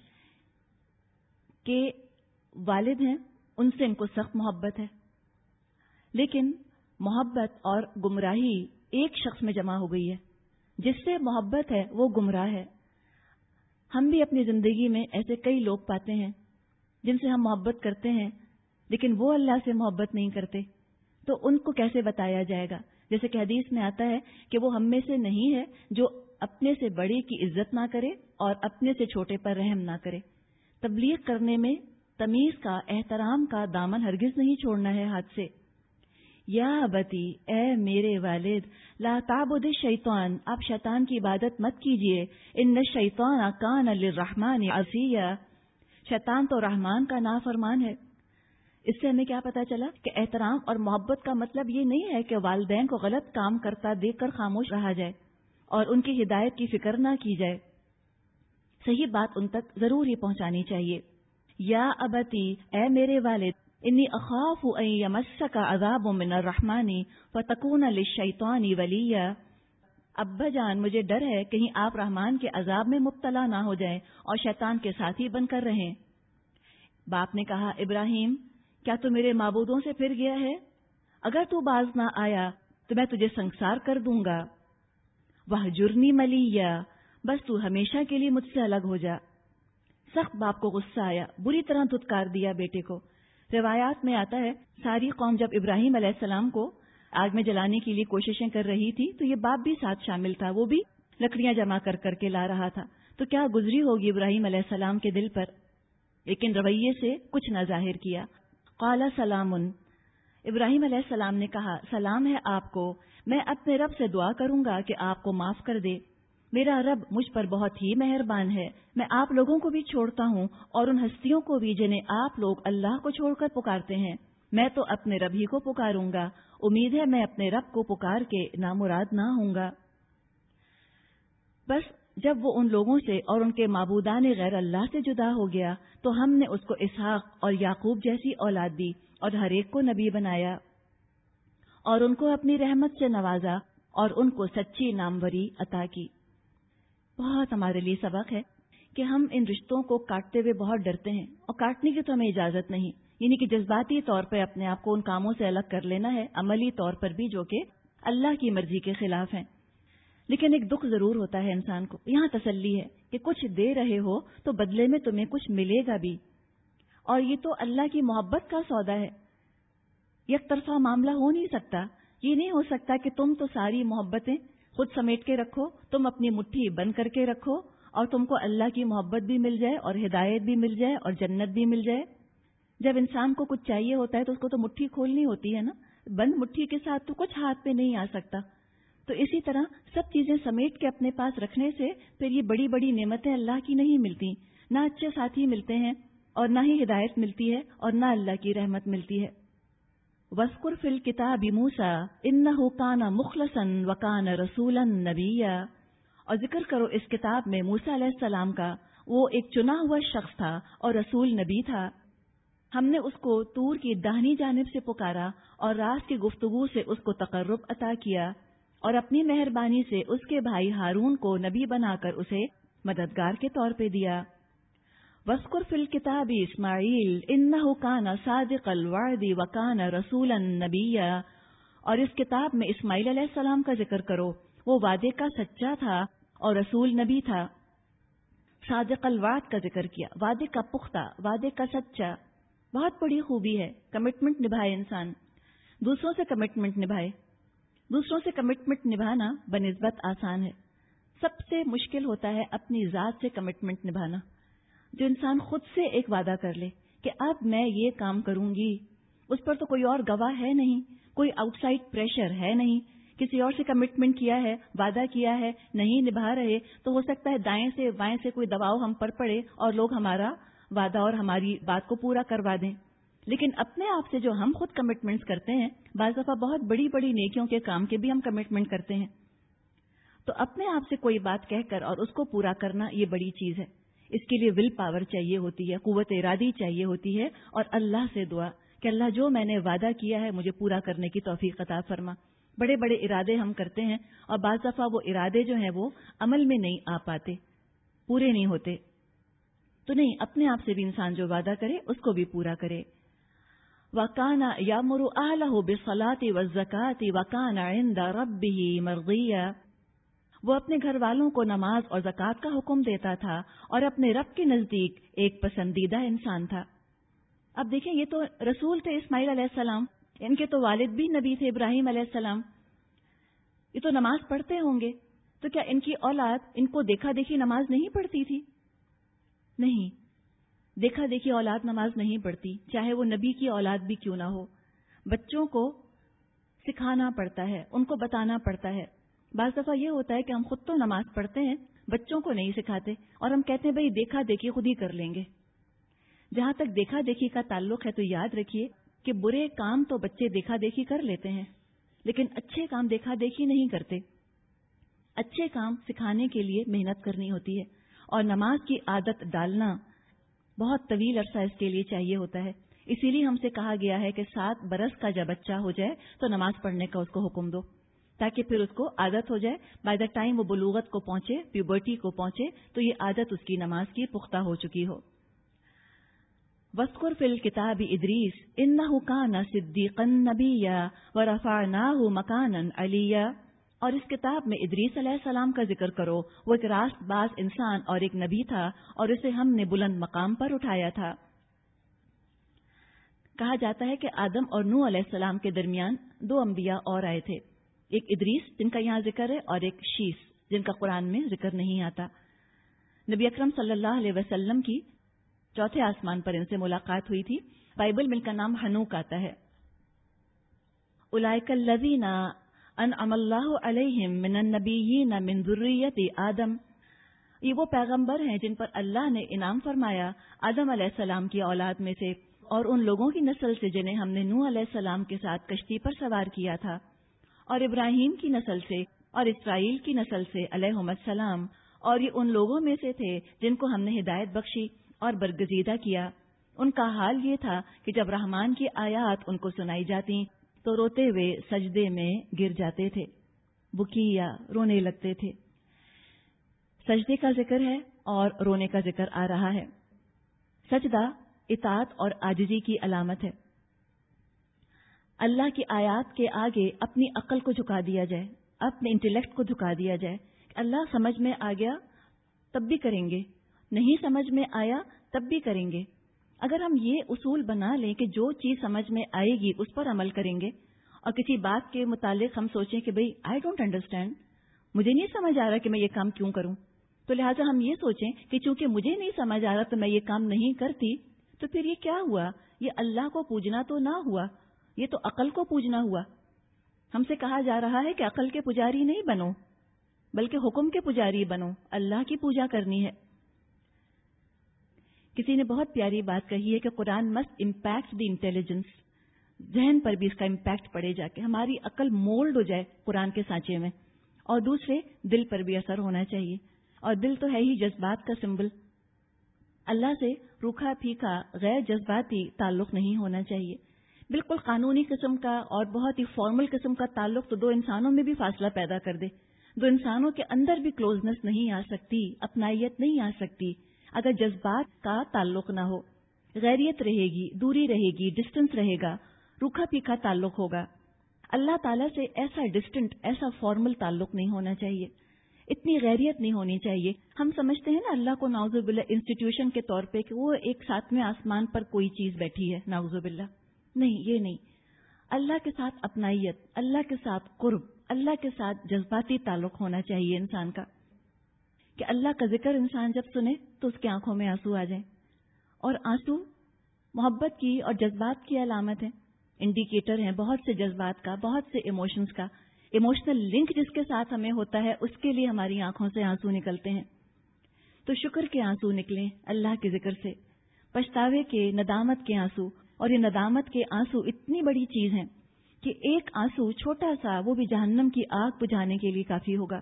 کہ والد ہیں، ان سے ان کو سخت محبت ہے، لیکن محبت اور گمراہی ایک شخص میں جمع ہو گئی ہے۔ جس سے محبت ہے وہ گمراہ ہے۔ ہم بھی اپنی زندگی میں ایسے کئی لوگ پاتے ہیں جن سے ہم محبت کرتے ہیں لیکن وہ اللہ سے محبت نہیں کرتے، تو ان کو کیسے بتایا جائے گا؟ جیسے کہ حدیث میں آتا ہے کہ وہ ہم میں سے نہیں ہے جو اپنے سے بڑے کی عزت نہ کرے اور اپنے سے چھوٹے پر رحم نہ کرے۔ تبلیغ کرنے میں تمیز کا، احترام کا دامن ہرگز نہیں چھوڑنا ہے ہاتھ سے۔ یا ابتی، اے میرے والد، لا تعبد الشیطان، آپ شیطان کی عبادت مت کیجیے، ان الشیطان کان للرحمن عصیا، شیطان تو رحمان کا نافرمان ہے۔ اس سے ہمیں کیا پتا چلا کہ احترام اور محبت کا مطلب یہ نہیں ہے کہ والدین کو غلط کام کرتا دیکھ کر خاموش رہا جائے اور ان کی ہدایت کی فکر نہ کی جائے، صحیح بات ان تک ضرور ہی پہنچانی چاہیے۔ یا ابتی، اے میرے والد، انی اخاف ان یمسک عذاب من الرحمن فتکون للشیطان ولیا، ابا جان مجھے ڈر ہے کہیں آپ رحمان کے عذاب میں مبتلا نہ ہو جائیں اور شیطان کے ساتھی بن کر رہیں۔ باپ نے کہا، ابراہیم کیا تو میرے معبودوں سے پھر گیا ہے؟ اگر تو باز نہ آیا تو میں تجھے سنسار کر دوں گا۔ وَاہْجُرْنِی مَلِیًّا، بس تو ہمیشہ کے لیے مجھ سے الگ ہو جا۔ سخت باپ کو غصہ آیا، بری طرح دھتکار دیا بیٹے کو۔ روایات میں آتا ہے ساری قوم جب ابراہیم علیہ السلام کو آگ میں جلانے کے لیے کوششیں کر رہی تھی تو یہ باپ بھی ساتھ شامل تھا، وہ بھی لکڑیاں جمع کر کر کے لا رہا تھا۔ تو کیا گزری ہوگی ابراہیم علیہ السلام کے دل پر، لیکن رویے سے کچھ نہ ظاہر کیا۔ قال سلام، ابراہیم علیہ السلام نے کہا، سلام ہے آپ کو، میں اپنے رب سے دعا کروں گا کہ آپ کو معاف کر دے۔ میرا رب مجھ پر بہت ہی مہربان ہے، میں آپ لوگوں کو بھی چھوڑتا ہوں اور ان ہستیوں کو بھی جنہیں آپ لوگ اللہ کو چھوڑ کر پکارتے ہیں، میں تو اپنے رب ہی کو پکاروں گا، امید ہے میں اپنے رب کو پکار کے نامراد نہ ہوں گا۔ بس جب وہ ان لوگوں سے اور ان کے معبودان غیر اللہ سے جدا ہو گیا تو ہم نے اس کو اسحاق اور یعقوب جیسی اولاد دی اور ہر ایک کو نبی بنایا اور ان کو اپنی رحمت سے نوازا اور ان کو سچی ناموری عطا کی۔ بہت ہمارے لیے سبق ہے کہ ہم ان رشتوں کو کاٹتے ہوئے بہت ڈرتے ہیں، اور کاٹنے کی تو ہمیں اجازت نہیں، یعنی کہ جذباتی طور پہ اپنے آپ کو ان کاموں سے الگ کر لینا ہے، عملی طور پر بھی جو کہ اللہ کی مرضی کے خلاف ہیں۔ لیکن ایک دکھ ضرور ہوتا ہے انسان کو، یہاں تسلی ہے کہ کچھ دے رہے ہو تو بدلے میں تمہیں کچھ ملے گا بھی، اور یہ تو اللہ کی محبت کا سودا ہے، یک طرفہ معاملہ ہو نہیں سکتا۔ یہ نہیں ہو سکتا کہ تم تو ساری محبتیں خود سمیٹ کے رکھو، تم اپنی مٹھی بند کر کے رکھو اور تم کو اللہ کی محبت بھی مل جائے اور ہدایت بھی مل جائے اور جنت بھی مل جائے۔ جب انسان کو کچھ چاہیے ہوتا ہے تو اس کو تو مٹھی کھولنی ہوتی ہے نا، بند مٹھی کے ساتھ تو کچھ ہاتھ پہ نہیں آ سکتا۔ تو اسی طرح سب چیزیں سمیٹ کے اپنے پاس رکھنے سے پھر یہ بڑی بڑی نعمتیں اللہ کی نہیں ملتی، نہ اچھے ساتھی ملتے ہیں اور نہ ہی ہدایت ملتی ہے اور نہ اللہ کی رحمت ملتی ہے۔ وَاذْكُرْ فِي الْكِتَابِ مُوسَىٰ إِنَّهُ كَانَ مُخْلَصًا وَكَانَ رَسُولًا نَبِيًّا، اور ذکر کرو اس کتاب میں موسیٰ علیہ السلام کا، وہ ایک چنا ہوا شخص تھا اور رسول نبی تھا۔ ہم نے اس کو طور کی داہنی جانب سے پکارا اور راز کی گفتگو سے اس کو تقرب عطا کیا، اور اپنی مہربانی سے اس کے بھائی ہارون کو نبی بنا کر اسے مددگار کے طور پہ دیا۔ وَاذْكُرْ فِي الْكِتَابِ إِسْمَاعِيلَ إِنَّهُ كَانَ صَادِقَ الْوَعْدِ وَكَانَ رَسُولًا نَبِيًّا، اور اس کتاب میں اسماعیل علیہ السلام کا ذکر کرو، وہ وعدے کا سچا تھا اور رسول نبی تھا۔ صادق الوعد کا ذکر کیا، وعدے کا پختہ، وعدے کا سچا، بہت بڑی خوبی ہے۔ کمٹمنٹ نبھائے انسان، دوسروں سے کمٹمنٹ نبھائے۔ دوسروں سے کمٹمنٹ نبھانا بنسبت آسان ہے، سب سے مشکل ہوتا ہے اپنی ذات سے کمٹمنٹ نبھانا۔ جو انسان خود سے ایک وعدہ کر لے کہ اب میں یہ کام کروں گی، اس پر تو کوئی اور گواہ ہے نہیں، کوئی آؤٹ سائڈ پریشر ہے نہیں، کسی اور سے کمٹمنٹ کیا ہے، وعدہ کیا ہے، نہیں نبھا رہے تو ہو سکتا ہے دائیں سے بائیں سے کوئی دباؤ ہم پر پڑے اور لوگ ہمارا وعدہ اور ہماری بات کو پورا کروا دیں۔ لیکن اپنے آپ سے جو ہم خود کمٹمنٹس کرتے ہیں، بعض دفعہ بہت بڑی بڑی نیکیوں کے کام کے بھی ہم کمٹمنٹ کرتے ہیں، تو اپنے آپ سے کوئی بات کہہ کر اور اس کو پورا کرنا یہ بڑی چیز ہے۔ اس کے لیے ول پاور چاہیے ہوتی ہے، قوت ارادی چاہیے ہوتی ہے، اور اللہ سے دعا کہ اللہ جو میں نے وعدہ کیا ہے مجھے پورا کرنے کی توفیق عطا فرما۔ بڑے بڑے ارادے ہم کرتے ہیں اور بعض دفعہ وہ ارادے جو ہیں وہ عمل میں نہیں آ پاتے، پورے نہیں ہوتے، تو نہیں، اپنے آپ سے بھی انسان جو وعدہ کرے اس کو بھی پورا کرے۔ وَكَانَ يَأْمُرُ أَهْلَهُ بِالصَّلَاةِ وَالزَّكَاةِ وَكَانَ عِندَ رَبِّهِ مَرْضِيًّا، وہ اپنے گھر والوں کو نماز اور زکوٰۃ کا حکم دیتا تھا اور اپنے رب کے نزدیک ایک پسندیدہ انسان تھا۔ اب دیکھیں، یہ تو رسول تھے اسماعیل علیہ السلام، ان کے تو والد بھی نبی تھے ابراہیم علیہ السلام، یہ تو نماز پڑھتے ہوں گے، تو کیا ان کی اولاد ان کو دیکھا دیکھی نماز نہیں پڑھتی تھی؟ نہیں، دیکھا دیکھی اولاد نماز نہیں پڑھتی، چاہے وہ نبی کی اولاد بھی کیوں نہ ہو۔ بچوں کو سکھانا پڑتا ہے، ان کو بتانا پڑتا ہے۔ بعض دفعہ یہ ہوتا ہے کہ ہم خود تو نماز پڑھتے ہیں، بچوں کو نہیں سکھاتے، اور ہم کہتے ہیں بھئی دیکھا دیکھی خود ہی کر لیں گے۔ جہاں تک دیکھا دیکھی کا تعلق ہے تو یاد رکھیے کہ برے کام تو بچے دیکھا دیکھی کر لیتے ہیں، لیکن اچھے کام دیکھا دیکھی نہیں کرتے۔ اچھے کام سکھانے کے لیے محنت کرنی ہوتی ہے، اور نماز کی عادت ڈالنا بہت طویل عرصہ اس کے لیے چاہیے ہوتا ہے۔ اسی لیے ہم سے کہا گیا ہے کہ سات برس کا جب بچہ ہو جائے تو نماز پڑھنے کا اس کو حکم دو، تاکہ پھر اس کو عادت ہو جائے، بائی دا ٹائم وہ بلوغت کو پہنچے، پیوبرٹی کو پہنچے، تو یہ عادت اس کی نماز کی پختہ ہو چکی ہو۔ وَاذْكُرْ فِي الْكِتَابِ إِدْرِيسَ إِنَّهُ كَانَ صِدِّيقًا نَبِيًّا وَرَفَعْنَاهُ مَكَانًا عَلِيًّا، اور اس کتاب میں ادریس علیہ السلام کا ذکر کرو، وہ ایک راست باز انسان اور ایک نبی تھا، اور اسے ہم نے بلند مقام پر اٹھایا تھا۔ کہا جاتا ہے کہ آدم اور نوح علیہ السلام کے درمیان دو انبیاء اور آئے تھے، ایک ادریس جن کا یہاں ذکر ہے اور ایک شیس جن کا قرآن میں ذکر نہیں آتا۔ نبی اکرم صلی اللہ علیہ وسلم کی چوتھے آسمان پر ان سے ملاقات ہوئی تھی۔ بائبل میں ان کا نام ہنوک آتا ہے۔ اولئک الذین अनअम अल्लाहु अलैहिम मिनन नबिय्यीन मिन ज़ुर्रिय्यति आदम, ये वो पैगंबर हैं जिन पर अल्लाह ने इनाम फरमाया आदम अलैहिस्सलाम की औलाद में से और उन लोगों की नस्ल से जिन्हें हमने नूह अलैहिस्सलाम के साथ कश्ती पर सवार किया था, और इब्राहीम की नस्ल से और इसराइल की नस्ल से अलैहिमुस्सलाम, और ये उन लोगों में से थे जिनको हमने हिदायत बख्शी और बरगजीदा किया। उनका हाल ये था कि जब रहमान की आयात उनको सुनाई जाती तो रोते हुए सजदे में गिर जाते थे, बुकिया रोने लगते थे। सजदे का जिक्र है और रोने का जिक्र आ रहा है। सजदा इताअत और आजिजी की अलामत है। अल्लाह की आयात के आगे अपनी अक्ल को झुका दिया जाए, अपने इंटेलेक्ट को झुका दिया जाए। अल्लाह समझ में आ गया तब भी करेंगे, नहीं समझ में आया तब भी करेंगे। अगर हम ये उसूल बना लें कि जो चीज समझ में आएगी उस पर अमल करेंगे, और किसी बात के मुतालिक हम सोचें कि भाई आई डोंट अंडरस्टैंड, मुझे नहीं समझ आ रहा कि मैं ये काम क्यों करूं, तो लिहाजा हम ये सोचें कि चूंकि मुझे नहीं समझ आ रहा तो मैं ये काम नहीं करती, तो फिर ये क्या हुआ? ये अल्लाह को पूजना तो ना हुआ, ये तो अकल को पूजना हुआ। हमसे कहा जा रहा है कि अकल के पुजारी नहीं बनो, बल्कि हुक्म के पुजारी बनो, अल्लाह की पूजा करनी है। किसी ने बहुत प्यारी बात कही है कि Quran must impact the intelligence, जहन पर भी इसका इम्पैक्ट पड़े जाके, हमारी अकल मोल्ड हो जाए कुरान के सांचे में, और दूसरे दिल पर भी असर होना चाहिए। और दिल तो है ही जज्बात का सिंबल। अल्लाह से रूखा फीका गैर जज्बाती ताल्लुक नहीं होना चाहिए। बिल्कुल कानूनी किस्म का और बहुत ही फॉर्मल किस्म का ताल्लुक तो दो इंसानों में भी फासला पैदा कर दे। दो इंसानों के अंदर भी क्लोजनेस नहीं आ सकती, अपनाइयत नहीं आ सकती अगर जज्बात का ताल्लुक ना हो। गैरियत रहेगी, दूरी रहेगी, डिस्टेंस रहेगा, रूखा फीका ताल्लुक होगा। अल्लाह ताला से ऐसा डिस्टेंट, ऐसा फॉर्मल ताल्लुक नहीं होना चाहिए, इतनी गैरियत नहीं होनी चाहिए। हम समझते हैं ना अल्लाह को नाउजुबिल्लाह इंस्टीट्यूशन के तौर पे कि वो एक सातवें आसमान पर कोई चीज बैठी है, नाउजुबिल्लाह। नहीं, ये नहीं। अल्लाह के साथ अपनाइयत, अल्लाह के साथ कुर्ब, अल्लाह के साथ जज्बाती ताल्लुक होना चाहिए इंसान का, कि अल्लाह का जिक्र इंसान जब सुने तो उसकी आंखों में आंसू आ जाए। और आंसू मोहब्बत की और जज्बात की अलामत है, इंडिकेटर है बहुत से जज्बात का, बहुत से इमोशंस का। इमोशनल लिंक जिसके साथ हमें होता है उसके लिए हमारी आंखों से आंसू निकलते हैं। तो शुक्र के आंसू निकलें अल्लाह के जिक्र से, पछतावे के, नदामत के आंसू। और ये नदामत के आंसू इतनी बड़ी चीज हैं कि एक आंसू छोटा सा, वो भी जहन्नम की आग बुझाने के लिए काफी होगा।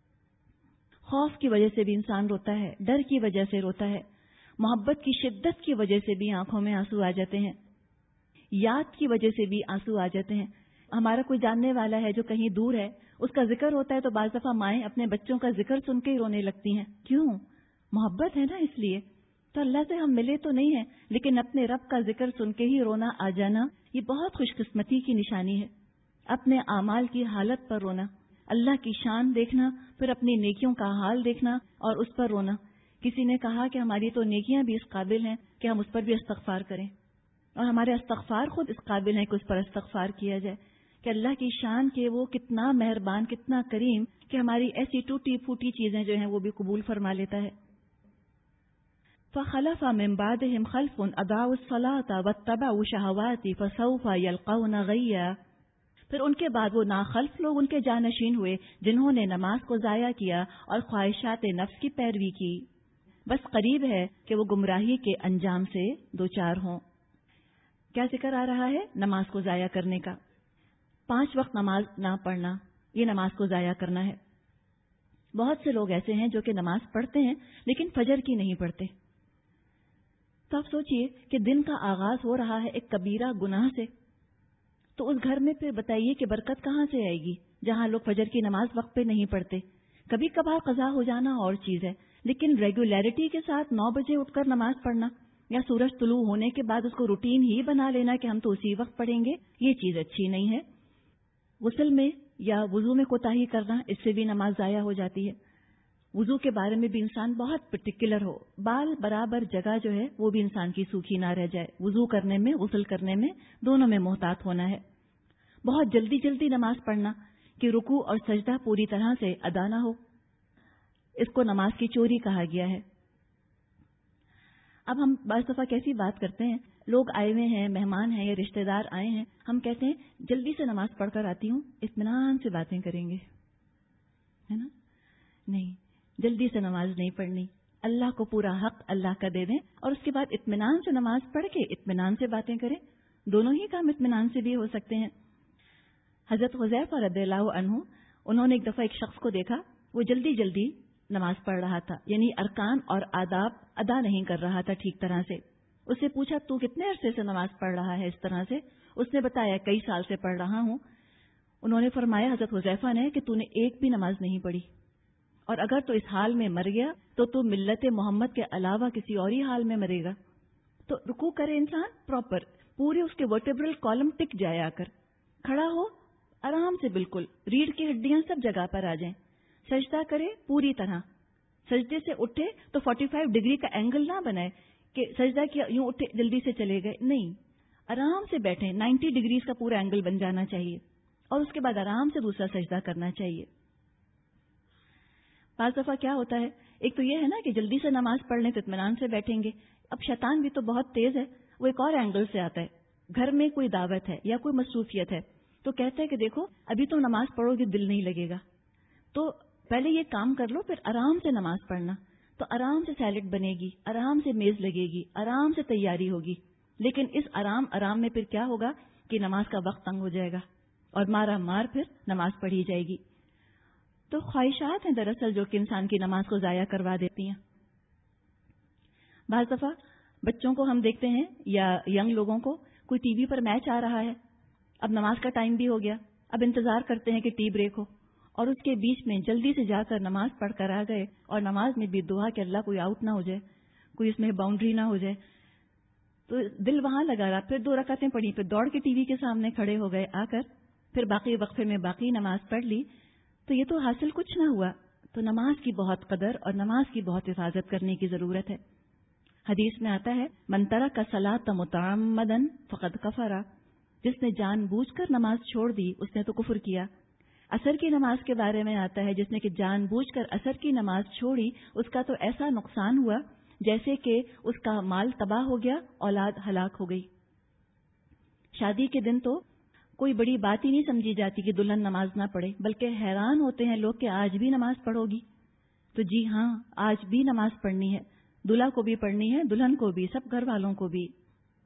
खौफ की वजह से भी इंसान रोता है, डर की वजह से रोता है, मोहब्बत की शिद्दत की वजह से भी आंखों में आंसू आ जाते हैं, याद की वजह से भी आंसू आ जाते हैं। हमारा कोई जानने वाला है जो कहीं दूर है, उसका जिक्र होता है तो बाज दफा माएं अपने बच्चों का जिक्र सुन के ही रोने लगती हैं। क्यों? मोहब्बत है ना, इसलिए। तो अल्लाह से हम मिले तो नहीं है, लेकिन अपने रब का जिक्र सुन के ही रोना आ जाना, ये बहुत खुशकिस्मती की निशानी है। अपने आमाल की हालत पर रोना, अल्लाह की शान देखना, फिर अपनी नेकियों का हाल देखना और उस पर रोना। किसी ने कहा कि हमारी तो नेकियां भी इस काबिल हैं कि हम उस पर भी इस्तगफार करें, और हमारे इस्तगफार खुद इस काबिल हैं कि उस पर इस्तगफार किया जाए, कि अल्लाह की शान के वो कितना मेहरबान, कितना करीम कि हमारी ऐसी टूटी फूटी चीजें जो हैं वो भी कबूल फरमा लेता है। फ़ख़लफ़ मिन बादिहिम ख़ल्फ़ुन अदाउस सलाता वत्तबअू शहवाति फ़सौफ़ यल्क़ौना ग़य्या। फिर उनके बाद वो नाखल्फ लोग उनके जानशीन हुए जिन्होंने नमाज को जाया किया और ख्वाहिशात नफ्स की पैरवी की। बस करीब है कि वो गुमराही के अंजाम से दो चार हों। क्या जिक्र आ रहा है? नमाज को जाया करने का। पांच वक्त नमाज ना पढ़ना, ये नमाज को जाया करना है। बहुत से लोग ऐसे हैं जो कि नमाज पढ़ते हैं लेकिन फजर की नहीं पढ़ते। तो आप सोचिए कि दिन का आगाज हो रहा है एक कबीरा गुनाह से, तो उस घर में फिर बताइए कि बरकत कहां से आएगी जहां लोग फजर की नमाज वक्त पे नहीं पढ़ते। कभी कभार कज़ा हो जाना और चीज है, लेकिन रेगुलरिटी के साथ नौ बजे उठकर नमाज पढ़ना या सूरज तुलू होने के बाद उसको रूटीन ही बना लेना कि हम तो उसी वक्त पढ़ेंगे, ये चीज अच्छी नहीं है। गुस्ल में या वुजू में कोताही करना, इससे भी नमाज जाया हो जाती है। वुजू के बारे में भी इंसान बहुत पर्टिकुलर हो, बाल बराबर जगह जो है वो भी इंसान की सूखी ना रह जाए। वुजू करने में, गुस्ल करने में, दोनों में मोहतात होना है। बहुत जल्दी जल्दी नमाज पढ़ना कि रुकू और सजदा पूरी तरह से अदा ना हो, इसको नमाज की चोरी कहा गया है। अब हम बाज़ दफा कैसी बात करते हैं لوگ آئے ہوئے ہیں، مہمان ہیں یا رشتہ دار آئے ہیں، ہم کہتے ہیں جلدی سے نماز پڑھ کر آتی ہوں، اطمینان سے باتیں کریں گے، ہے نا؟ نہیں، جلدی سے نماز نہیں پڑھنی، اللہ کو پورا حق اللہ کا دے دیں اور اس کے بعد اطمینان سے نماز پڑھ کے اطمینان سے باتیں کریں. دونوں ہی کام اطمینان سے بھی ہو سکتے ہیں. حضرت حذیفہ رضی اللہ عنہ، انہوں نے ایک دفعہ ایک شخص کو دیکھا، وہ جلدی جلدی نماز پڑھ رہا تھا، یعنی ارکان اور آداب ادا نہیں کر رہا تھا ٹھیک طرح سے. اس سے پوچھا تو کتنے عرصے سے نماز پڑھ رہا ہے اس طرح سے؟ اس نے بتایا کئی سال سے پڑھ رہا ہوں. انہوں نے فرمایا حضرت حذیفہ نے کہ تو نے ایک بھی نماز نہیں پڑھی، اور اگر تو اس حال میں مر گیا تو تو ملت محمد کے علاوہ کسی اور ہی حال میں مرے گا. تو رکوع کرے انسان پراپر، پورے اس کے ورٹیبرل کالم ٹک جائے، آ کر کھڑا ہو آرام سے، بالکل ریڑھ کی ہڈیاں سب جگہ پر آ جائیں. سجدہ کرے پوری طرح، سجدے سے اٹھے تو فورٹی فائیو ڈگری کا اینگل نہ بنائے کہ سجدہ کیا یوں اٹھے جلدی سے چلے گئے، نہیں، آرام سے بیٹھیں، نائنٹی ڈگریز کا پورا اینگل بن جانا چاہیے اور اس کے بعد آرام سے دوسرا سجدہ کرنا چاہیے. بعض دفعہ کیا ہوتا ہے، ایک تو یہ ہے نا کہ جلدی سے نماز پڑھ لیں تو اطمینان سے بیٹھیں گے. اب شیطان بھی تو بہت تیز ہے، وہ ایک اور اینگل سے آتا ہے. گھر میں کوئی دعوت ہے یا کوئی مصروفیت ہے تو کہتے ہیں کہ دیکھو ابھی تم نماز پڑھو گے دل نہیں لگے گا، تو پہلے یہ کام کر لو پھر آرام سے نماز پڑھنا. تو آرام سے سیلڈ بنے گی، آرام سے میز لگے گی، آرام سے تیاری ہوگی. لیکن اس آرام آرام میں پھر کیا ہوگا کہ نماز کا وقت تنگ ہو جائے گا اور مارا مار پھر نماز پڑھی جائے گی. تو خواہشات ہیں دراصل جو کہ انسان کی نماز کو ضائع کروا دیتی ہیں. بعض دفعہ بچوں کو ہم دیکھتے ہیں یا ینگ لوگوں کو، کوئی ٹی وی پر میچ آ رہا ہے، اب نماز کا ٹائم بھی ہو گیا، اب انتظار کرتے ہیں کہ ٹی بریک ہو، اور اس کے بیچ میں جلدی سے جا کر نماز پڑھ کر آ گئے، اور نماز میں بھی دعا کہ اللہ کوئی آؤٹ نہ ہو جائے، کوئی اس میں باؤنڈری نہ ہو جائے. تو دل وہاں لگا رہا، پھر دو رکعتیں پڑھی، پھر دوڑ کے ٹی وی کے سامنے کھڑے ہو گئے آ کر، پھر باقی وقفے میں باقی نماز پڑھ لی. تو یہ تو حاصل کچھ نہ ہوا. تو نماز کی بہت قدر اور نماز کی بہت حفاظت کرنے کی ضرورت ہے. حدیث میں آتا ہے من ترک الصلاۃ متعمدا فقد کفر، جس نے جان بوجھ کر نماز چھوڑ دی اس نے تو کفر کیا. عصر کی نماز کے بارے میں آتا ہے جس نے کہ جان بوجھ کر عصر کی نماز چھوڑی اس کا تو ایسا نقصان ہوا جیسے کہ اس کا مال تباہ ہو گیا، اولاد ہلاک ہو گئی. شادی کے دن تو کوئی بڑی بات ہی نہیں سمجھی جاتی کہ دلہن نماز نہ پڑھے، بلکہ حیران ہوتے ہیں لوگ کہ آج بھی نماز پڑھو گی؟ تو جی ہاں، آج بھی نماز پڑھنی ہے، دلہا کو بھی پڑھنی ہے، دلہن کو بھی، سب گھر والوں کو بھی.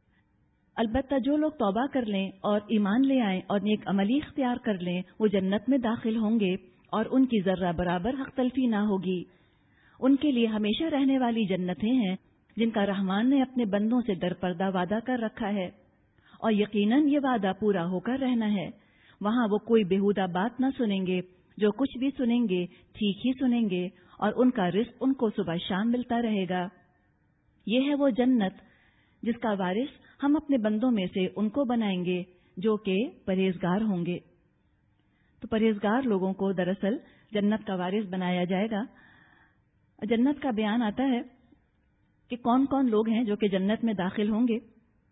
البتہ جو لوگ توبہ کر لیں اور ایمان لے آئیں اور نیک عملی اختیار کر لیں وہ جنت میں داخل ہوں گے اور ان کی ذرہ برابر حق تلفی نہ ہوگی. ان کے لیے ہمیشہ رہنے والی جنتیں ہیں جن کا رحمان نے اپنے بندوں سے درپردہ وعدہ کر رکھا ہے، اور یقیناً یہ وعدہ پورا ہو کر رہنا ہے. وہاں وہ کوئی بےہودہ بات نہ سنیں گے، جو کچھ بھی سنیں گے ٹھیک ہی سنیں گے، اور ان کا رزق ان کو صبح شام ملتا رہے گا. یہ ہے وہ جنت جس کا وارث ہم اپنے بندوں میں سے ان کو بنائیں گے جو کہ پرہیزگار ہوں گے. تو پرہیزگار لوگوں کو دراصل جنت کا وارث بنایا جائے گا. جنت کا بیان آتا ہے کہ کون کون لوگ ہیں جو کہ جنت میں داخل ہوں گے.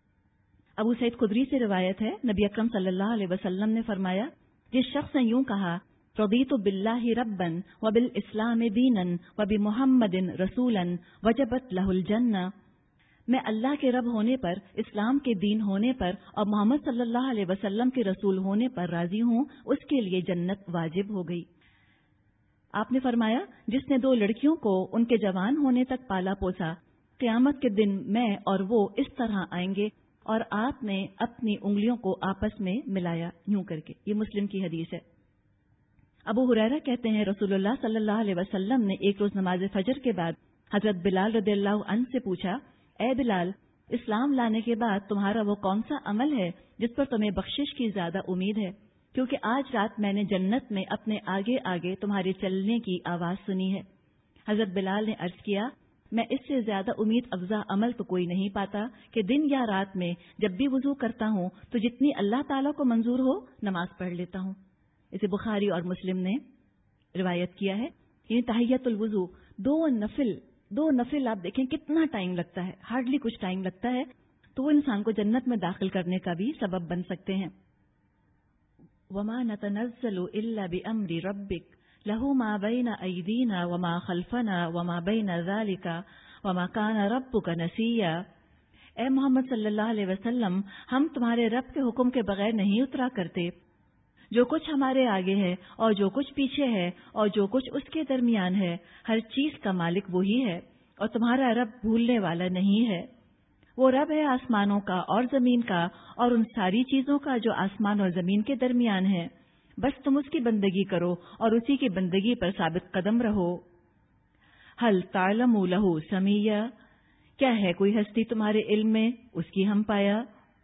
ابو سعید خدری سے روایت ہے، نبی اکرم صلی اللہ علیہ وسلم نے فرمایا، جس شخص نے یوں کہا رضیت باللہ ربا وبالاسلام دینا وبمحمد رسولا وجبت لہ الجنہ، میں اللہ کے رب ہونے پر، اسلام کے دین ہونے پر اور محمد صلی اللہ علیہ وسلم کے رسول ہونے پر راضی ہوں، اس کے لیے جنت واجب ہو گئی. آپ نے فرمایا جس نے دو لڑکیوں کو ان کے جوان ہونے تک پالا پوسا، قیامت کے دن میں اور وہ اس طرح آئیں گے، اور آپ نے اپنی انگلیوں کو آپس میں ملایا یوں کر کے. یہ مسلم کی حدیث ہے. ابو ہریرہ کہتے ہیں رسول اللہ صلی اللہ علیہ وسلم نے ایک روز نماز فجر کے بعد حضرت بلال رضی اللہ عنہ سے پوچھا، اے بلال، اسلام لانے کے بعد تمہارا وہ کون سا عمل ہے جس پر تمہیں بخشش کی زیادہ امید ہے؟ کیونکہ آج رات میں نے جنت میں اپنے آگے آگے تمہارے چلنے کی آواز سنی ہے. حضرت بلال نے عرض کیا، میں اس سے زیادہ امید افزا عمل تو کوئی نہیں پاتا کہ دن یا رات میں جب بھی وضو کرتا ہوں تو جتنی اللہ تعالیٰ کو منظور ہو نماز پڑھ لیتا ہوں. اسے بخاری اور مسلم نے روایت کیا ہے. یعنی تحیت الوضو، دو نفل دو نفل آپ دیکھیں کتنا ٹائم لگتا ہے، ہارڈلی کچھ ٹائم لگتا ہے، تو وہ انسان کو جنت میں داخل کرنے کا بھی سبب بن سکتے ہیں. وما نتنزل الا بامر ربک لہ ما بین ایدینا وما خلفنا وما بین ذلک وما کان ربک نسیا. اے محمد صلی اللہ علیہ وسلم، ہم تمہارے رب کے حکم کے بغیر نہیں اترا کرتے۔ جو کچھ ہمارے آگے ہے اور جو کچھ پیچھے ہے اور جو کچھ اس کے درمیان ہے، ہر چیز کا مالک وہی ہے، اور تمہارا رب بھولنے والا نہیں ہے۔ وہ رب ہے آسمانوں کا اور زمین کا اور ان ساری چیزوں کا جو آسمان اور زمین کے درمیان ہے، بس تم اس کی بندگی کرو اور اسی کی بندگی پر ثابت قدم رہو۔ ہل تعلم لہ سمیہ، کیا ہے کوئی ہستی تمہارے علم میں اس کی ہم پایا؟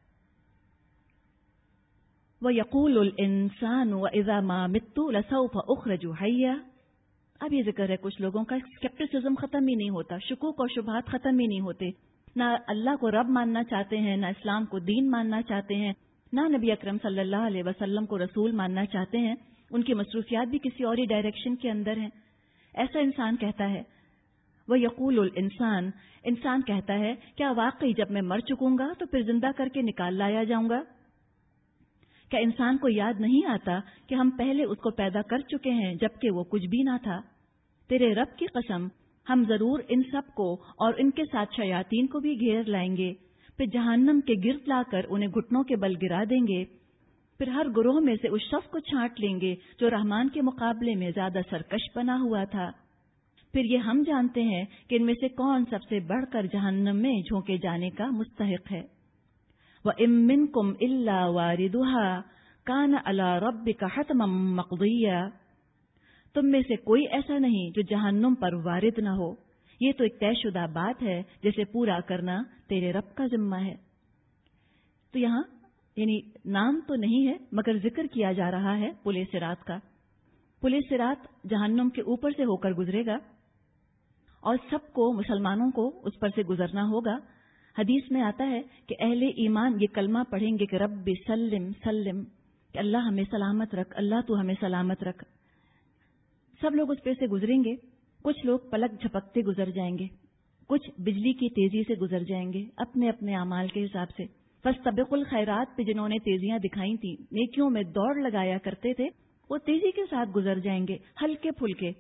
وَيَقُولُ الْإِنسَانُ وَإِذَا مَا مِتُّ لَسَوْفَ أُخْرَجُ حَيًّا۔ اب یہ ذکر ہے کچھ لوگوں کا اسکیپٹسزم ختم ہی نہیں ہوتا، شکوک اور شبہات ختم ہی نہیں ہوتے، نہ اللہ کو رب ماننا چاہتے ہیں، نہ اسلام کو دین ماننا چاہتے ہیں، نہ نبی اکرم صلی اللہ علیہ وسلم کو رسول ماننا چاہتے ہیں، ان کی مصروفیات بھی کسی اور ہی ڈائریکشن کے اندر ہیں۔ ایسا انسان کہتا ہے، وَيَقُولُ الْإِنسان، انسان کہتا ہے کیا واقعی جب میں مر چکوں گا تو پھر زندہ کر کے نکال لایا جاؤں گا؟ کیا انسان کو یاد نہیں آتا کہ ہم پہلے اس کو پیدا کر چکے ہیں جبکہ وہ کچھ بھی نہ تھا؟ تیرے رب کی قسم، ہم ضرور ان سب کو اور ان کے ساتھ شیاطین کو بھی گھیر لائیں گے، پھر جہنم کے گرد لا کر انہیں گھٹنوں کے بل گرا دیں گے، پھر ہر گروہ میں سے اس شخص کو چھانٹ لیں گے جو رحمان کے مقابلے میں زیادہ سرکش بنا ہوا تھا۔ پھر یہ ہم جانتے ہیں کہ ان میں سے کون سب سے بڑھ کر جہنم میں جھونکے جانے کا مستحق ہے۔ وَإِن مِّنكُمْ إِلَّا وَارِدُهَا كَانَ عَلَى رَبِّكَ حَتْمًا مَّقْضِيًّا۔ تم میں سے کوئی ایسا نہیں جو جہنم پر وارد نہ ہو، یہ تو ایک طے شدہ بات ہے جسے پورا کرنا تیرے رب کا ذمہ ہے۔ تو یہاں یعنی نام تو نہیں ہے مگر ذکر کیا جا رہا ہے پل صراط کا۔ پل صراط جہنم کے اوپر سے ہو کر گزرے گا اور سب کو، مسلمانوں کو اس پر سے گزرنا ہوگا۔ حدیث میں آتا ہے کہ اہل ایمان یہ کلمہ پڑھیں گے کہ رب سلم سلم، کہ اللہ ہمیں سلامت رکھ، اللہ تو ہمیں سلامت رکھ۔ سب لوگ اس پہ سے گزریں گے، کچھ لوگ پلک جھپکتے گزر جائیں گے، کچھ بجلی کی تیزی سے گزر جائیں گے اپنے اپنے اعمال کے حساب سے۔ فاستبقوا الخیرات پہ جنہوں نے تیزیاں دکھائی تھیں، نیکیوں میں دوڑ لگایا کرتے تھے، وہ تیزی کے ساتھ گزر جائیں گے، ہلکے پھلکے،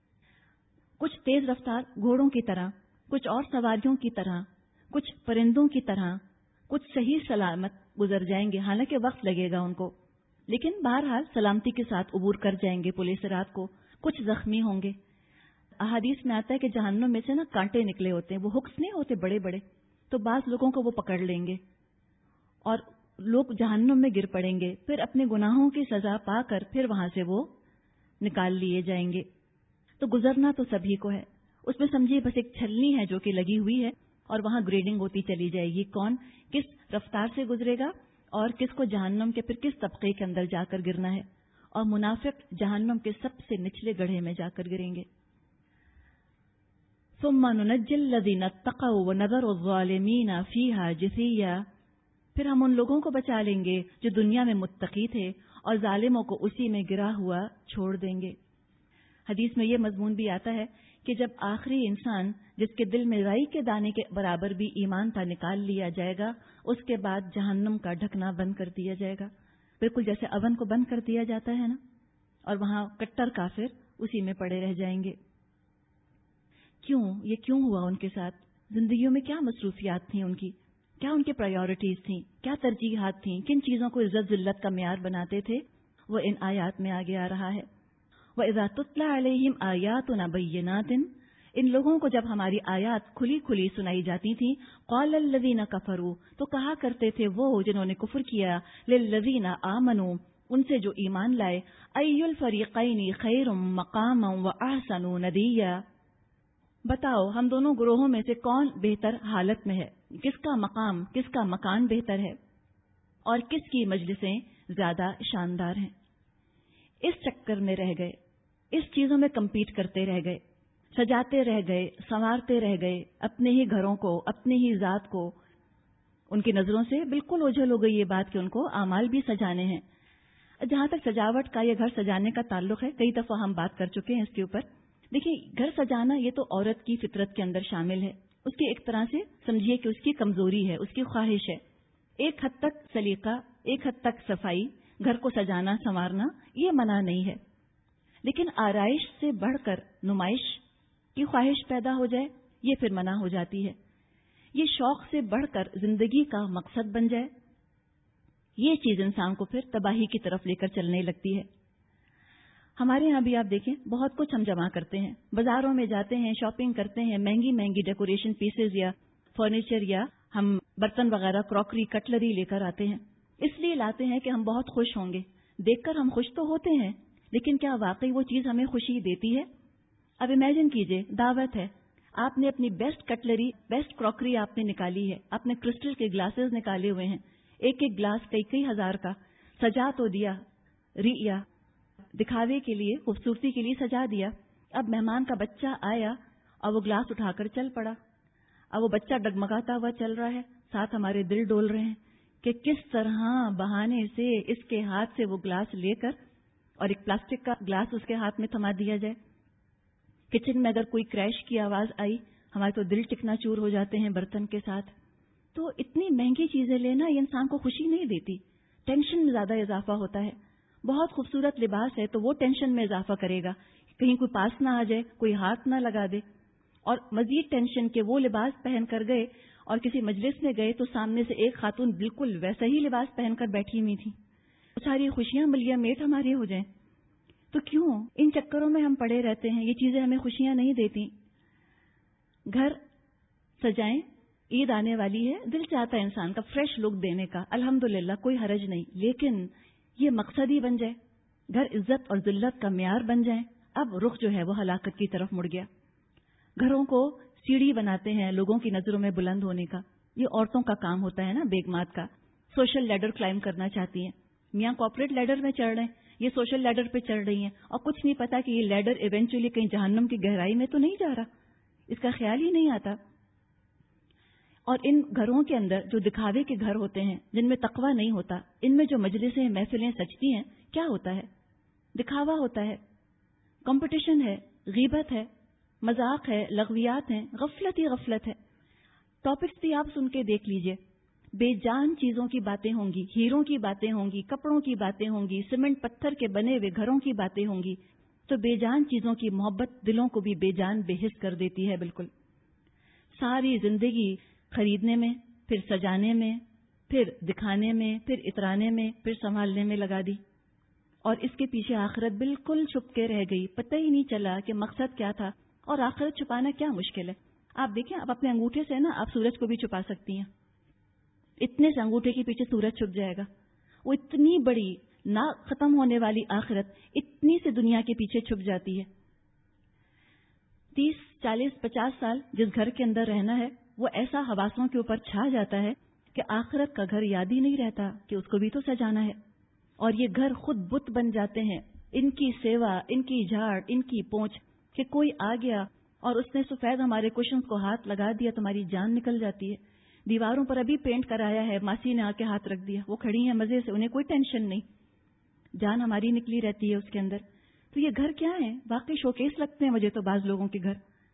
کچھ تیز رفتار گھوڑوں کی طرح، کچھ اور سواریوں کی طرح، کچھ پرندوں کی طرح، کچھ صحیح سلامت گزر جائیں گے، حالانکہ وقت لگے گا ان کو، لیکن بہرحال سلامتی کے ساتھ عبور کر جائیں گے پل صراط کو۔ کچھ زخمی ہوں گے۔ احادیث میں آتا ہے کہ جہنم میں سے نا کانٹے نکلے ہوتے ہیں، وہ ہکس نہیں ہوتے بڑے بڑے، تو بعض لوگوں کو وہ پکڑ لیں گے اور لوگ جہنم میں گر پڑیں گے، پھر اپنے گناہوں کی سزا پا کر پھر وہاں سے وہ نکال لیے جائیں گے۔ تو گزرنا تو سبھی کو ہے، اس میں سمجھیے بس ایک چھلنی ہے جو کہ لگی ہوئی ہے اور وہاں گریڈنگ ہوتی چلی جائے گی، کون کس رفتار سے گزرے گا اور کس کو جہنم کے پھر کس طبقے کے اندر جا کر گرنا ہے، اور منافق جہنم کے سب سے نچلے گڑھے میں جا کر گریں گے۔ ثم ننجی الذین اتقوا ونذر الظالمین فیہا جثیا، پھر ہم ان لوگوں کو بچا لیں گے جو دنیا میں متقی تھے اور ظالموں کو اسی میں گرا ہوا چھوڑ دیں گے۔ حدیث میں یہ مضمون بھی آتا ہے کہ جب آخری انسان جس کے دل میں رائی کے دانے کے برابر بھی ایمان تھا نکال لیا جائے گا، اس کے بعد جہنم کا ڈھکنا بند کر دیا جائے گا، بالکل جیسے اون کو بند کر دیا جاتا ہے نا، اور وہاں کٹر کافر اسی میں پڑے رہ جائیں گے۔ کیوں یہ کیوں ہوا ان کے ساتھ؟ زندگیوں میں کیا مصروفیات تھیں ان کی، کیا ان کی پرائیورٹیز تھیں، کیا ترجیحات تھیں، کن چیزوں کو عزت ذلت کا معیار بناتے تھے، وہ ان آیات میں آگے آ رہا ہے۔ وَإِذَا تُتْلَىٰ عَلَيْهِمْ آيَاتُنَا بَيِّنَاتٍ، ان لوگوں کو جب ہماری آیات کھلی کھلی سنائی جاتی تھیں، قَالَ الَّذِينَ كَفَرُوا، تو کہا کرتے تھے وہ جنہوں نے کفر کیا، لِلَّذِينَ آمَنُوا، ان سے جو ایمان لائے، أَيُّ الْفَرِيقَيْنِ خَيْرٌ مَّقَامًا وَأَحْسَنُ نَدِيًّا، بتاؤ ہم دونوں گروہوں میں سے کون بہتر حالت میں ہے، کس کا مقام کس کا مکان بہتر ہے اور کس کی مجلسیں زیادہ شاندار ہیں۔ اس چکر میں رہ گئے، اس چیزوں میں کمپیٹ کرتے رہ گئے، سجاتے رہ گئے، سنوارتے رہ گئے اپنے ہی گھروں کو، اپنی ہی ذات کو۔ ان کی نظروں سے بالکل اوجھل ہو گئی یہ بات کہ ان کو اعمال بھی سجانے ہیں۔ جہاں تک سجاوٹ کا یا گھر سجانے کا تعلق ہے، کئی دفعہ ہم بات کر چکے ہیں اس کے اوپر۔ دیکھیے، گھر سجانا یہ تو عورت کی فطرت کے اندر شامل ہے، اس کی ایک طرح سے سمجھیے کہ اس کی کمزوری ہے، اس کی خواہش ہے۔ ایک حد تک سلیقہ، ایک حد تک صفائی، گھر کو سجانا سنوارنا یہ منع نہیں ہے، لیکن آرائش سے بڑھ کر نمائش کی خواہش پیدا ہو جائے یہ پھر منع ہو جاتی ہے۔ یہ شوق سے بڑھ کر زندگی کا مقصد بن جائے، یہ چیز انسان کو پھر تباہی کی طرف لے کر چلنے لگتی ہے۔ ہمارے ہاں بھی آپ دیکھیں بہت کچھ ہم جمع کرتے ہیں، بازاروں میں جاتے ہیں، شاپنگ کرتے ہیں، مہنگی مہنگی ڈیکوریشن پیسز یا فرنیچر یا ہم برتن وغیرہ کراکری کٹلری لے کر آتے ہیں، اس لیے لاتے ہیں کہ ہم بہت خوش ہوں گے۔ دیکھ کر ہم خوش تو ہوتے ہیں، لیکن کیا واقعی وہ چیز ہمیں خوشی دیتی ہے؟ اب امیجن کیجئے، دعوت ہے، آپ نے اپنی بیسٹ کٹلری بیسٹ کراکری آپ نے نکالی ہے، آپ نے کرسٹل کے گلاسز نکالے ہوئے ہیں، ایک ایک گلاس کئی کئی ہزار کا، سجا تو دیا، ریا دکھاوے کے لیے، خوبصورتی کے لیے سجا دیا۔ اب مہمان کا بچہ آیا اور وہ گلاس اٹھا کر چل پڑا، اب وہ بچہ ڈگمگاتا ہوا چل رہا ہے، ساتھ ہمارے دل ڈول رہے ہیں کہ کس طرح بہانے سے اس کے ہاتھ سے وہ گلاس لے کر اور ایک پلاسٹک کا گلاس اس کے ہاتھ میں تھما دیا جائے۔ کچن میں اگر کوئی کریش کی آواز آئی، ہمارے تو دل ٹکنا چور ہو جاتے ہیں برتن کے ساتھ۔ تو اتنی مہنگی چیزیں لینا یہ انسان کو خوشی نہیں دیتی، ٹینشن میں زیادہ اضافہ ہوتا ہے۔ بہت خوبصورت لباس ہے تو وہ ٹینشن میں اضافہ کرے گا، کہیں کوئی پاس نہ آ جائے، کوئی ہاتھ نہ لگا دے، اور مزید ٹینشن کہ وہ لباس پہن کر گئے اور کسی مجلس میں گئے تو سامنے سے ایک خاتون بالکل ویسا ہی لباس پہن کر بیٹھی ہوئی تھی، ساری خوشیاں ملیا میٹ ہماری ہو جائیں۔ تو کیوں ان چکروں میں ہم پڑے رہتے ہیں؟ یہ چیزیں ہمیں خوشیاں نہیں دیتی۔ گھر سجائیں، عید آنے والی ہے، دل چاہتا ہے انسان کا فریش لک دینے کا، الحمدللہ کوئی حرج نہیں، لیکن یہ مقصد ہی بن جائے، گھر عزت اور ذلت کا معیار بن جائیں۔ اب رخ جو ہے وہ ہلاکت کی طرف مڑ گیا۔ گھروں کو سیڑھی بناتے ہیں لوگوں کی نظروں میں بلند ہونے کا، یہ عورتوں کا کام ہوتا ہے نا، بیگمات کا، سوشل لیڈر کلائم کرنا چاہتی ہیں، میاں کارپوریٹ لیڈر میں چڑھ رہے ہیں، یہ سوشل لیڈر پہ چڑھ رہی ہیں، اور کچھ نہیں پتا کہ یہ لیڈر ایونچولی کہیں جہنم کی گہرائی میں تو نہیں جا رہا، اس کا خیال ہی نہیں آتا۔ اور ان گھروں کے اندر جو دکھاوے کے گھر ہوتے ہیں، جن میں تقویٰ نہیں ہوتا، ان میں جو مجلسیں محفلیں سجتی ہیں، کیا ہوتا ہے؟ دکھاوا ہوتا ہے، کمپٹیشن ہے، غیبت ہے، مذاق ہے، لغویات ہیں، غفلت ہی غفلت ہے۔ ٹاپکس بھی آپ سن کے دیکھ لیجئے، بے جان چیزوں کی باتیں ہوں گی، ہیروں کی باتیں ہوں گی، کپڑوں کی باتیں ہوں گی، سیمنٹ پتھر کے بنے ہوئے گھروں کی باتیں ہوں گی، تو بے جان چیزوں کی محبت دلوں کو بھی بے جان بے حس کر دیتی ہے۔ بالکل ساری زندگی خریدنے میں، پھر سجانے میں، پھر دکھانے میں، پھر اترانے میں، پھر سنبھالنے میں لگا دی، اور اس کے پیچھے آخرت بالکل چھپ کے رہ گئی، پتہ ہی نہیں چلا کہ مقصد کیا تھا۔ اور آخرت چھپانا کیا مشکل ہے؟ آپ دیکھیں، آپ اپنے انگوٹھے سے نا آپ سورج کو بھی چھپا سکتی ہیں، اتنے سے انگوٹھے کے پیچھے سورج چھپ جائے گا۔ وہ اتنی بڑی نہ ختم ہونے والی آخرت اتنی سے دنیا کے پیچھے چھپ جاتی ہے۔ تیس چالیس پچاس سال جس گھر کے اندر رہنا ہے، وہ ایسا حواسوں کے اوپر چھا جاتا ہے کہ آخرت کا گھر یاد ہی نہیں رہتا کہ اس کو بھی تو سجانا ہے، اور یہ گھر خود بت بن جاتے ہیں، ان کی سیوا، ان کی جھاڑ، ان کی پونچھ، کہ کوئی آ گیا اور اس نے سفید ہمارے کشنز کو ہاتھ لگا دیا تو ہماری جان نکل جاتی ہے۔ دیواروں پر ابھی پینٹ کرایا ہے، ماسی نے آ کے ہاتھ رکھ دیا، وہ کھڑی ہیں مزے سے، انہیں کوئی ٹینشن نہیں، جان ہماری نکلی رہتی ہے اس کے اندر۔ تو یہ گھر کیا ہے؟ واقعی شوکیس لگتے ہیں مجھے تو بعض لوگوں کے گھر،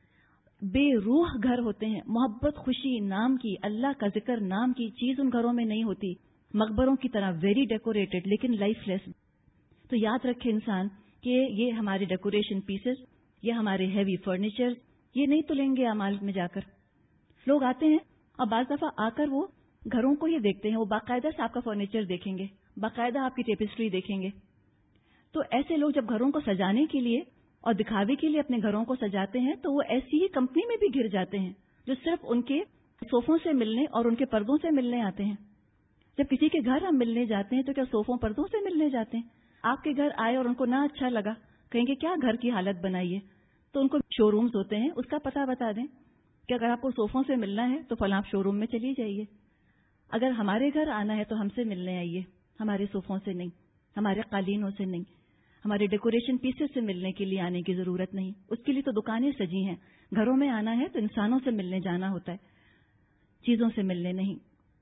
بے روح گھر ہوتے ہیں۔ محبت، خوشی نام کی، اللہ کا ذکر نام کی چیز ان گھروں میں نہیں ہوتی، مقبروں کی طرح ویری ڈیکوریٹڈ لیکن لائف لیس۔ تو یاد رکھے انسان کہ یہ ہمارے ڈیکوریشن پیسز، یہ ہمارے ہیوی فرنیچر، یہ نہیں تلیں گے اعمال میں جا کر۔ لوگ آتے ہیں اور بعض دفعہ آ کر وہ گھروں کو یہ دیکھتے ہیں، وہ باقاعدہ سے آپ کا فرنیچر دیکھیں گے، باقاعدہ آپ کی ٹیپسٹری دیکھیں گے۔ تو ایسے لوگ جب گھروں کو سجانے کے لیے اور دکھاوے کے لیے اپنے گھروں کو سجاتے ہیں تو وہ ایسی ہی کمپنی میں بھی گر جاتے ہیں جو صرف ان کے صوفوں سے ملنے اور ان کے پردوں سے ملنے آتے ہیں۔ جب کسی کے گھر ہم ملنے جاتے ہیں تو کیا صوفوں پردوں سے ملنے جاتے ہیں؟ آپ کے گھر آئے اور ان کو نہ اچھا لگا، کہیں گے کیا گھر کی حالت بنائی ہے، تو ان کو شو رومز ہوتے ہیں، اس کا پتہ بتا دیں کہ اگر آپ کو صوفوں سے ملنا ہے تو فلاں شو روم میں چلی جائیے، اگر ہمارے گھر آنا ہے تو ہم سے ملنے آئیے، ہمارے صوفوں سے نہیں، ہمارے قالینوں سے نہیں، ہمارے ڈیکوریشن پیسز سے ملنے کے لیے آنے کی ضرورت نہیں، اس کے لیے تو دکانیں سجی ہیں۔ گھروں میں آنا ہے تو انسانوں سے ملنے جانا ہوتا ہے، چیزوں سے ملنے نہیں۔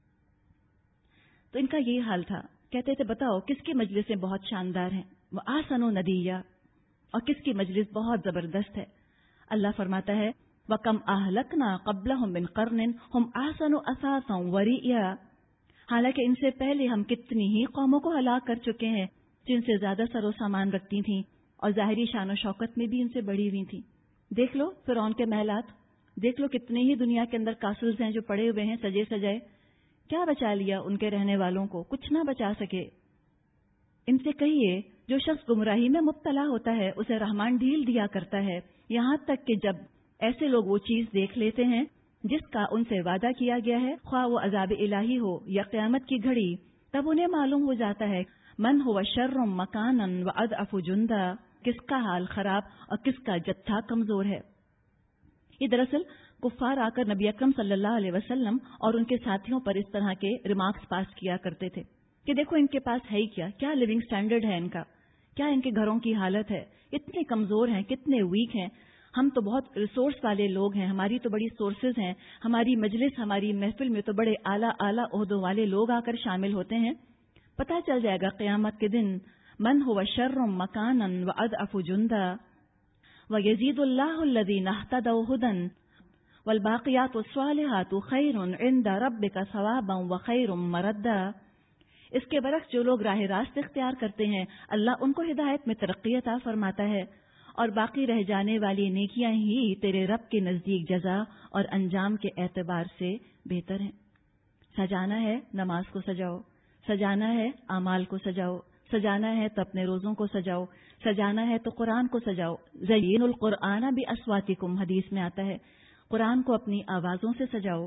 تو ان کا یہی حال تھا، کہتے تھے بتاؤ کس کی مجلسیں بہت شاندار ہیں، وہ آسن و ندیہ، اور کس کی مجلس بہت زبردست ہے۔ اللہ فرماتا ہے وَكَمْ أَهْلَكْنَا قَبْلَهُمْ مِنْ قَرْنٍ هُمْ أَحْسَنُ أَثَاثًا وَرِئْيًا، حالانکہ ان سے پہلے ہم کتنی ہی قوموں کو ہلاک کر چکے ہیں جن سے زیادہ سر و سامان رکھتی تھیں اور ظاہری شان و شوکت میں بھی ان سے بڑی ہوئی تھیں۔ دیکھ لو فرعون کے محلات، دیکھ لو کتنے ہی دنیا کے اندر کاسلز ہیں جو پڑے ہوئے ہیں سجے سجائے، کیا بچا لیا ان کے رہنے والوں کو؟ کچھ نہ بچا سکے۔ ان سے کہیے جو شخص گمراہی میں مبتلا ہوتا ہے اسے رحمان ڈھیل دیا کرتا ہے، یہاں تک کہ جب ایسے لوگ وہ چیز دیکھ لیتے ہیں جس کا ان سے وعدہ کیا گیا ہے، خواہ وہ عذاب الہی ہو یا قیامت کی گھڑی، تب انہیں معلوم ہو جاتا ہے من ہوا شر مکانا واضعف جندا، کس کا حال خراب اور کس کا جتھا کمزور ہے۔ یہ دراصل کفار آ کر نبی اکرم صلی اللہ علیہ وسلم اور ان کے ساتھیوں پر اس طرح کے ریمارکس پاس کیا کرتے تھے کہ دیکھو ان کے پاس ہے ہی کیا کیا لیونگ سٹینڈرڈ ہے ان کا، کیا ان کے گھروں کی حالت ہے، اتنے کمزور ہیں، کتنے ویک ہیں، ہم تو بہت ریسورس والے لوگ ہیں، ہماری تو بڑی سورسز ہیں، ہماری مجلس ہماری محفل میں تو بڑے اعلیٰ اعلیٰ عہدوں والے لوگ آ کر شامل ہوتے ہیں۔ پتہ چل جائے گا قیامت کے دن من هو شر مکانا واضعف جندا ویزید اللہ الذین اہتدوا ہدی والباقیات الصالحات خیر عند ربک ثوابا وخیر مردا۔ اس کے برعکس جو لوگ راہ راست اختیار کرتے ہیں اللہ ان کو ہدایت میں ترقی عطا فرماتا ہے، اور باقی رہ جانے والی نیکیاں ہی تیرے رب کے نزدیک جزا اور انجام کے اعتبار سے بہتر ہیں۔ سجانا ہے نماز کو سجاؤ، سجانا ہے اعمال کو سجاؤ، سجانا ہے تو اپنے روزوں کو سجاؤ، سجانا ہے تو قرآن کو سجاؤ۔ زین القرآن بأصواتکم، حدیث میں آتا ہے قرآن کو اپنی آوازوں سے سجاؤ۔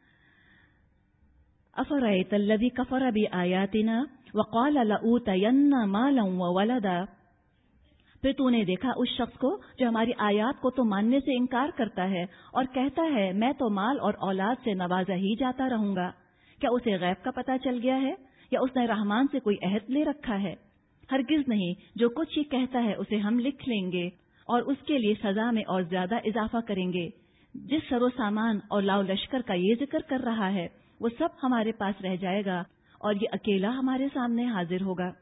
افرأیت الذی کفر بآیاتنا وقال لأوتین مالا وولدا، پھر تو نے دیکھا اس شخص کو جو ہماری آیات کو تو ماننے سے انکار کرتا ہے اور کہتا ہے میں تو مال اور اولاد سے نوازا ہی جاتا رہوں گا۔ کیا اسے غیب کا پتہ چل گیا ہے یا اس نے رحمان سے کوئی عہد لے رکھا ہے؟ ہرگز نہیں، جو کچھ ہی کہتا ہے اسے ہم لکھ لیں گے اور اس کے لیے سزا میں اور زیادہ اضافہ کریں گے۔ جس سر و سامان اور لاؤ لشکر کا یہ ذکر کر رہا ہے وہ سب ہمارے پاس رہ جائے گا اور یہ اکیلا ہمارے سامنے حاضر ہوگا۔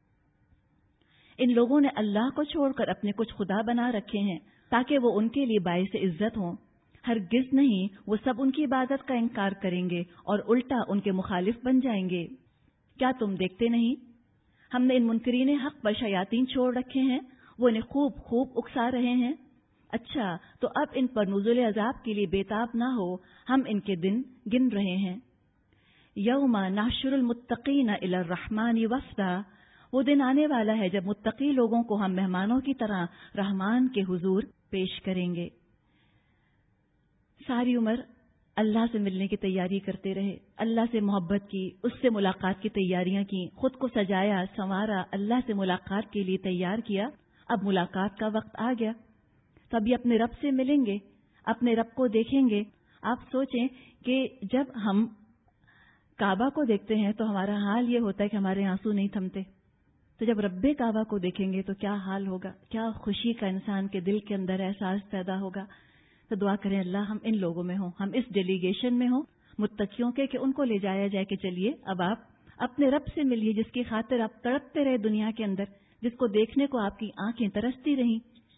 ان لوگوں نے اللہ کو چھوڑ کر اپنے کچھ خدا بنا رکھے ہیں تاکہ وہ ان کے لیے باعث عزت ہوں۔ ہرگز نہیں، وہ سب ان کی عبادت کا انکار کریں گے اور الٹا ان کے مخالف بن جائیں گے۔ کیا تم دیکھتے نہیں ہم نے ان منکرین حق پر شیاطین چھوڑ رکھے ہیں، وہ انہیں خوب خوب اکسا رہے ہیں۔ اچھا تو اب ان پر نزول عذاب کے لیے بےتاب نہ ہو، ہم ان کے دن گن رہے ہیں۔ یوم نحشر المتقین الی الرحمن وفدا، وہ دن آنے والا ہے جب متقی لوگوں کو ہم مہمانوں کی طرح رحمان کے حضور پیش کریں گے۔ ساری عمر اللہ سے ملنے کی تیاری کرتے رہے، اللہ سے محبت کی، اس سے ملاقات کی تیاریاں کی، خود کو سجایا سنوارا، اللہ سے ملاقات کے لیے تیار کیا۔ اب ملاقات کا وقت آ گیا، تبھی اپنے رب سے ملیں گے، اپنے رب کو دیکھیں گے۔ آپ سوچیں کہ جب ہم کعبہ کو دیکھتے ہیں تو ہمارا حال یہ ہوتا ہے کہ ہمارے آنسو نہیں تھمتے، تو جب رب کعبہ کو دیکھیں گے تو کیا حال ہوگا، کیا خوشی کا انسان کے دل کے اندر احساس پیدا ہوگا۔ تو دعا کریں اللہ ہم ان لوگوں میں ہوں، ہم اس ڈیلیگیشن میں ہوں متقیوں کے، کہ ان کو لے جایا جائے کہ چلیے اب آپ اپنے رب سے ملیے جس کی خاطر آپ تڑپتے رہے دنیا کے اندر، جس کو دیکھنے کو آپ کی آنکھیں ترستی رہیں۔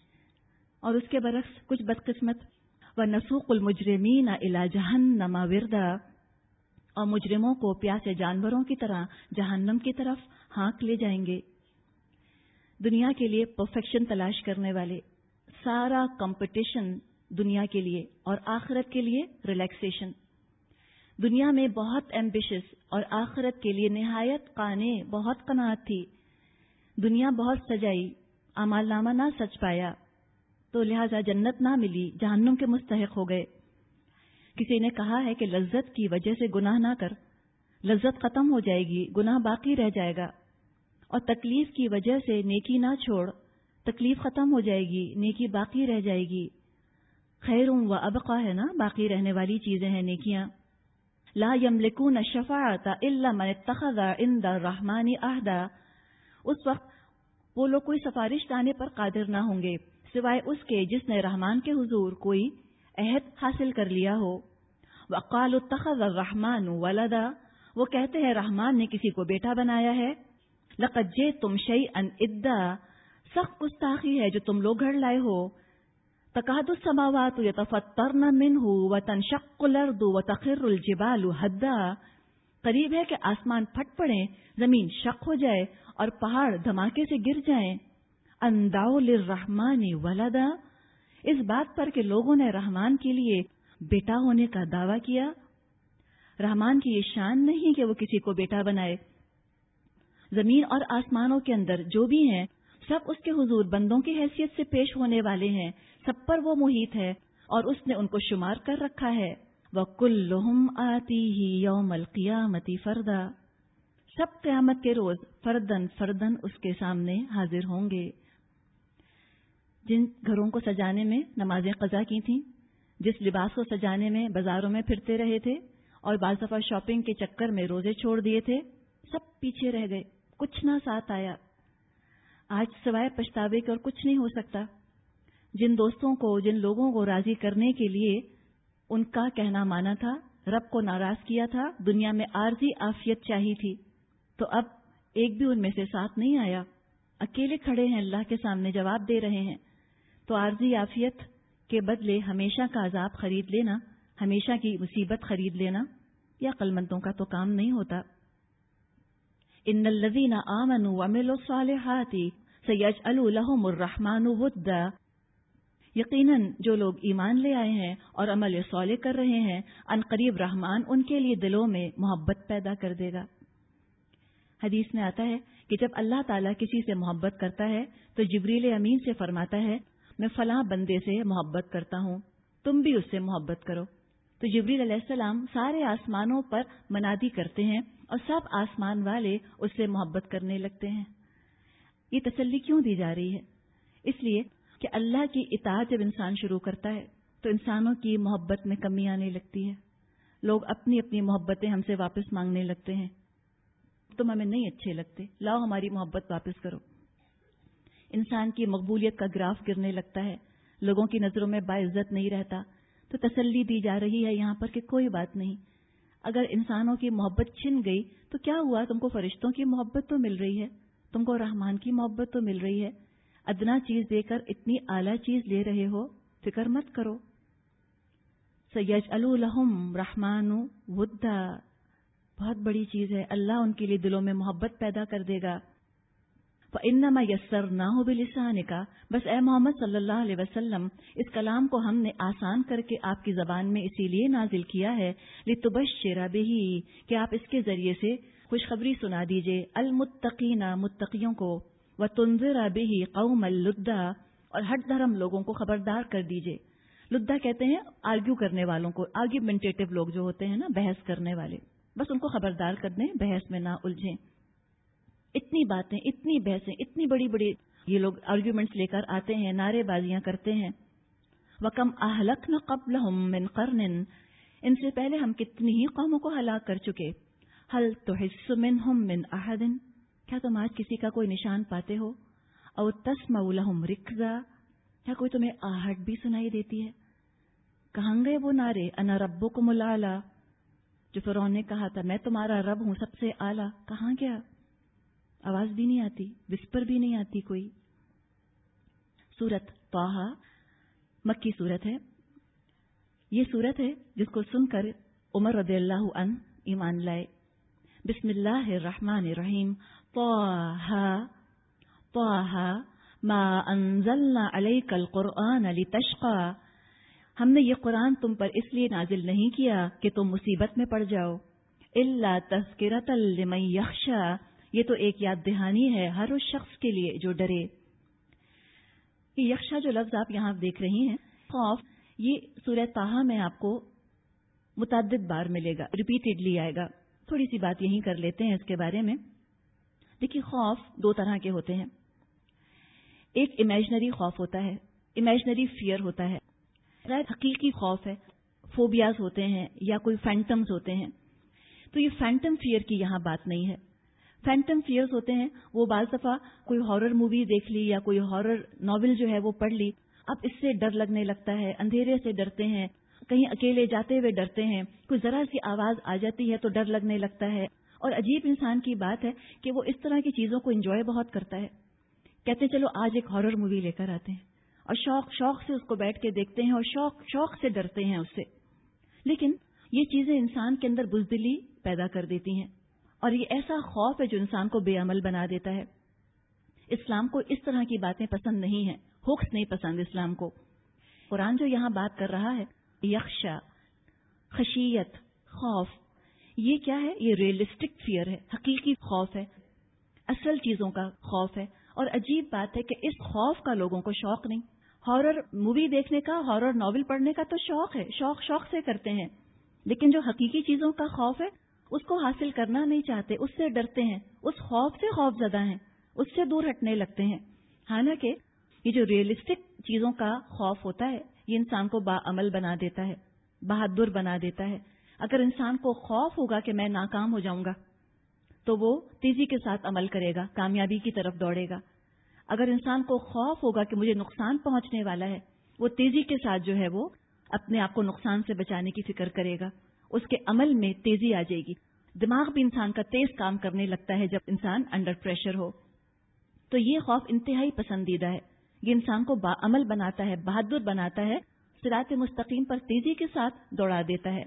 اور اس کے برعکس کچھ بدقسمت وَنَسُوقُ الْمُجْرِمِينَ إِلَى جَهَنَّمَ وِرْدًا، اور مجرموں کو پیاسے جانوروں کی طرح جہنم کی طرف ہانک لے جائیں گے۔ دنیا کے لیے پرفیکشن تلاش کرنے والے، سارا کمپٹیشن دنیا کے لیے اور آخرت کے لیے ریلیکسیشن۔ دنیا میں بہت ایمبیشس اور آخرت کے لیے نہایت قانے، بہت قناعت تھی۔ دنیا بہت سجائی، اعمال نامہ نہ سچ پایا تو لہذا جنت نہ ملی، جہنم کے مستحق ہو گئے۔ کسی نے کہا ہے کہ لذت کی وجہ سے گناہ نہ کر، لذت ختم ہو جائے گی، گناہ باقی رہ جائے گا، اور تکلیف کی وجہ سے نیکی نہ چھوڑ، تکلیف ختم ہو جائے گی، نیکی باقی رہ جائے گی۔ خیر و ابقا ہے نا، باقی رہنے والی چیزیں ہیں نیکیاں۔ لا یملکون الشفاعۃ الا من اتخذ عند الرحمن عہدا، اس وقت وہ لوگ کوئی سفارش لانے پر قادر نہ ہوں گے سوائے اس کے جس نے رحمان کے حضور کوئی عہد حاصل کر لیا ہو۔ وقالوا اتخذ الرحمن ولدا، وہ کہتے ہیں رحمان نے کسی کو بیٹا بنایا ہے۔ لقد جئتم شیئا ادا، سخت گستاخی ہے جو تم لوگ گھڑ لائے ہو۔ تکاد السماوات یتفطرن منہ وتنشق الارض وتخر الجبال ہدا، قریب ہے کہ آسمان پھٹ پڑے، زمین شق ہو جائے اور پہاڑ دھماکے سے گر جائیں۔ ان دعوا للرحمن ولدا، اس بات پر کہ لوگوں نے رحمان کے لیے بیٹا ہونے کا دعویٰ کیا. رحمان کی یہ شان نہیں کہ وہ کسی کو بیٹا بنائے. زمین اور آسمانوں کے اندر جو بھی ہیں سب اس کے حضور بندوں کی حیثیت سے پیش ہونے والے ہیں. سب پر وہ محیط ہے اور اس نے ان کو شمار کر رکھا ہے. وَكُلُّهُمْ آتِيهِ يَوْمَ الْقِيَامَةِ فَرْدًا. سب قیامت کے روز فردن فردن اس کے سامنے حاضر ہوں گے. جن گھروں کو سجانے میں نمازیں قضا کی تھیں، جس لباس کو سجانے میں بازاروں میں پھرتے رہے تھے اور بعض دفعہ شاپنگ کے چکر میں روزے چھوڑ دیے تھے، سب پیچھے رہ گئے. کچھ نہ ساتھ آیا. آج سوائے پچھتاوے کے اور کچھ نہیں ہو سکتا. جن دوستوں کو، جن لوگوں کو راضی کرنے کے لیے ان کا کہنا مانا تھا، رب کو ناراض کیا تھا، دنیا میں عارضی عافیت چاہی تھی، تو اب ایک بھی ان میں سے ساتھ نہیں آیا. اکیلے کھڑے ہیں، اللہ کے سامنے جواب دے رہے ہیں. تو عارضی عافیت کے بدلے ہمیشہ کا عذاب خرید لینا، ہمیشہ کی مصیبت خرید لینا، یہ عقل مندوں کا تو کام نہیں ہوتا. ان الذین آمنوا وعملوا الصالحات سیجعل لهم الرحمن ودا. یقیناً جو لوگ ایمان لے آئے ہیں اور عمل صالح کر رہے ہیں، ان قریب رحمان ان کے لیے دلوں میں محبت پیدا کر دے گا. حدیث میں آتا ہے کہ جب اللہ تعالیٰ کسی سے محبت کرتا ہے تو جبریل امین سے فرماتا ہے میں فلاں بندے سے محبت کرتا ہوں، تم بھی اس سے محبت کرو. تو جبریل علیہ السلام سارے آسمانوں پر منادی کرتے ہیں اور سب آسمان والے اس سے محبت کرنے لگتے ہیں. یہ تسلی کیوں دی جا رہی ہے؟ اس لیے کہ اللہ کی اطاعت جب انسان شروع کرتا ہے تو انسانوں کی محبت میں کمی آنے لگتی ہے. لوگ اپنی اپنی محبتیں ہم سے واپس مانگنے لگتے ہیں. تم ہمیں نہیں اچھے لگتے، لاؤ ہماری محبت واپس کرو. انسان کی مقبولیت کا گراف گرنے لگتا ہے، لوگوں کی نظروں میں باعزت نہیں رہتا. تو تسلی دی جا رہی ہے یہاں پر کہ کوئی بات نہیں، اگر انسانوں کی محبت چھن گئی تو کیا ہوا، تم کو فرشتوں کی محبت تو مل رہی ہے، تم کو رحمان کی محبت تو مل رہی ہے. ادنا چیز دے کر اتنی اعلیٰ چیز لے رہے ہو، فکر مت کرو. سیجعل لهم رحمان ودا، بہت بڑی چیز ہے. اللہ ان کے لیے دلوں میں محبت پیدا کر دے گا. فَإِنَّمَا يَسَّرْنَاهُ بِلِسَانِكَ، بس اے محمد صلی اللہ علیہ وسلم اس کلام کو ہم نے آسان کر کے آپ کی زبان میں اسی لیے نازل کیا ہے لِتُبَشِّرَ بِهِ، کہ آپ اس کے ذریعے سے خوشخبری سنا دیجئے المتقین، متقیوں کو، وَتُنذِرَ بِهِ قَوْمَ اللُّدَّ، اور ہٹ دھرم لوگوں کو خبردار کر دیجئے. لدہ کہتے ہیں آرگیو کرنے والوں کو، آرگیومنٹیٹو لوگ جو ہوتے ہیں نا، بحث کرنے والے، بس ان کو خبردار کر دیں، بحث میں نہ الجھیں. اتنی باتیں، اتنی بحثیں، اتنی بڑی بڑی یہ لوگ آرگیومنٹس لے کر آتے ہیں، نعرے بازیاں کرتے ہیں. وَكَمْ أَهْلَكْنَا قَبْلَهُمْ مِنْ قَرْنٍ، ان سے پہلے ہم کتنی ہی قوموں کو ہلاک کر چکے. هَلْ تُحِسُّ مِنْهُمْ مِنْ أَحَدٍ، کیا تم آج کسی کا کوئی نشان پاتے ہو؟ أَوْ تَسْمَعُ لَهُمْ رِكْزًا، کیا کوئی تمہیں آہٹ بھی سنائی دیتی ہے؟ کہاں گئے وہ نعرے أَنَا رَبُّكُمُ الْأَعْلَىٰ، جو فرعون نے کہا تھا میں تمہارا رب ہوں سب سے اعلیٰ، کہاں گیا؟ آواز بھی نہیں آتی، وسپر بھی نہیں آتی کوئی. سورت طٰہٰ مکی سورت ہے. یہ سورت ہے جس کو سن کر عمر رضی اللہ عنہ ایمان لائے. بسم اللہ الرحمن الرحیم. طٰہٰ طٰہٰ ما انزلنا علیک القرآن لتشقى، ہم نے یہ قرآن تم پر اس لیے نازل نہیں کیا کہ تم مصیبت میں پڑ جاؤ. الا تذکرۃ لمن یخشی، یہ تو ایک یاد دہانی ہے ہر اس شخص کے لیے جو ڈرے. یہ یخشا جو لفظ آپ یہاں دیکھ رہی ہیں، خوف، یہ سورہ طٰہٰ میں آپ کو متعدد بار ملے گا، ریپیٹیڈلی آئے گا. تھوڑی سی بات یہیں کر لیتے ہیں اس کے بارے میں. دیکھیے خوف دو طرح کے ہوتے ہیں. ایک امیجنری خوف ہوتا ہے، امیجنری فیئر ہوتا ہے. غیر حقیقی خوف ہے، فوبیاز ہوتے ہیں یا کوئی فینٹمز ہوتے ہیں. تو یہ فینٹم فیئر کی یہاں بات نہیں ہے. فینٹم فیئرز ہوتے ہیں وہ بعض دفعہ کوئی ہارر مووی دیکھ لی یا کوئی ہارر ناول جو ہے وہ پڑھ لی، اب اس سے ڈر لگنے لگتا ہے، اندھیرے سے ڈرتے ہیں، کہیں اکیلے جاتے ہوئے ڈرتے ہیں، کوئی ذرا سی آواز آ جاتی ہے تو ڈر لگنے لگتا ہے. اور عجیب انسان کی بات ہے کہ وہ اس طرح کی چیزوں کو انجوائے بہت کرتا ہے. کہتے ہیں چلو آج ایک ہارر مووی لے کر آتے ہیں، اور شوق شوق سے اس کو بیٹھ کے دیکھتے ہیں اور شوق شوق سے ڈرتے ہیں اس سے. لیکن یہ چیزیں انسان کے اندر بزدلی پیدا کر دیتی ہیں، اور یہ ایسا خوف ہے جو انسان کو بے عمل بنا دیتا ہے. اسلام کو اس طرح کی باتیں پسند نہیں ہیں، ہوکس نہیں پسند اسلام کو. قرآن جو یہاں بات کر رہا ہے یخشا، خشیت، خوف، یہ کیا ہے؟ یہ ریئلسٹک فیئر ہے، حقیقی خوف ہے، اصل چیزوں کا خوف ہے. اور عجیب بات ہے کہ اس خوف کا لوگوں کو شوق نہیں. ہارر مووی دیکھنے کا، ہارر ناول پڑھنے کا تو شوق ہے، شوق شوق سے کرتے ہیں، لیکن جو حقیقی چیزوں کا خوف ہے اس کو حاصل کرنا نہیں چاہتے، اس سے ڈرتے ہیں، اس خوف سے خوف زدہ ہیں، اس سے دور ہٹنے لگتے ہیں. حالانکہ یہ جو ریئلسٹک چیزوں کا خوف ہوتا ہے یہ انسان کو باعمل بنا دیتا ہے، بہادر بنا دیتا ہے. اگر انسان کو خوف ہوگا کہ میں ناکام ہو جاؤں گا تو وہ تیزی کے ساتھ عمل کرے گا، کامیابی کی طرف دوڑے گا. اگر انسان کو خوف ہوگا کہ مجھے نقصان پہنچنے والا ہے، وہ تیزی کے ساتھ جو ہے وہ اپنے آپ کو نقصان سے بچانے کی فکر کرے گا، اس کے عمل میں تیزی آ جائے گی. دماغ بھی انسان کا تیز کام کرنے لگتا ہے جب انسان انڈر پریشر ہو. تو یہ خوف انتہائی پسندیدہ ہے، یہ انسان کو باعمل بناتا ہے، بہادر بناتا ہے، صراط مستقیم پر تیزی کے ساتھ دوڑا دیتا ہے.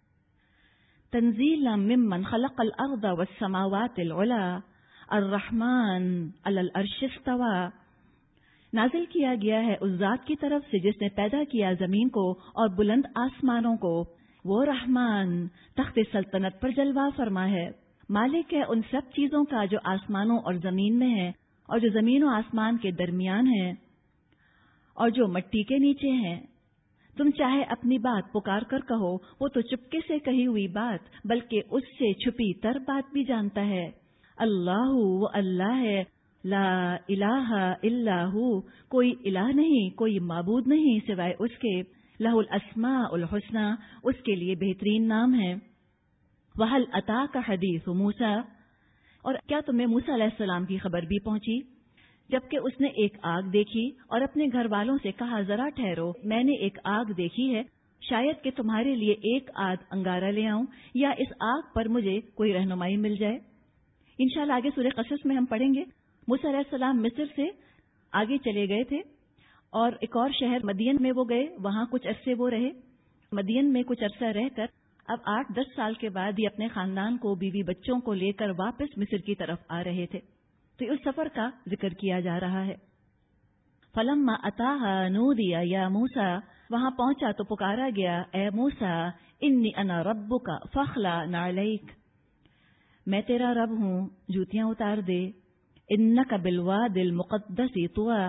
تنزیلا ممن خلق الارض والسماوات العلی الرحمن علی العرش استوى، نازل کیا گیا ہے اس ذات کی طرف سے جس نے پیدا کیا زمین کو اور بلند آسمانوں کو. وہ رحمان تخت سلطنت پر جلوہ فرما ہے، مالک ہے ان سب چیزوں کا جو آسمانوں اور زمین میں ہے اور جو زمین و آسمان کے درمیان ہیں اور جو مٹی کے نیچے ہیں. تم چاہے اپنی بات پکار کر کہو، وہ تو چپکے سے کہی ہوئی بات بلکہ اس سے چھپی تر بات بھی جانتا ہے. اللہ وہ اللہ ہے، لا الہ الا ہو، کوئی الہ نہیں، کوئی معبود نہیں سوائے اس کے. لہ الاسماء الحسنی، اس کے لیے بہترین نام ہیں. وہل اتاک حدیث موسیٰ، اور کیا تمہیں موسیٰ علیہ السلام کی خبر بھی پہنچی جبکہ اس نے ایک آگ دیکھی اور اپنے گھر والوں سے کہا ذرا ٹھہرو، میں نے ایک آگ دیکھی ہے، شاید کہ تمہارے لیے ایک آدھ انگارہ لے آؤں یا اس آگ پر مجھے کوئی رہنمائی مل جائے. انشاءاللہ آگے سورہ قصص میں ہم پڑھیں گے. موسیٰ علیہ السلام مصر سے آگے چلے گئے تھے اور ایک اور شہر مدین میں وہ گئے، وہاں کچھ عرصے وہ رہے. مدین میں کچھ عرصہ رہ کر اب آٹھ دس سال کے بعد یہ اپنے خاندان کو، بیوی بچوں کو لے کر واپس مصر کی طرف آ رہے تھے. تو اس سفر کا ذکر کیا جا رہا ہے. فلما اتاها نودی یا موسیٰ، وہاں پہنچا تو پکارا گیا، اے موسیٰ انی انا ربک فاخلع نعلیک، میں تیرا رب ہوں، جوتیاں اتار دے. انک بالوادی المقدس طوی،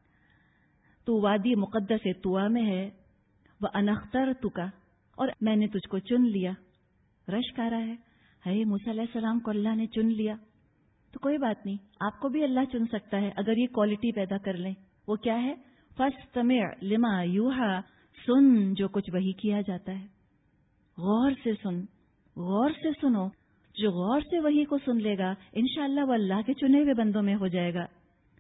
تو وادی مقدس طوی میں ہے. وانا اخترتک، اور میں نے تجھ کو چن لیا. رشک آ رہا ہے، ہے موسیٰ علیہ السلام کو اللہ نے چن لیا. تو کوئی بات نہیں، آپ کو بھی اللہ چن سکتا ہے اگر یہ کوالٹی پیدا کر لیں. وہ کیا ہے؟ فاستمع لما یوحی، سن جو کچھ وحی کیا جاتا ہے، غور سے سن، غور سے سنو. جو غور سے وحی کو سن لے گا انشاءاللہ وہ اللہ کے چنے ہوئے بندوں میں ہو جائے گا.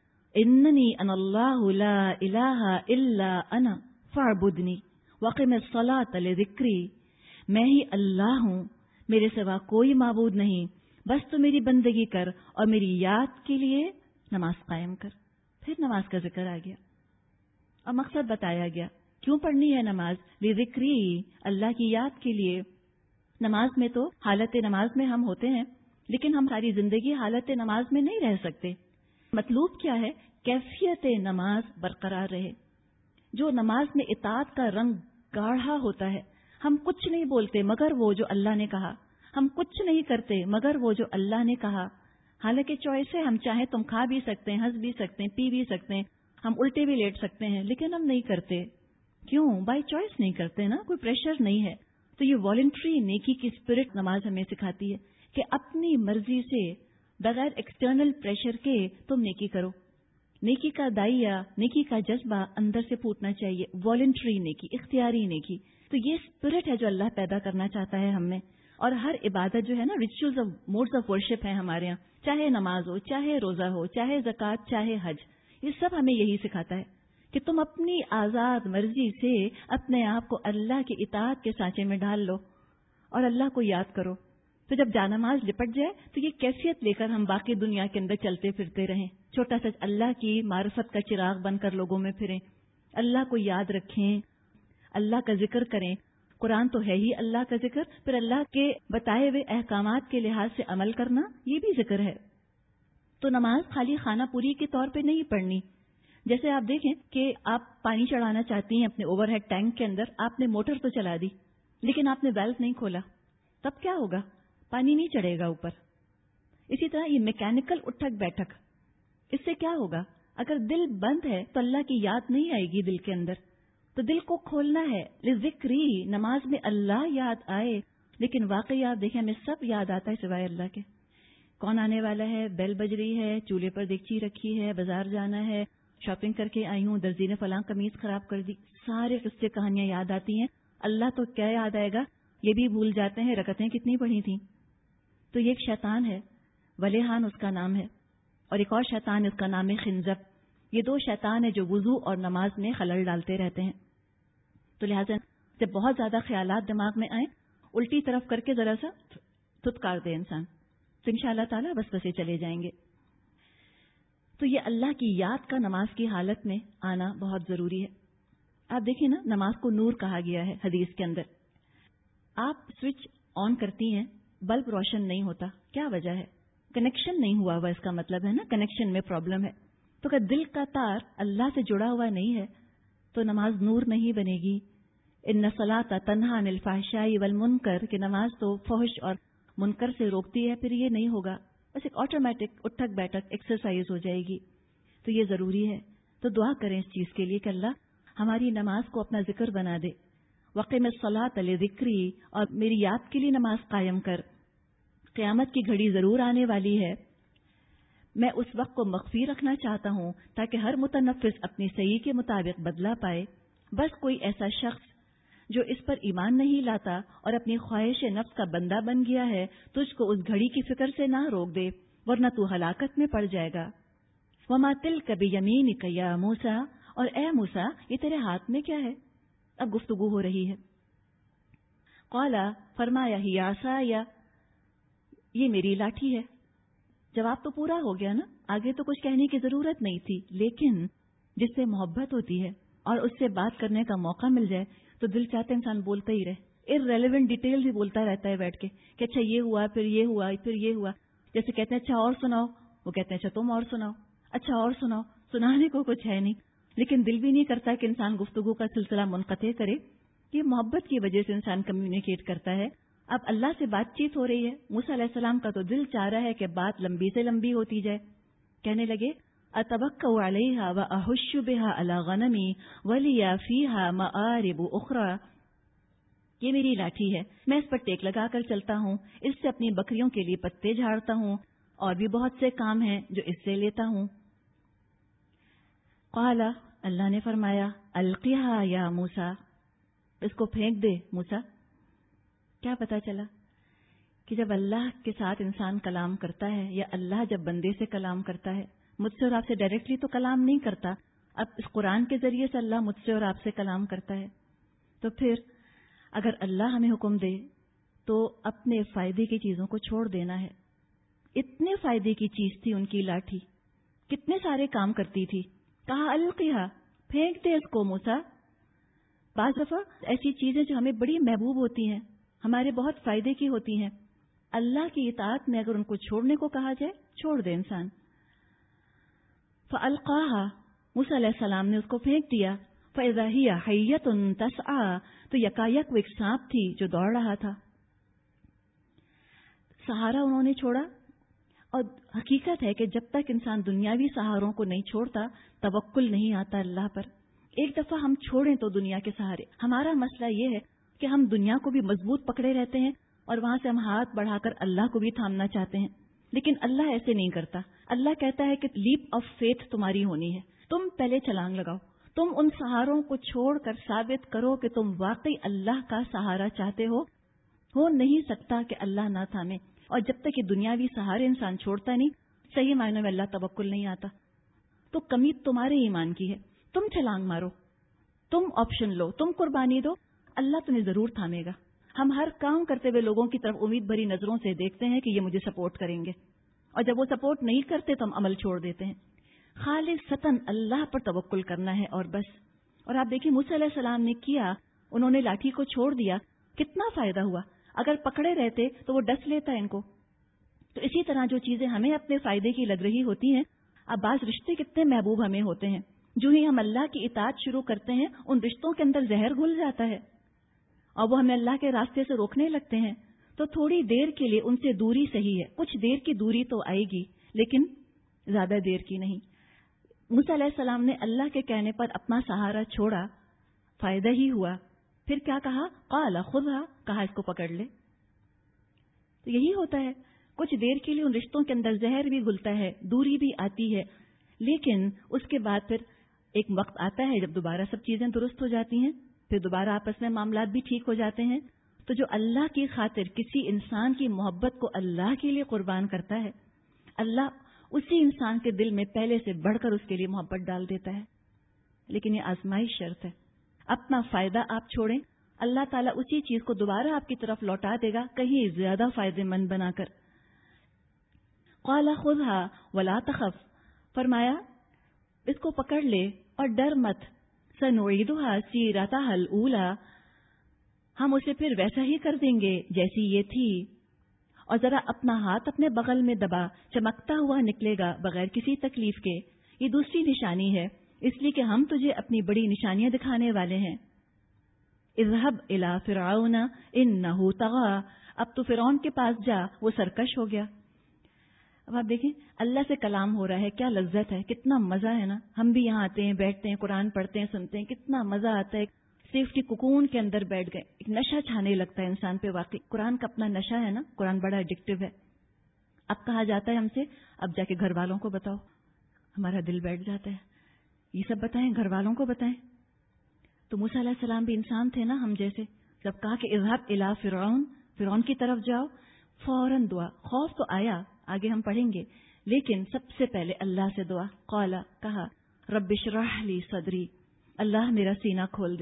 اننی انا اللہ لا الہ الا انا فاعبدنی واقم الصلاۃ لذکری، میں ہی اللہ ہوں، میرے سوا کوئی معبود نہیں، بس تو میری بندگی کر اور میری یاد کے لیے نماز قائم کر. پھر نماز کا ذکر آ گیا اور مقصد بتایا گیا کیوں پڑھنی ہے نماز. لذکری، اللہ کی یاد کے لیے. نماز میں تو حالت نماز میں ہم ہوتے ہیں لیکن ہم ساری زندگی حالت نماز میں نہیں رہ سکتے. مطلوب کیا ہے؟ کیفیت نماز برقرار رہے. جو نماز میں اطاعت کا رنگ گاڑھا ہوتا ہے، ہم کچھ نہیں بولتے مگر وہ جو اللہ نے کہا، ہم کچھ نہیں کرتے مگر وہ جو اللہ نے کہا. حالانکہ چوائس ہے، ہم چاہیں تم کھا بھی سکتے ہیں، ہنس بھی سکتے ہیں، پی بھی سکتے ہیں، ہم الٹے بھی لیٹ سکتے ہیں، لیکن ہم نہیں کرتے. کیوں؟ بائی چوائس نہیں کرتے نا، کوئی پریشر نہیں ہے. تو یہ والنٹری نیکی کی اسپرٹ نماز ہمیں سکھاتی ہے کہ اپنی مرضی سے بغیر ایکسٹرنل پریشر کے تم نیکی کرو. نیکی کا دائیا، نیکی کا جذبہ اندر سے پھوٹنا چاہیے. والنٹری نیکی، اختیاری نیکی. تو یہ اسپرٹ ہے جو اللہ پیدا کرنا چاہتا ہے ہم میں. اور ہر عبادت جو ہے نا، rituals of modes of worship ہے ہمارے یہاں، چاہے نماز ہو، چاہے روزہ ہو، چاہے زکوٰۃ، چاہے حج، یہ سب ہمیں یہی سکھاتا ہے کہ تم اپنی آزاد مرضی سے اپنے آپ کو اللہ کی اطاعت کے سانچے میں ڈال لو اور اللہ کو یاد کرو. تو جب جانماز لپٹ جائے تو یہ کیفیت لے کر ہم باقی دنیا کے اندر چلتے پھرتے رہیں، چھوٹا سا اللہ کی معرفت کا چراغ بن کر لوگوں میں پھریں، اللہ کو یاد رکھیں، اللہ کا ذکر کریں. قرآن تو ہے ہی اللہ کا ذکر، پھر اللہ کے بتائے ہوئے احکامات کے لحاظ سے عمل کرنا یہ بھی ذکر ہے. تو نماز خالی خانہ پوری کے طور پہ نہیں پڑھنی. جیسے آپ دیکھیں کہ آپ پانی چڑھانا چاہتی ہیں اپنے اوور ہیڈ ٹینک کے اندر، آپ نے موٹر تو چلا دی لیکن آپ نے ویلو نہیں کھولا، تب کیا ہوگا؟ پانی نہیں چڑھے گا اوپر. اسی طرح یہ میکینیکل اٹھک بیٹھک، اس سے کیا ہوگا؟ اگر دل بند ہے تو اللہ کی یاد نہیں آئے گی دل کے اندر. تو دل کو کھولنا ہے. لذکری، نماز میں اللہ یاد آئے. لیکن واقعی آپ دیکھیں ہمیں سب یاد آتا ہے سوائے اللہ کے. کون آنے والا ہے، بیل بج رہی ہے، چولہے پر دیگچی رکھی ہے، بازار جانا ہے، شاپنگ کر کے آئی ہوں، درزی نے فلاں قمیض خراب کر دی. سارے قصے کہانیاں یاد آتی ہیں. اللہ تو کیا یاد آئے گا، یہ بھی بھول جاتے ہیں رکعتیں کتنی پڑھی تھیں. تو یہ ایک شیطان ہے، ولیحان اس کا نام ہے، اور ایک اور شیطان اس کا نام ہے خنزب. یہ دو شیطان ہیں جو وضو اور نماز میں خلل ڈالتے رہتے ہیں. تو لہٰذا جب بہت زیادہ خیالات دماغ میں آئیں، الٹی طرف کر کے ذرا سا تھتکار دے انسان، تو انشاءاللہ تعالیٰ بس بسے چلے جائیں گے. تو یہ اللہ کی یاد کا نماز کی حالت میں آنا بہت ضروری ہے. آپ دیکھیں نا، نماز کو نور کہا گیا ہے حدیث کے اندر. آپ سوئچ آن کرتی ہیں، بلب روشن نہیں ہوتا، کیا وجہ ہے؟ کنیکشن نہیں ہوا ہوا، اس کا مطلب ہے نا کنیکشن میں پرابلم ہے. تو اگر دل کا تار اللہ سے جڑا ہوا نہیں ہے تو نماز نور نہیں بنے گی. ان الصلاۃ تنہی عن الفحشاء والمنکر، کہ نماز تو فحش اور منکر سے روکتی ہے، پھر یہ نہیں ہوگا. بس ایک آٹومیٹک اٹھک بیٹھک ایکسرسائز ہو جائے گی. تو یہ ضروری ہے. تو دعا کریں اس چیز کے لیے کہ اللہ ہماری نماز کو اپنا ذکر بنا دے. وقم الصلاۃ لذکری، اور میری یاد کے لیے نماز قائم کر. قیامت کی گھڑی ضرور آنے والی ہے، میں اس وقت کو مخفی رکھنا چاہتا ہوں تاکہ ہر متنفس اپنی صحیح کے مطابق بدلہ پائے. بس کوئی ایسا شخص جو اس پر ایمان نہیں لاتا اور اپنی خواہش نفس کا بندہ بن گیا ہے، تجھ کو اس گھڑی کی فکر سے نہ روک دے، ورنہ تو ہلاکت میں پڑ جائے گا. وما تلک بیمینک یا موسیٰ، اور اے موسیٰ یہ تیرے ہاتھ میں کیا ہے؟ اب گفتگو ہو رہی ہے. قال، فرمایا، ہی عصای، یہ میری لاٹھی ہے. جواب تو پورا ہو گیا نا، آگے تو کچھ کہنے کی ضرورت نہیں تھی. لیکن جس سے محبت ہوتی ہے اور اس سے بات کرنے کا موقع مل جائے تو دل چاہتے انسان بولتا ہی رہے، ارریلیونٹ ڈیٹیل ہی بولتا رہتا ہے بیٹھ کے کہ اچھا یہ ہوا، پھر یہ ہوا، پھر یہ ہوا. جیسے کہتے ہیں اچھا اور سناؤ، وہ کہتے ہیں اچھا تم اور سناؤ، اچھا اور سناؤ. سنانے کو کچھ ہے نہیں، لیکن دل بھی نہیں کرتا کہ انسان گفتگو کا سلسلہ منقطع کرے. یہ محبت کی وجہ سے انسان کمیونیکیٹ کرتا ہے. اب اللہ سے بات چیت ہو رہی ہے. موسیٰ علیہ السلام کا تو دل چاہ رہا ہے کہ بات لمبی سے لمبی ہوتی جائے. کہنے لگے، اتوکأ علیہا واحش بہا علی غنمی ولی فیہا مآرب اخری، یہ میری لاٹھی ہے، میں اس پر ٹیک لگا کر چلتا ہوں، اس سے اپنی بکریوں کے لیے پتے جھاڑتا ہوں، اور بھی بہت سے کام ہیں جو اس سے لیتا ہوں. قال، اللہ نے فرمایا، القیہا یا موسیٰ، اس کو پھینک دے موسیٰ. کیا پتا چلا کہ جب اللہ کے ساتھ انسان کلام کرتا ہے، یا اللہ جب بندے سے کلام کرتا ہے، مجھ سے اور آپ سے ڈائریکٹلی تو کلام نہیں کرتا، اب اس قرآن کے ذریعے سے اللہ مجھ سے اور آپ سے کلام کرتا ہے. تو پھر اگر اللہ ہمیں حکم دے تو اپنے فائدے کی چیزوں کو چھوڑ دینا ہے. اتنے فائدے کی چیز تھی ان کی لاٹھی، کتنے سارے کام کرتی تھی. کہا القیہا، پھینک دے اس کو موسیٰ. بعض دفعہ ایسی چیزیں جو ہمیں بڑی محبوب ہوتی ہیں، ہمارے بہت فائدے کی ہوتی ہیں، اللہ کی اطاعت میں اگر ان کو چھوڑنے کو کہا جائے، چھوڑ دے انسان. فَأَلْقَاهَا، موسیٰ علیہ السلام نے اس کو پھینک دیا. فَإِذَا هِيَ حَيَّةٌ تَسْعَىٰ، تو یکایک وہ ایک سانپ تھی جو دوڑ رہا تھا. سہارا انہوں نے چھوڑا. اور حقیقت ہے کہ جب تک انسان دنیاوی سہاروں کو نہیں چھوڑتا، توکل نہیں آتا اللہ پر. ایک دفعہ ہم چھوڑیں تو دنیا کے سہارے. ہمارا مسئلہ یہ ہے کہ ہم دنیا کو بھی مضبوط پکڑے رہتے ہیں اور وہاں سے ہم ہاتھ بڑھا کر اللہ کو بھی تھامنا چاہتے ہیں. لیکن اللہ ایسے نہیں کرتا. اللہ کہتا ہے کہ لیپ آف فیتھ تمہاری ہونی ہے، تم پہلے چھلانگ لگاؤ، تم ان سہاروں کو چھوڑ کر ثابت کرو کہ تم واقعی اللہ کا سہارا چاہتے ہو. ہو نہیں سکتا کہ اللہ نہ تھامے. اور جب تک یہ دنیاوی سہارے انسان چھوڑتا نہیں، صحیح معنوں میں اللہ توکل نہیں آتا. تو کمی تمہارے ایمان کی ہے. تم چھلانگ مارو، تم آپشن لو، تم قربانی دو، اللہ تمہیں ضرور تھامے گا. ہم ہر کام کرتے ہوئے لوگوں کی طرف امید بھری نظروں سے دیکھتے ہیں کہ یہ مجھے سپورٹ کریں گے، اور جب وہ سپورٹ نہیں کرتے تو ہم عمل چھوڑ دیتے ہیں. خالصتاً اللہ پر توکل کرنا ہے اور بس. اور آپ دیکھیں موسیٰ علیہ السلام نے کیا، انہوں نے لاٹھی کو چھوڑ دیا، کتنا فائدہ ہوا. اگر پکڑے رہتے تو وہ ڈس لیتا ان کو. تو اسی طرح جو چیزیں ہمیں اپنے فائدے کی لگ رہی ہوتی ہیں، اب بعض رشتے کتنے محبوب ہمیں ہوتے ہیں، جو ہی ہم اللہ کی اطاعت شروع کرتے ہیں ان رشتوں کے اندر زہر گھل جاتا ہے اور وہ ہمیں اللہ کے راستے سے روکنے لگتے ہیں تو تھوڑی دیر کے لیے ان سے دوری صحیح ہے. کچھ دیر کی دوری تو آئے گی لیکن زیادہ دیر کی نہیں. موسیٰ علیہ السلام نے اللہ کے کہنے پر اپنا سہارا چھوڑا, فائدہ ہی ہوا. پھر کیا کہا؟ قال خذھا, کہا اس کو پکڑ لے. تو یہی ہوتا ہے, کچھ دیر کے لیے ان رشتوں کے اندر زہر بھی گھلتا ہے, دوری بھی آتی ہے, لیکن اس کے بعد پھر ایک وقت آتا ہے جب دوبارہ سب چیزیں درست ہو جاتی ہیں, پھر دوبارہ آپس میں معاملات بھی ٹھیک ہو جاتے ہیں. تو جو اللہ کی خاطر کسی انسان کی محبت کو اللہ کے لیے قربان کرتا ہے, اللہ اسی انسان کے دل میں پہلے سے بڑھ کر اس کے لیے محبت ڈال دیتا ہے. لیکن یہ آزمائش شرط ہے. اپنا فائدہ آپ چھوڑیں, اللہ تعالیٰ اسی چیز کو دوبارہ آپ کی طرف لوٹا دے گا کہیں زیادہ فائدے مند بنا کر. قال خذھا ولا تخف, فرمایا اس کو پکڑ لے اور ڈر مت. سنعیدھا سیرتھا الاولی, ہم اسے پھر ویسا ہی کر دیں گے جیسی یہ تھی. اور ذرا اپنا ہاتھ اپنے بغل میں دبا, چمکتا ہوا نکلے گا بغیر کسی تکلیف کے. یہ دوسری نشانی ہے, اس لیے کہ ہم تجھے اپنی بڑی نشانیاں دکھانے والے ہیں. اذهب الى فرعون انه طغى, اب تو فرعون کے پاس جا, وہ سرکش ہو گیا. اب آپ دیکھیں اللہ سے کلام ہو رہا ہے, کیا لذت ہے, کتنا مزہ ہے نا. ہم بھی یہاں آتے ہیں, بیٹھتے ہیں, قرآن پڑھتے ہیں, سنتے ہیں, کتنا مزہ آتا ہے. سیفٹی ککون کے اندر بیٹھ گئے, ایک نشہ چھانے لگتا ہے انسان پہ. واقعی قرآن کا اپنا نشہ ہے نا, قرآن بڑا ایڈکٹیو ہے. اب کہا جاتا ہے ہم سے, اب جا کے گھر والوں کو بتاؤ. ہمارا دل بیٹھ جاتا ہے, یہ سب بتائیں, گھر والوں کو بتائیں. تو موسیٰ علیہ السلام بھی انسان تھے نا ہم جیسے. جب کہا کہ اذهب الى فرعون, فرعون کی طرف جاؤ, فوراً دعا. خوف تو آیا, آگے ہم پڑھیں گے, لیکن سب سے پہلے اللہ سے دعا. قال, کہا, رب اشرح لی صدری, اللہ میرا سینہ کھول دے.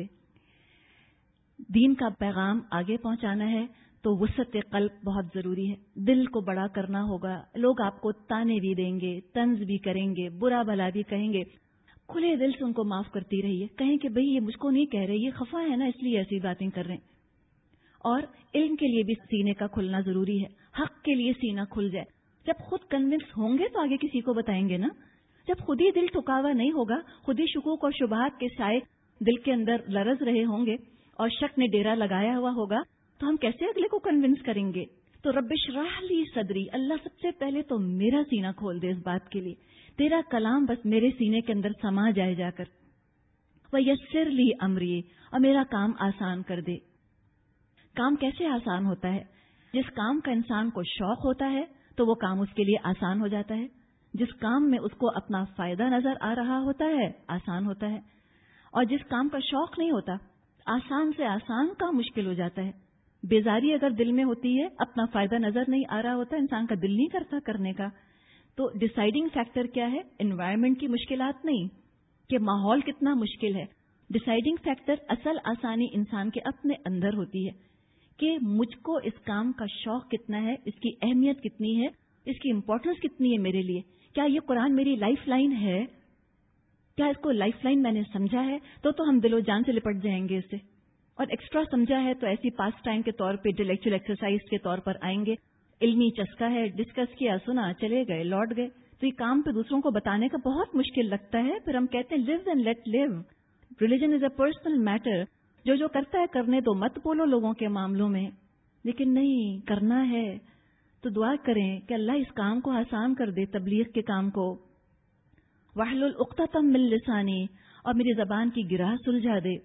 دین کا پیغام آگے پہنچانا ہے تو وسعت قلب بہت ضروری ہے. دل کو بڑا کرنا ہوگا. لوگ آپ کو تانے بھی دیں گے, طنز بھی کریں گے, برا بھلا بھی کہیں گے. کھلے دل سے ان کو معاف کرتی رہیے. کہیں کہ بھئی یہ مجھ کو نہیں کہہ رہے, یہ خفا ہے نا اس لیے ایسی باتیں کر رہے ہیں. اور علم کے لیے بھی سینے کا کھلنا ضروری ہے. حق کے لیے سینہ کھل جائے. جب خود کنونس ہوں گے تو آگے کسی کو بتائیں گے نا. جب خود ہی دل ٹھکاوا نہیں ہوگا, خود ہی شکوک اور شبہات کے سائے دل کے اندر لرز رہے ہوں گے اور شک نے ڈیرا لگایا ہوا ہوگا, تو ہم کیسے اگلے کو کنونس کریں گے؟ تو رب اشرح لی صدری, اللہ سب سے پہلے تو میرا سینہ کھول دے اس بات کے لیے. تیرا کلام بس میرے سینے کے اندر سما جائے جا کر. ویسر لی امری, اور میرا کام آسان کر دے. کام کیسے آسان ہوتا ہے؟ جس کام کا انسان کو شوق ہوتا ہے تو وہ کام اس کے لیے آسان ہو جاتا ہے. جس کام میں اس کو اپنا فائدہ نظر آ رہا ہوتا ہے آسان ہوتا ہے. اور جس کام کا شوق نہیں ہوتا, آسان سے آسان کام مشکل ہو جاتا ہے. بیزاری اگر دل میں ہوتی ہے, اپنا فائدہ نظر نہیں آ رہا ہوتا, انسان کا دل نہیں کرتا کرنے کا. تو ڈیسائیڈنگ فیکٹر کیا ہے؟ انوائرمنٹ کی مشکلات نہیں کہ ماحول کتنا مشکل ہے. ڈیسائیڈنگ فیکٹر اصل آسانی انسان کے اپنے اندر ہوتی ہے کہ مجھ کو اس کام کا شوق کتنا ہے, اس کی اہمیت کتنی ہے, اس کی امپورٹنس کتنی ہے میرے لیے. کیا یہ قرآن میری لائف لائن ہے؟ کیا اس کو لائف لائن میں نے سمجھا ہے؟ تو تو ہم دل و جان سے لپٹ جائیں گے اس سے. اور ایکسٹرا سمجھا ہے تو ایسی پاس ٹائم کے طور پہ, انٹلیکچوئل ایکسرسائز کے طور پر آئیں گے. علمی چسکا ہے, ڈسکس کیا, سنا, چلے گئے, لوٹ گئے. تو یہ کام پہ دوسروں کو بتانے کا بہت مشکل لگتا ہے. پھر ہم کہتے ہیں live and let live. Religion is a personal matter. جو جو کرتا ہے کرنے دو, مت بولو لوگوں کے معاملوں میں. لیکن نہیں, کرنا ہے تو دعا کریں کہ اللہ اس کام کو آسان کر دے, تبلیغ کے کام کو. واحلل عقدۃ من لسانی, اور میری زبان کی گرہ سلجھا دے.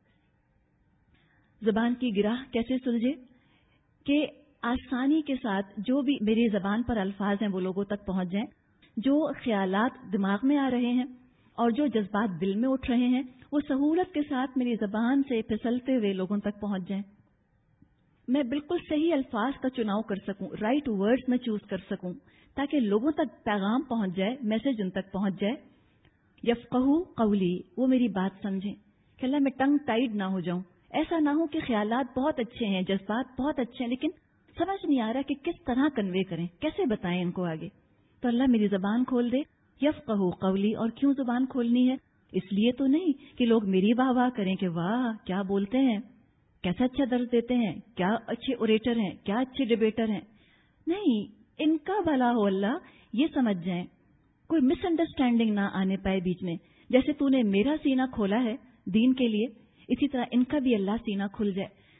زبان کی گرہ کیسے سلجھے؟ کہ آسانی کے ساتھ جو بھی میری زبان پر الفاظ ہیں وہ لوگوں تک پہنچ جائیں. جو خیالات دماغ میں آ رہے ہیں اور جو جذبات دل میں اٹھ رہے ہیں وہ سہولت کے ساتھ میری زبان سے پھسلتے ہوئے لوگوں تک پہنچ جائیں. میں بالکل صحیح الفاظ کا چناؤ کر سکوں, رائٹ ورڈز میں چوز کر سکوں, تاکہ لوگوں تک پیغام پہنچ جائے, میسج ان تک پہنچ جائے. یفقہوا قولی, وہ میری بات سمجھیں. کہ اللہ میں ٹنگ ٹائیڈ نہ ہو جاؤں. ایسا نہ ہو کہ خیالات بہت اچھے ہیں, جذبات بہت اچھے ہیں, لیکن سمجھ نہیں آ رہا کہ کس طرح کنوے کریں, کیسے بتائیں ان کو آگے. تو اللہ میری زبان کھول دے. یفقہوا قولی, اور کیوں زبان کھولنی ہے؟ اس لیے تو نہیں کہ لوگ میری واہ واہ کریں کہ واہ کیا بولتے ہیں, کیسا اچھا درس دیتے ہیں, کیا اچھے اوریٹر ہیں, کیا اچھے ڈیبیٹر ہیں. نہیں, ان کا بھلا ہو اللہ, یہ سمجھ جائیں, کوئی مس انڈرسٹینڈنگ نہ آنے پائے بیچ میں. جیسے تو نے میرا سینہ کھولا ہے دین کے لیے, اسی طرح ان کا بھی اللہ سینہ کھل جائے.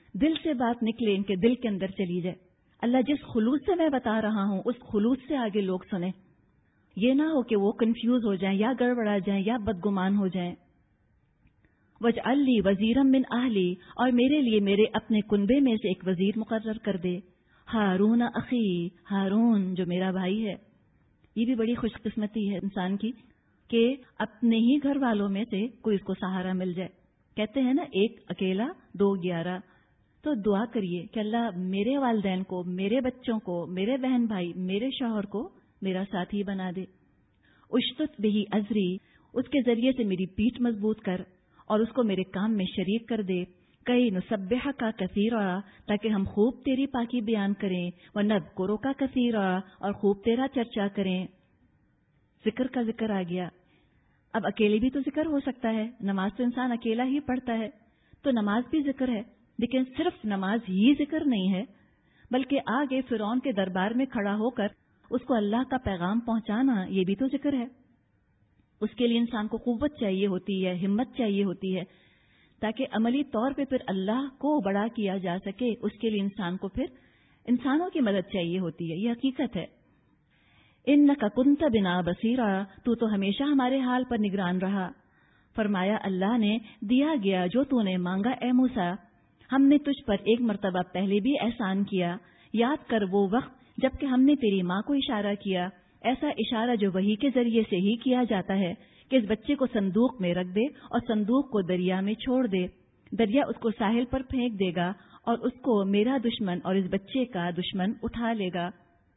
دل سے بات نکلے، ان کے دل کے اندر چلی جائے. اللہ جس خلوص سے میں بتا رہا ہوں اس خلوص سے آگے لوگ سنیں. یہ نہ ہو کہ وہ کنفیوز ہو جائیں یا گڑبڑا جائیں یا بدگمان ہو جائیں. وَاجْعَلْ لِي وَزِيرًا مِّنْ أَهْلِي، اور میرے لیے میرے اپنے کنبے میں سے ایک وزیر مقرر کر دے. ہارون اخی، ہارون جو میرا بھائی ہے. یہ بھی بڑی خوش قسمتی ہے انسان کی کہ اپنے ہی گھر والوں میں سے کوئی اس کو سہارا مل جائے. کہتے ہیں نا ایک اکیلا دو گیارہ. تو دعا کریے کہ اللہ میرے والدین کو، میرے بچوں کو، میرے بہن بھائی، میرے شوہر کو میرا ساتھی بنا دے. اشتت بہی ازری، اس کے ذریعے سے میری پیٹھ مضبوط کر اور اس کو میرے کام میں شریک کر دے. کئی نسبحہ کا کثیرا، تاکہ ہم خوب تیری پاکی بیان کریں. ونذکرہ کا کثیرا، اور خوب تیرا چرچا کریں. ذکر کا ذکر آ گیا. اب اکیلے بھی تو ذکر ہو سکتا ہے. نماز تو انسان اکیلا ہی پڑھتا ہے، تو نماز بھی ذکر ہے. لیکن صرف نماز ہی ذکر نہیں ہے، بلکہ آگے فرعون کے دربار میں کھڑا ہو کر اس کو اللہ کا پیغام پہنچانا یہ بھی تو ذکر ہے. اس کے لیے انسان کو قوت چاہیے ہوتی ہے، ہمت چاہیے ہوتی ہے، تاکہ عملی طور پہ پھر اللہ کو بڑا کیا جا سکے. اس کے لیے انسان کو پھر انسانوں کی مدد چاہیے ہوتی ہے. یہ حقیقت ہے. انک کنت بنا بصیرا، تو تو ہمیشہ ہمارے حال پر نگران رہا. فرمایا اللہ نے دیا گیا جو تو نے مانگا اے موسیٰ. ہم نے تجھ پر ایک مرتبہ پہلے بھی احسان کیا. یاد کر وہ وقت جبکہ ہم نے تیری ماں کو اشارہ کیا، ایسا اشارہ جو وحی کے ذریعے سے ہی کیا جاتا ہے کہ اس بچے کو صندوق میں رکھ دے اور صندوق کو دریا میں چھوڑ دے. دریا اس کو ساحل پر پھینک دے گا اور اس کو میرا دشمن اور اس بچے کا دشمن اٹھا لے گا.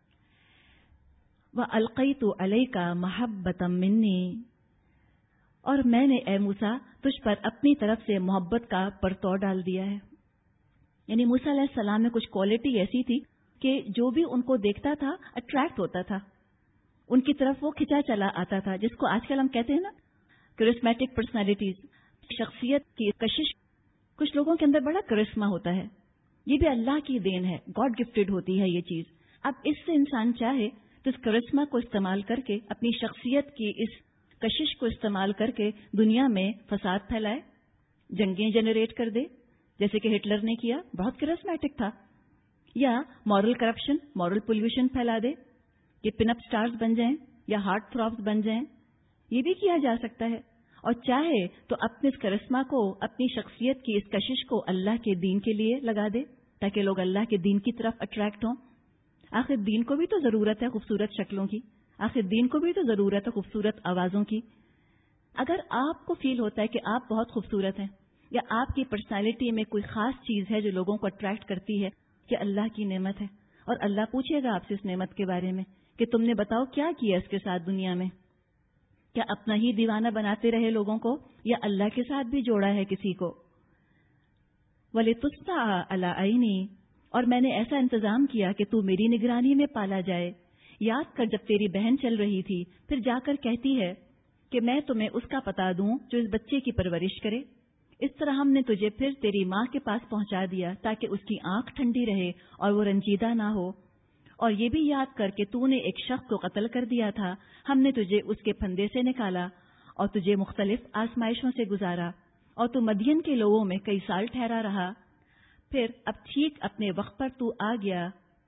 وَأَلْقَيْتُ عَلَيْكَ مَحَبَّةً مِّنِّي، اور میں نے اے موسیٰ تجھ پر اپنی طرف سے محبت کا پرتو ڈال دیا ہے. یعنی موسیٰ علیہ السلام میں کچھ کوالٹی ایسی تھی کہ جو بھی ان کو دیکھتا تھا اٹریکٹ ہوتا تھا، ان کی طرف وہ کھچا چلا آتا تھا، جس کو آج کل ہم کہتے ہیں نا کرسمیٹک پرسنالٹیز، شخصیت کی کشش. کچھ لوگوں کے اندر بڑا کرسما ہوتا ہے، یہ بھی اللہ کی دین ہے، گاڈ گفٹڈ ہوتی ہے یہ چیز. اب اس سے انسان چاہے تو اس کرسما کو استعمال کر کے اپنی شخصیت کی اس کشش کو استعمال کر کے دنیا میں فساد پھیلائے، جنگیں جنریٹ کر دے، جیسے کہ ہٹلر نے کیا، بہت کرسمیٹک تھا. یا مورل کرپشن، مورل پولیوشن پھیلا دے کہ پن اپ سٹارز بن جائیں یا ہارٹ تھرابز بن جائیں. یہ بھی کیا جا سکتا ہے. اور چاہے تو اپنے اس کرسما کو، اپنی شخصیت کی اس کشش کو اللہ کے دین کے لیے لگا دے تاکہ لوگ اللہ کے دین کی طرف اٹریکٹ ہوں. آخر دین کو بھی تو ضرورت ہے خوبصورت شکلوں کی، آخر دین کو بھی تو ضرورت ہے خوبصورت آوازوں کی. اگر آپ کو فیل ہوتا ہے کہ آپ بہت خوبصورت ہیں یا آپ کی پرسنالٹی میں کوئی خاص چیز ہے جو لوگوں کو اٹریکٹ کرتی ہے، کہ اللہ کی نعمت ہے، اور اللہ پوچھے گا آپ سے اس نعمت کے بارے میں کہ تم نے بتاؤ کیا کیا اس کے ساتھ دنیا میں. کیا اپنا ہی دیوانہ بناتے رہے لوگوں کو یا اللہ کے ساتھ بھی جوڑا ہے کسی کو. وَلِتُسْتَعَ عَلَىٰ عَيْنِي، اور میں نے ایسا انتظام کیا کہ تو میری نگرانی میں پالا جائے. یاد کر جب تیری بہن چل رہی تھی پھر جا کر کہتی ہے کہ میں تمہیں اس کا پتا دوں جو اس بچے کی پرورش کرے. اس طرح ہم نے تجھے پھر تیری ماں کے پاس پہنچا دیا تاکہ اس کی آنکھ ٹھنڈی رہے اور وہ رنجیدہ نہ ہو. اور یہ بھی یاد کر کہ تو نے ایک شخص کو قتل کر دیا تھا، ہم نے تجھے اس کے پھندے سے نکالا اور تجھے مختلف آزمائشوں سے گزارا، اور تو مدین کے لوگوں میں کئی سال ٹھہرا رہا. پھر اب ٹھیک اپنے وقت پر تو آ گیا.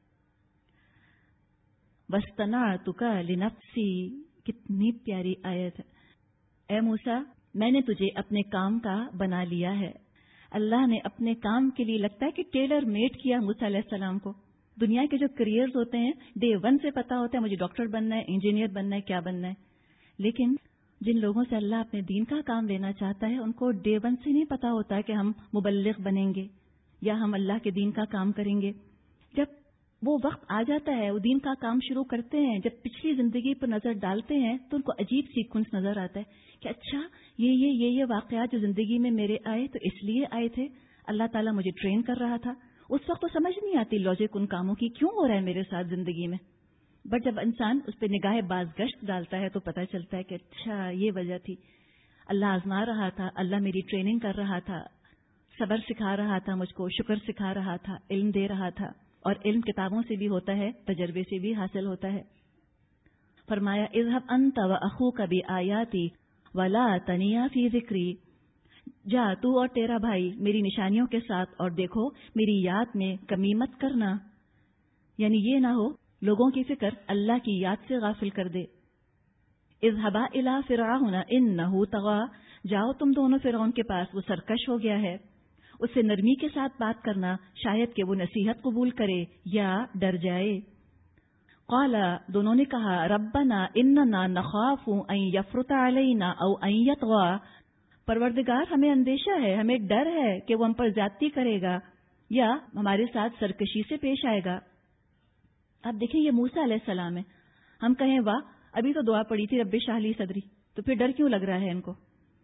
وَاسْتَنَعْتُكَ لِنَفْسِي، کتنی پیاری آیت ہے. اے موسیٰ میں نے تجھے اپنے کام کا بنا لیا ہے. اللہ نے اپنے کام کے لیے لگتا ہے کہ ٹیلر میڈ کیا موسیٰ علیہ السلام کو. دنیا کے جو کریئرز ہوتے ہیں ڈے ون سے پتا ہوتا ہے مجھے ڈاکٹر بننا ہے، انجینئر بننا ہے، کیا بننا ہے. لیکن جن لوگوں سے اللہ اپنے دین کا کام لینا چاہتا ہے ان کو ڈے ون سے نہیں پتا ہوتا کہ ہم مبلغ بنیں گے یا ہم اللہ کے دین کا کام کریں گے. جب وہ وقت آ جاتا ہے وہ دین کا کام شروع کرتے ہیں، جب پچھلی زندگی پر نظر ڈالتے ہیں تو ان کو عجیب سیکوینس نظر آتا ہے کہ اچھا یہ یہ یہ یہ واقعات جو زندگی میں میرے آئے تو اس لیے آئے تھے، اللہ تعالیٰ مجھے ٹرین کر رہا تھا. اس وقت تو سمجھ نہیں آتی لاجک ان کاموں کی کیوں ہو رہا ہے میرے ساتھ زندگی میں. بٹ جب انسان اس پہ نگاہ باز گشت ڈالتا ہے تو پتہ چلتا ہے کہ اچھا یہ وجہ تھی، اللہ آزما رہا تھا، اللہ میری ٹریننگ کر رہا تھا، صبر سکھا رہا تھا مجھ کو، شکر سکھا رہا تھا، علم دے رہا تھا. اور علم کتابوں سے بھی ہوتا ہے، تجربے سے بھی حاصل ہوتا ہے. فرمایا اذهب انت واخوك بآیاتی ولا تنیا فی ذکری، جا تو اور تیرا بھائی میری نشانیوں کے ساتھ اور دیکھو میری یاد میں کمی مت کرنا، یعنی یہ نہ ہو لوگوں کی فکر اللہ کی یاد سے غافل کر دے۔ اذهبا الى فرعون انه طغى، جاؤ تم دونوں فرعون کے پاس، وہ سرکش ہو گیا ہے۔ اس سے نرمی کے ساتھ بات کرنا، شاید کہ وہ نصیحت قبول کرے یا ڈر جائے۔ قال، دونوں نے کہا، ربنا اننا نخاف ان یفرط علینا او ان یطغى، پروردگار ہمیں اندیشہ ہے، ہمیں ڈر ہے کہ وہ ہم پر زیادتی کرے گا یا ہمارے ساتھ سرکشی سے پیش آئے گا۔ اب دیکھیں یہ موسیٰ علیہ السلام ہے، ہم کہیں واہ ابھی تو دعا پڑی تھی رب اشرح لی صدری، تو پھر ڈر کیوں لگ رہا ہے ان کو؟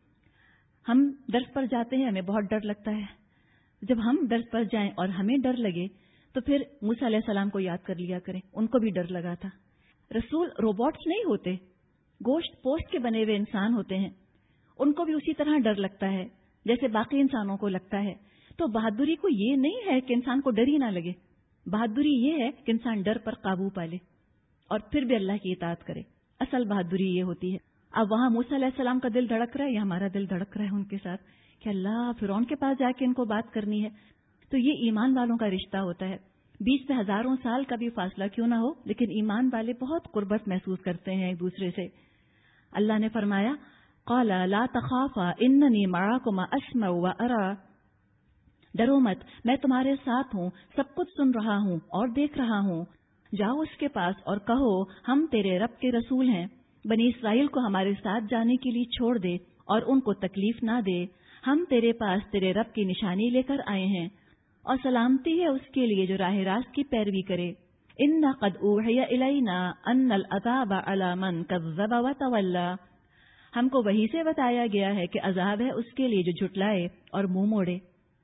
ہم درس پر جاتے ہیں ہمیں بہت ڈر لگتا ہے، جب ہم درس پر جائیں اور ہمیں ڈر لگے تو پھر موسیٰ علیہ السلام کو یاد کر لیا کریں، ان کو بھی ڈر لگا تھا۔ رسول روبوٹس نہیں ہوتے، گوشت پوشت کے بنے ہوئے انسان ہوتے ہیں، ان کو بھی اسی طرح ڈر لگتا ہے جیسے باقی انسانوں کو لگتا ہے۔ تو بہادری کو یہ نہیں ہے کہ انسان کو ڈر ہی نہ لگے، بہادری یہ ہے کہ انسان ڈر پر قابو پا لے اور پھر بھی اللہ کی اطاعت کرے، اصل بہادری یہ ہوتی ہے۔ اب وہاں موسیٰ علیہ السلام کا دل دھڑک رہا ہے یا ہمارا دل دھڑک رہا ہے ان کے ساتھ کہ اللہ فرعون کے پاس جا کے ان کو بات کرنی ہے؟ تو یہ ایمان والوں کا رشتہ ہوتا ہے، بیچ میں ہزاروں سال کا بھی فاصلہ کیوں نہ ہو لیکن ایمان والے بہت قربت محسوس کرتے ہیں ایک دوسرے سے۔ اللہ نے فرمایا قال لا تخافا اننی معاکما اسمع وارا، ڈرو مت میں تمہارے ساتھ ہوں، سب کچھ سن رہا ہوں اور دیکھ رہا ہوں۔ جاؤ اس کے پاس اور کہو ہم تیرے رب کے رسول ہیں، بنی اسرائیل کو ہمارے ساتھ جانے کے لیے چھوڑ دے اور ان کو تکلیف نہ دے، ہم تیرے پاس تیرے رب کی نشانی لے کر آئے ہیں اور سلامتی ہے اس کے لیے جو راہ راست کی پیروی کرے۔ انا قد اوحی الینا ان العذاب علی من کذب وتولی، ہم کو وحی سے بتایا گیا ہے کہ عذاب ہے اس کے لیے جو جھٹلائے اور منہ موڑے۔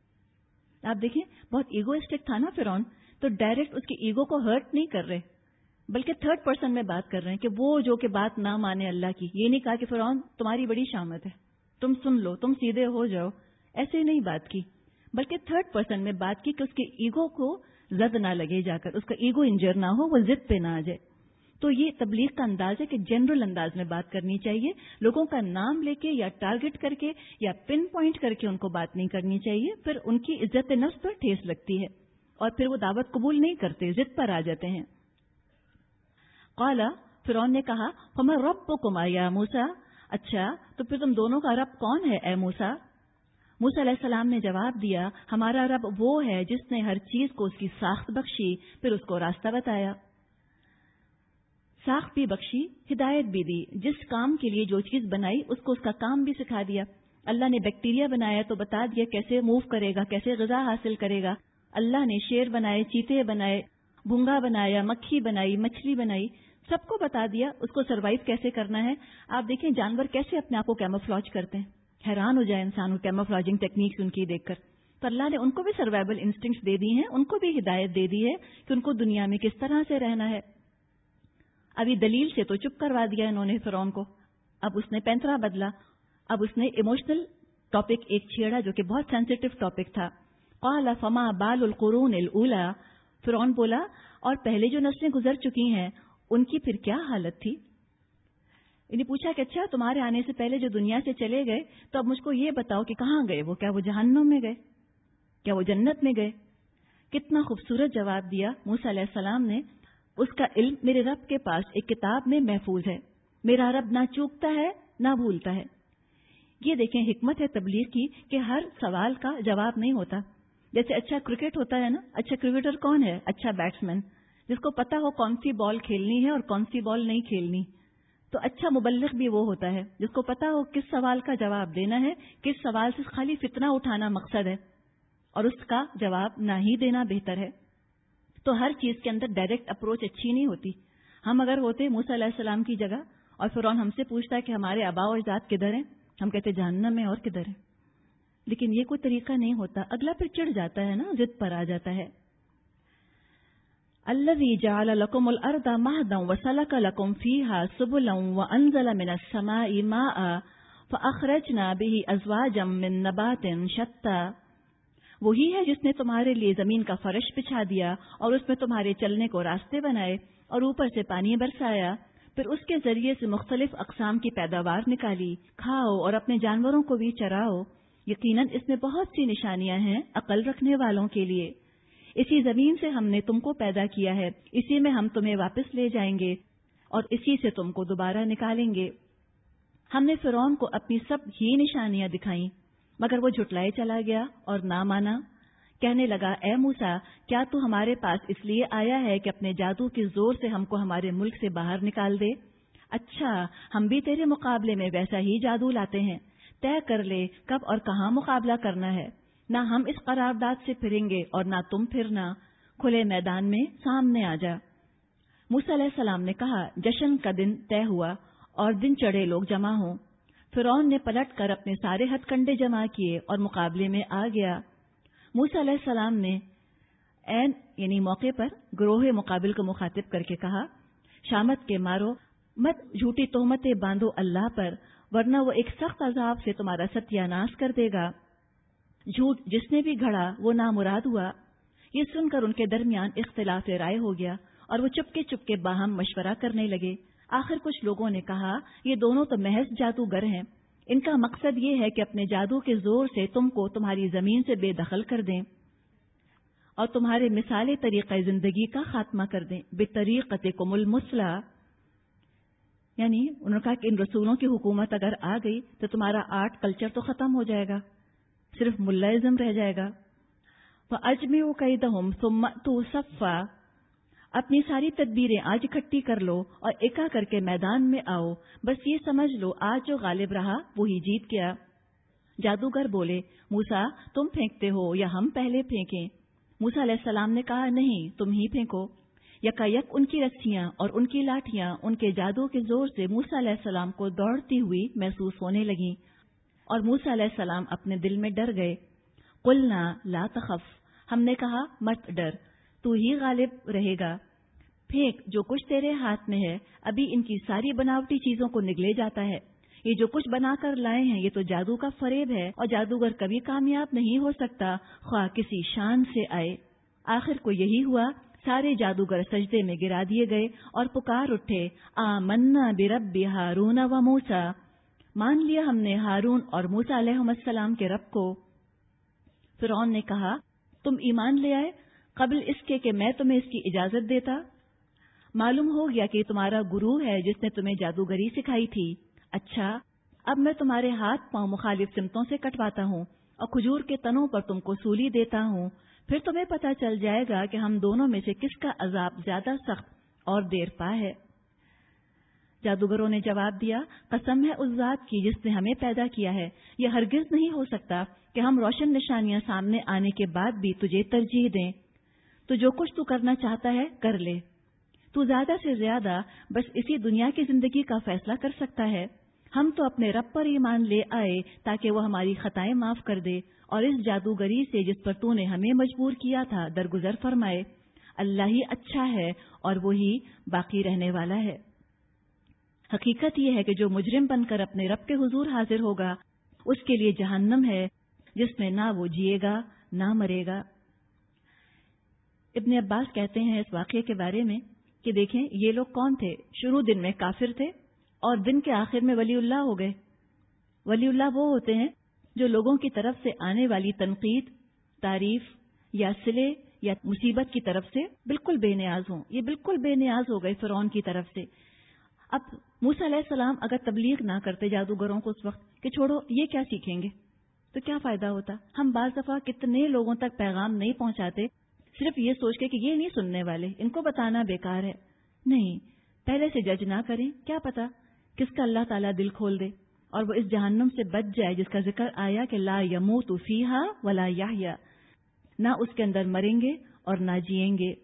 آپ دیکھیں بہت ایگوئسٹک تھا نا فرعون، تو ڈائریکٹ اس کی ایگو کو ہرٹ نہیں کر رہے بلکہ تھرڈ پرسن میں بات کر رہے ہیں کہ وہ جو کہ بات نہ مانے اللہ کی۔ یہ نہیں کہا کہ فرعون تمہاری بڑی شامت ہے، تم سن لو، تم سیدھے ہو جاؤ، ایسے نہیں بات کی بلکہ تھرڈ پرسن میں بات کی کہ اس کے ایگو کو زد نہ لگے، جا کر اس کا ایگو انجر نہ ہو، وہ ضد پہ نہ آ جائے۔ تو یہ تبلیغ کا انداز ہے کہ جنرل انداز میں بات کرنی چاہیے، لوگوں کا نام لے کے یا ٹارگٹ کر کے یا پن پوائنٹ کر کے ان کو بات نہیں کرنی چاہیے، پھر ان کی عزت نفس پر ٹھیس لگتی ہے اور پھر وہ دعوت قبول نہیں کرتے، ضد پر آ جاتے ہیں۔ قال، فرعون نے کہا فمن ربکما یا موسیٰ، اچھا تو پھر تم دونوں کا رب کون ہے اے موسیٰ؟ موسیٰ علیہ السلام نے جواب دیا ہمارا رب وہ ہے جس نے ہر چیز کو اس کی ساخت بخشی، پھر اس کو راستہ بتایا۔ ساخت بھی بخشی، ہدایت بھی دی، جس کام کے لیے جو چیز بنائی اس کو اس کا کام بھی سکھا دیا۔ اللہ نے بیکٹیریا بنایا تو بتا دیا کیسے موو کرے گا، کیسے غذا حاصل کرے گا۔ اللہ نے شیر بنائے، چیتے بنائے، بھونگا بنایا، مکھی بنائی، مچھلی بنائی، سب کو بتا دیا اس کو سروائیو کیسے کرنا ہے۔ آپ دیکھیں جانور کیسے اپنے آپ کو کیموفلاج کرتے ہیں، حیران ہو جائے انسان کیموفلاجنگ ٹیکنیکس ان کی دیکھ کر۔ تو اللہ نے ان کو بھی سروائیول انسٹنکٹس دے دی ہیں، ان کو بھی ہدایت دے دی ہے کہ ان کو دنیا میں کس طرح سے رہنا ہے۔ ابھی دلیل سے تو چپ کروا دیا انہوں نے فرعون کو، اب اس نے پینترا بدلا، اب اس نے ایموشنل ٹاپک ایک چھیڑا جو کہ بہت سینسیٹیو ٹاپک تھا۔ قال فما بال القرون الاولی، فرعون بولا اور پہلے جو نسلیں گزر چکی ہیں ان کی پھر کیا حالت تھی؟ انہیں پوچھا کہ اچھا تمہارے آنے سے پہلے جو دنیا سے چلے گئے تو اب مجھ کو یہ بتاؤ کہ کہاں گئے وہ؟ کیا وہ جہنم میں گئے؟ کیا وہ جنت میں گئے؟ کتنا خوبصورت جواب دیا موسیٰ علیہ السلام نے۔ اس کا علم میرے رب کے پاس ایک کتاب میں محفوظ ہے، میرا رب نہ چوکتا ہے نہ بھولتا ہے۔ یہ دیکھیں حکمت ہے تبلیغ کی کہ ہر سوال کا جواب نہیں ہوتا۔ جیسے اچھا کرکٹ ہوتا ہے نا، اچھا کرکٹر کون ہے؟ اچھا بیٹسمین جس کو پتا ہو کون سی بال کھیلنی ہے اور کون سی بال نہیں کھیلنی۔ تو اچھا مبلغ بھی وہ ہوتا ہے جس کو پتا ہو کس سوال کا جواب دینا ہے، کس سوال سے خالی فتنہ اٹھانا مقصد ہے اور اس کا جواب نہ ہی دینا بہتر ہے۔ تو ہر چیز کے اندر ڈائریکٹ اپروچ اچھی نہیں ہوتی۔ ہم اگر ہوتے موسیٰ علیہ السلام کی جگہ اور فرعون ہم سے پوچھتا ہے کہ ہمارے آباء و اجداد کدھر ہیں، ہم کہتے جہنم میں اور کدھر ہیں، لیکن یہ کوئی طریقہ نہیں ہوتا، اگلا پھر چڑھ جاتا ہے نا، ضد پر آ جاتا ہے۔ الذی جعل لکم الارض مہدا وسلک لکم فیہا سبلا وانزل من السماء ماء فاخرجنا به ازواجا من نبات شتى، وہی ہے جس نے تمہارے لیے زمین کا فرش بچھا دیا اور اس میں تمہارے چلنے کو راستے بنائے اور اوپر سے پانی برسایا، پھر اس کے ذریعے سے مختلف اقسام کی پیداوار نکالی، کھاؤ اور اپنے جانوروں کو بھی چراؤ۔ یقیناً اس میں بہت سی نشانیاں ہیں عقل رکھنے والوں کے لیے۔ اسی زمین سے ہم نے تم کو پیدا کیا ہے، اسی میں ہم تمہیں واپس لے جائیں گے اور اسی سے تم کو دوبارہ نکالیں گے۔ ہم نے فرعون کو اپنی سب ہی نشانیاں دکھائیں، مگر وہ جھٹلائے چلا گیا اور نہ مانا۔ کہنے لگا، اے موسیٰ، کیا تو ہمارے پاس اس لیے آیا ہے کہ اپنے جادو کے زور سے ہم کو ہمارے ملک سے باہر نکال دے؟ اچھا، ہم بھی تیرے مقابلے میں ویسا ہی جادو لاتے ہیں، طے کر لے کب اور کہاں مقابلہ کرنا ہے۔ نہ ہم اس قرارداد سے پھریں گے اور نہ تم پھرنا، کھلے میدان میں سامنے آ جا۔ موسیٰ علیہ السلام نے کہا، جشن کا دن طے ہوا اور دن چڑھے لوگ جمع ہوں۔ فرعون نے پلٹ کر اپنے سارے ہتھ کنڈے جمع کیے اور مقابلے میں آ گیا۔ موسیٰ علیہ السلام نے عین یعنی موقع پر گروہ مقابل کو مخاطب کر کے کہا، شامت کے مارو، مت جھوٹی تہمتیں باندھو اللہ پر، ورنہ وہ ایک سخت عذاب سے تمہارا ستیہ ناش کر دے گا۔ جھوٹ جس نے بھی گھڑا وہ نامراد ہوا۔ یہ سن کر ان کے درمیان اختلاف رائے ہو گیا اور وہ چپکے چپکے باہم مشورہ کرنے لگے۔ آخر کچھ لوگوں نے کہا، یہ دونوں تو محض جادوگر ہیں، ان کا مقصد یہ ہے کہ اپنے جادو کے زور سے تم کو تمہاری زمین سے بے دخل کر دیں اور تمہارے مثالی طریقہ زندگی کا خاتمہ کر دیں۔ بطریقتکم المثلی، یعنی انہوں نے کہا کہ ان رسولوں کی حکومت اگر آ گئی تو تمہارا آرٹ کلچر تو ختم ہو جائے گا، صرف ملازم رہ جائے گا۔ فَأَجْمِعُوا كَيْدَهُمْ ثُمَّ ائْتُوا صَفًّا، اپنی ساری تدبیریں آج اکٹھی کر لو اور ایکا کر کے میدان میں آؤ، بس یہ سمجھ لو آج جو غالب رہا وہی جیت گیا۔ جادوگر بولے، موسیٰ تم پھینکتے ہو یا ہم پہلے پھینکیں؟ موسیٰ علیہ السلام نے کہا، نہیں، تم ہی پھینکو۔ یکا یک ان کی رسیاں اور ان کی لاٹھیاں ان کے جادو کے زور سے موسیٰ علیہ السلام کو دوڑتی ہوئی محسوس ہونے لگیں اور موسیٰ علیہ السلام اپنے دل میں ڈر گئے۔ قلنا لا تخف، ہم نے کہا مت ڈر، تو ہی غالب رہے گا۔ پھینک جو کچھ تیرے ہاتھ میں ہے، ابھی ان کی ساری بناوٹی چیزوں کو نگلے جاتا ہے۔ یہ جو کچھ بنا کر لائے ہیں یہ تو جادو کا فریب ہے اور جادوگر کبھی کامیاب نہیں ہو سکتا خواہ کسی شان سے آئے۔ آخر کو یہی ہوا، سارے جادوگر سجدے میں گرا دیے گئے اور پکار اٹھے، آمنا برب ہارون و موسیٰ، مان لیا ہم نے ہارون اور موسیٰ علیہ السلام کے رب کو۔ فرعون نے کہا، تم ایمان لے آئے قبل اس کے کہ میں تمہیں اس کی اجازت دیتا؟ معلوم ہو گیا کہ تمہارا گرو ہے جس نے تمہیں جادوگری سکھائی تھی۔ اچھا، اب میں تمہارے ہاتھ پاؤں مخالف سمتوں سے کٹواتا ہوں اور کھجور کے تنوں پر تم کو سولی دیتا ہوں، پھر تمہیں پتہ چل جائے گا کہ ہم دونوں میں سے کس کا عذاب زیادہ سخت اور دیر پا ہے۔ جادوگروں نے جواب دیا، قسم ہے اس ذات کی جس نے ہمیں پیدا کیا ہے، یہ ہرگز نہیں ہو سکتا کہ ہم روشن نشانیاں سامنے آنے کے بعد بھی تجھے ترجیح دیں۔ تو جو کچھ تو کرنا چاہتا ہے کر لے، تو زیادہ سے زیادہ بس اسی دنیا کی زندگی کا فیصلہ کر سکتا ہے۔ ہم تو اپنے رب پر ایمان لے آئے تاکہ وہ ہماری خطائیں معاف کر دے اور اس جادوگری سے جس پر تو نے ہمیں مجبور کیا تھا درگزر فرمائے۔ اللہ ہی اچھا ہے اور وہی باقی رہنے والا ہے۔ حقیقت یہ ہے کہ جو مجرم بن کر اپنے رب کے حضور حاضر ہوگا اس کے لیے جہنم ہے جس میں نہ وہ جیے گا نہ مرے گا۔ ابن عباس کہتے ہیں اس واقعے کے بارے میں کہ دیکھیں یہ لوگ کون تھے، شروع دن میں کافر تھے اور دن کے آخر میں ولی اللہ ہو گئے۔ ولی اللہ وہ ہوتے ہیں جو لوگوں کی طرف سے آنے والی تنقید، تعریف یا صلے یا مصیبت کی طرف سے بالکل بے نیاز ہوں۔ یہ بالکل بے نیاز ہو گئے فرعون کی طرف سے۔ اب موسیٰ علیہ السلام اگر تبلیغ نہ کرتے جادوگروں کو اس وقت کہ چھوڑو یہ کیا سیکھیں گے تو کیا فائدہ ہوتا؟ ہم بعض دفعہ کتنے لوگوں تک پیغام نہیں پہنچاتے صرف یہ سوچ کے کہ یہ نہیں سننے والے، ان کو بتانا بیکار ہے۔ نہیں، پہلے سے جج نہ کریں، کیا پتا کس کا اللہ تعالیٰ دل کھول دے اور وہ اس جہنم سے بچ جائے جس کا ذکر آیا کہ لا یموت فیہا ولا یحیا، نہ اس کے اندر مریں گے اور نہ جئیں گے۔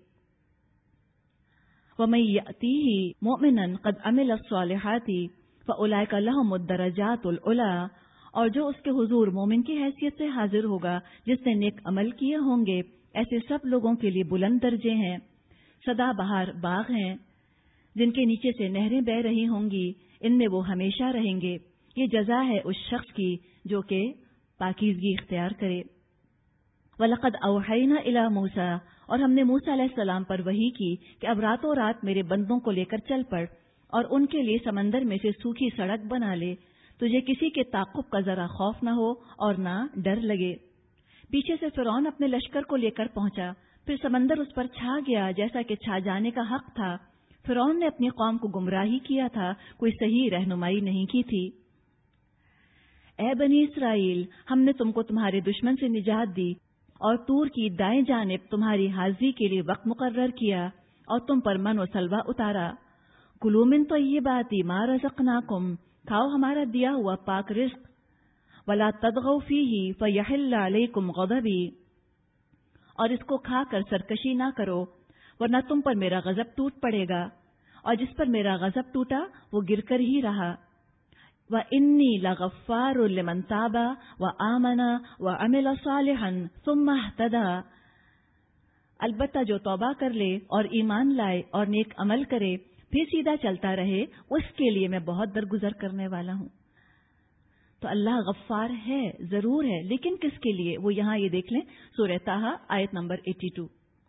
وَمَن يَأْتِهِ مُؤْمِنًا قَدْ عَمِلَ الصَّالِحَاتِ فَأُولَٰئِكَ لَهُمُ الدَّرَجَاتُ الْعُلَىٰ، اور جو اس کے حضور مومن کی حیثیت سے حاضر ہوگا جس نے نیک عمل کیے ہوں گے، ایسے سب لوگوں کے لیے بلند درجے ہیں۔ سدا بہار باغ ہیں جن کے نیچے سے نہریں بہ رہی ہوں گی، ان میں وہ ہمیشہ رہیں گے۔ یہ جزا ہے اس شخص کی جو کہ پاکیزگی اختیار کرے۔ وَلَقَدْ أَوْحَيْنَا إِلَىٰ مُوسَىٰ، اور ہم نے موسیٰ علیہ السلام پر وحی کی کہ اب راتوں رات میرے بندوں کو لے کر چل پڑ اور ان کے لیے سمندر میں سے سوکھی سڑک بنا لے تجھے کسی کے تعاقب کا ذرا خوف نہ ہو اور نہ ڈر لگے۔ پیچھے سے فرعون اپنے لشکر کو لے کر پہنچا، پھر سمندر اس پر چھا گیا جیسا کہ چھا جانے کا حق تھا۔ فرعون نے اپنی قوم کو گمراہی کیا تھا، کوئی صحیح رہنمائی نہیں کی تھی۔ اے بنی اسرائیل، ہم نے تم کو تمہارے دشمن سے نجات دی اور طور کی دائیں جانب تمہاری حاضری کے لیے وقت مقرر کیا اور تم پر من و سلوہ اتارا۔ کلوا من طیبات ما رزقناکم، کھاؤ ہمارا دیا ہوا پاک رزق۔ ولا تطغوا فیہ فیحل علیکم غضبی، اور اس کو کھا کر سرکشی نہ کرو ورنہ تم پر میرا غضب ٹوٹ پڑے گا، اور جس پر میرا غضب ٹوٹا وہ گر کر ہی رہا۔ وَإِنِّي لَغَفَّارٌ لِمَن تَابَ وَآمَنَ وَعَمِلَ صَالِحًا ثُمَّ اهْتَدَىٰ، البتہ جو توبہ کر لے اور ایمان لائے اور نیک عمل کرے پھر سیدھا چلتا رہے، اس کے لیے میں بہت درگزر کرنے والا ہوں۔ تو اللہ غفار ہے، ضرور ہے، لیکن کس کے لیے؟ وہ یہاں یہ دیکھ لیں، سورہ طٰہٰ آیت نمبر باسٹھ۔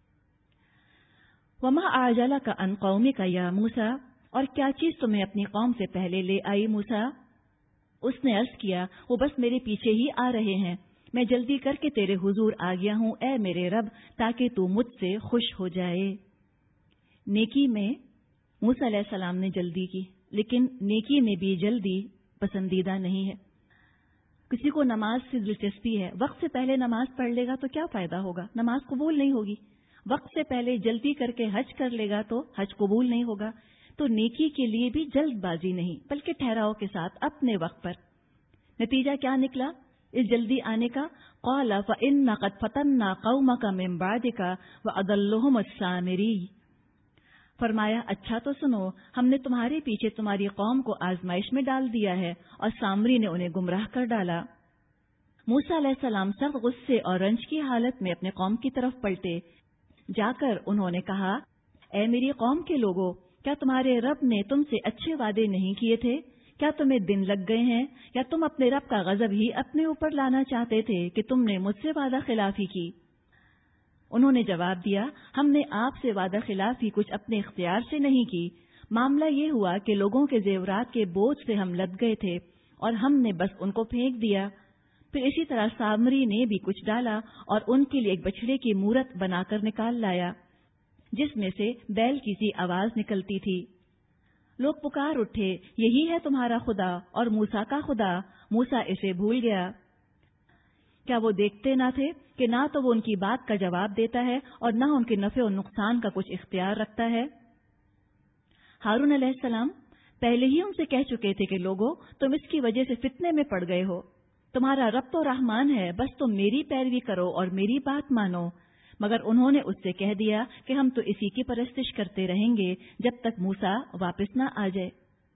وَمَا أَعْجَلَكَ عَنْ قَوْمِكَ يَا مُوسَىٰ، اور کیا چیز تمہیں اپنی قوم سے پہلے لے آئی موسیٰ؟ اس نے عرض کیا، وہ بس میرے پیچھے ہی آ رہے ہیں، میں جلدی کر کے تیرے حضور آ گیا ہوں اے میرے رب، تاکہ تو مجھ سے خوش ہو جائے۔ نیکی میں موسیٰ علیہ السلام نے جلدی کی، لیکن نیکی میں بھی جلدی پسندیدہ نہیں ہے۔ کسی کو نماز سے دلچسپی ہے، وقت سے پہلے نماز پڑھ لے گا تو کیا فائدہ ہوگا؟ نماز قبول نہیں ہوگی۔ وقت سے پہلے جلدی کر کے حج کر لے گا تو حج قبول نہیں ہوگا۔ تو نیکی کے لیے بھی جلد بازی نہیں، بلکہ ٹھہراؤ کے ساتھ اپنے وقت پر۔ نتیجہ کیا نکلا اس جلدی آنے کا؟ قال فإن قد فتنا قومك من بعدك وأضلهم السامري، فرمایا اچھا تو سنو، ہم نے تمہارے پیچھے تمہاری قوم کو آزمائش میں ڈال دیا ہے اور سامری نے انہیں گمراہ کر ڈالا۔ موسیٰ علیہ السلام سخت غصے اور رنج کی حالت میں اپنے قوم کی طرف پلٹے، جا کر انہوں نے کہا، اے میری قوم کے لوگوں، کیا تمہارے رب نے تم سے اچھے وعدے نہیں کیے تھے؟ کیا تمہیں دن لگ گئے ہیں؟ یا تم اپنے رب کا غضب ہی اپنے اوپر لانا چاہتے تھے کہ تم نے مجھ سے وعدہ خلافی کی؟ انہوں نے جواب دیا، ہم نے آپ سے وعدہ خلافی کچھ اپنے اختیار سے نہیں کی، معاملہ یہ ہوا کہ لوگوں کے زیورات کے بوجھ سے ہم لد گئے تھے اور ہم نے بس ان کو پھینک دیا۔ پھر اسی طرح سامری نے بھی کچھ ڈالا اور ان کے لیے ایک بچڑے کی مورت بنا کر نکال لایا، جس میں سے بیل کی سی آواز نکلتی تھی۔ لوگ پکار اٹھے، یہی ہے تمہارا خدا اور موسیٰ کا خدا۔ موسیٰ اسے بھول گیا۔ کیا وہ دیکھتے نہ تھے کہ نہ تو وہ ان کی بات کا جواب دیتا ہے اور نہ ان کے نفع و نقصان کا کچھ اختیار رکھتا ہے؟ ہارون علیہ السلام پہلے ہی ان سے کہہ چکے تھے کہ لوگوں، تم اس کی وجہ سے فتنے میں پڑ گئے ہو، تمہارا رب تو رحمان ہے، بس تم میری پیروی کرو اور میری بات مانو۔ مگر انہوں نے اس سے کہہ دیا کہ ہم تو اسی کی پرستش کرتے رہیں گے جب تک موسیٰ واپس نہ آ جائے۔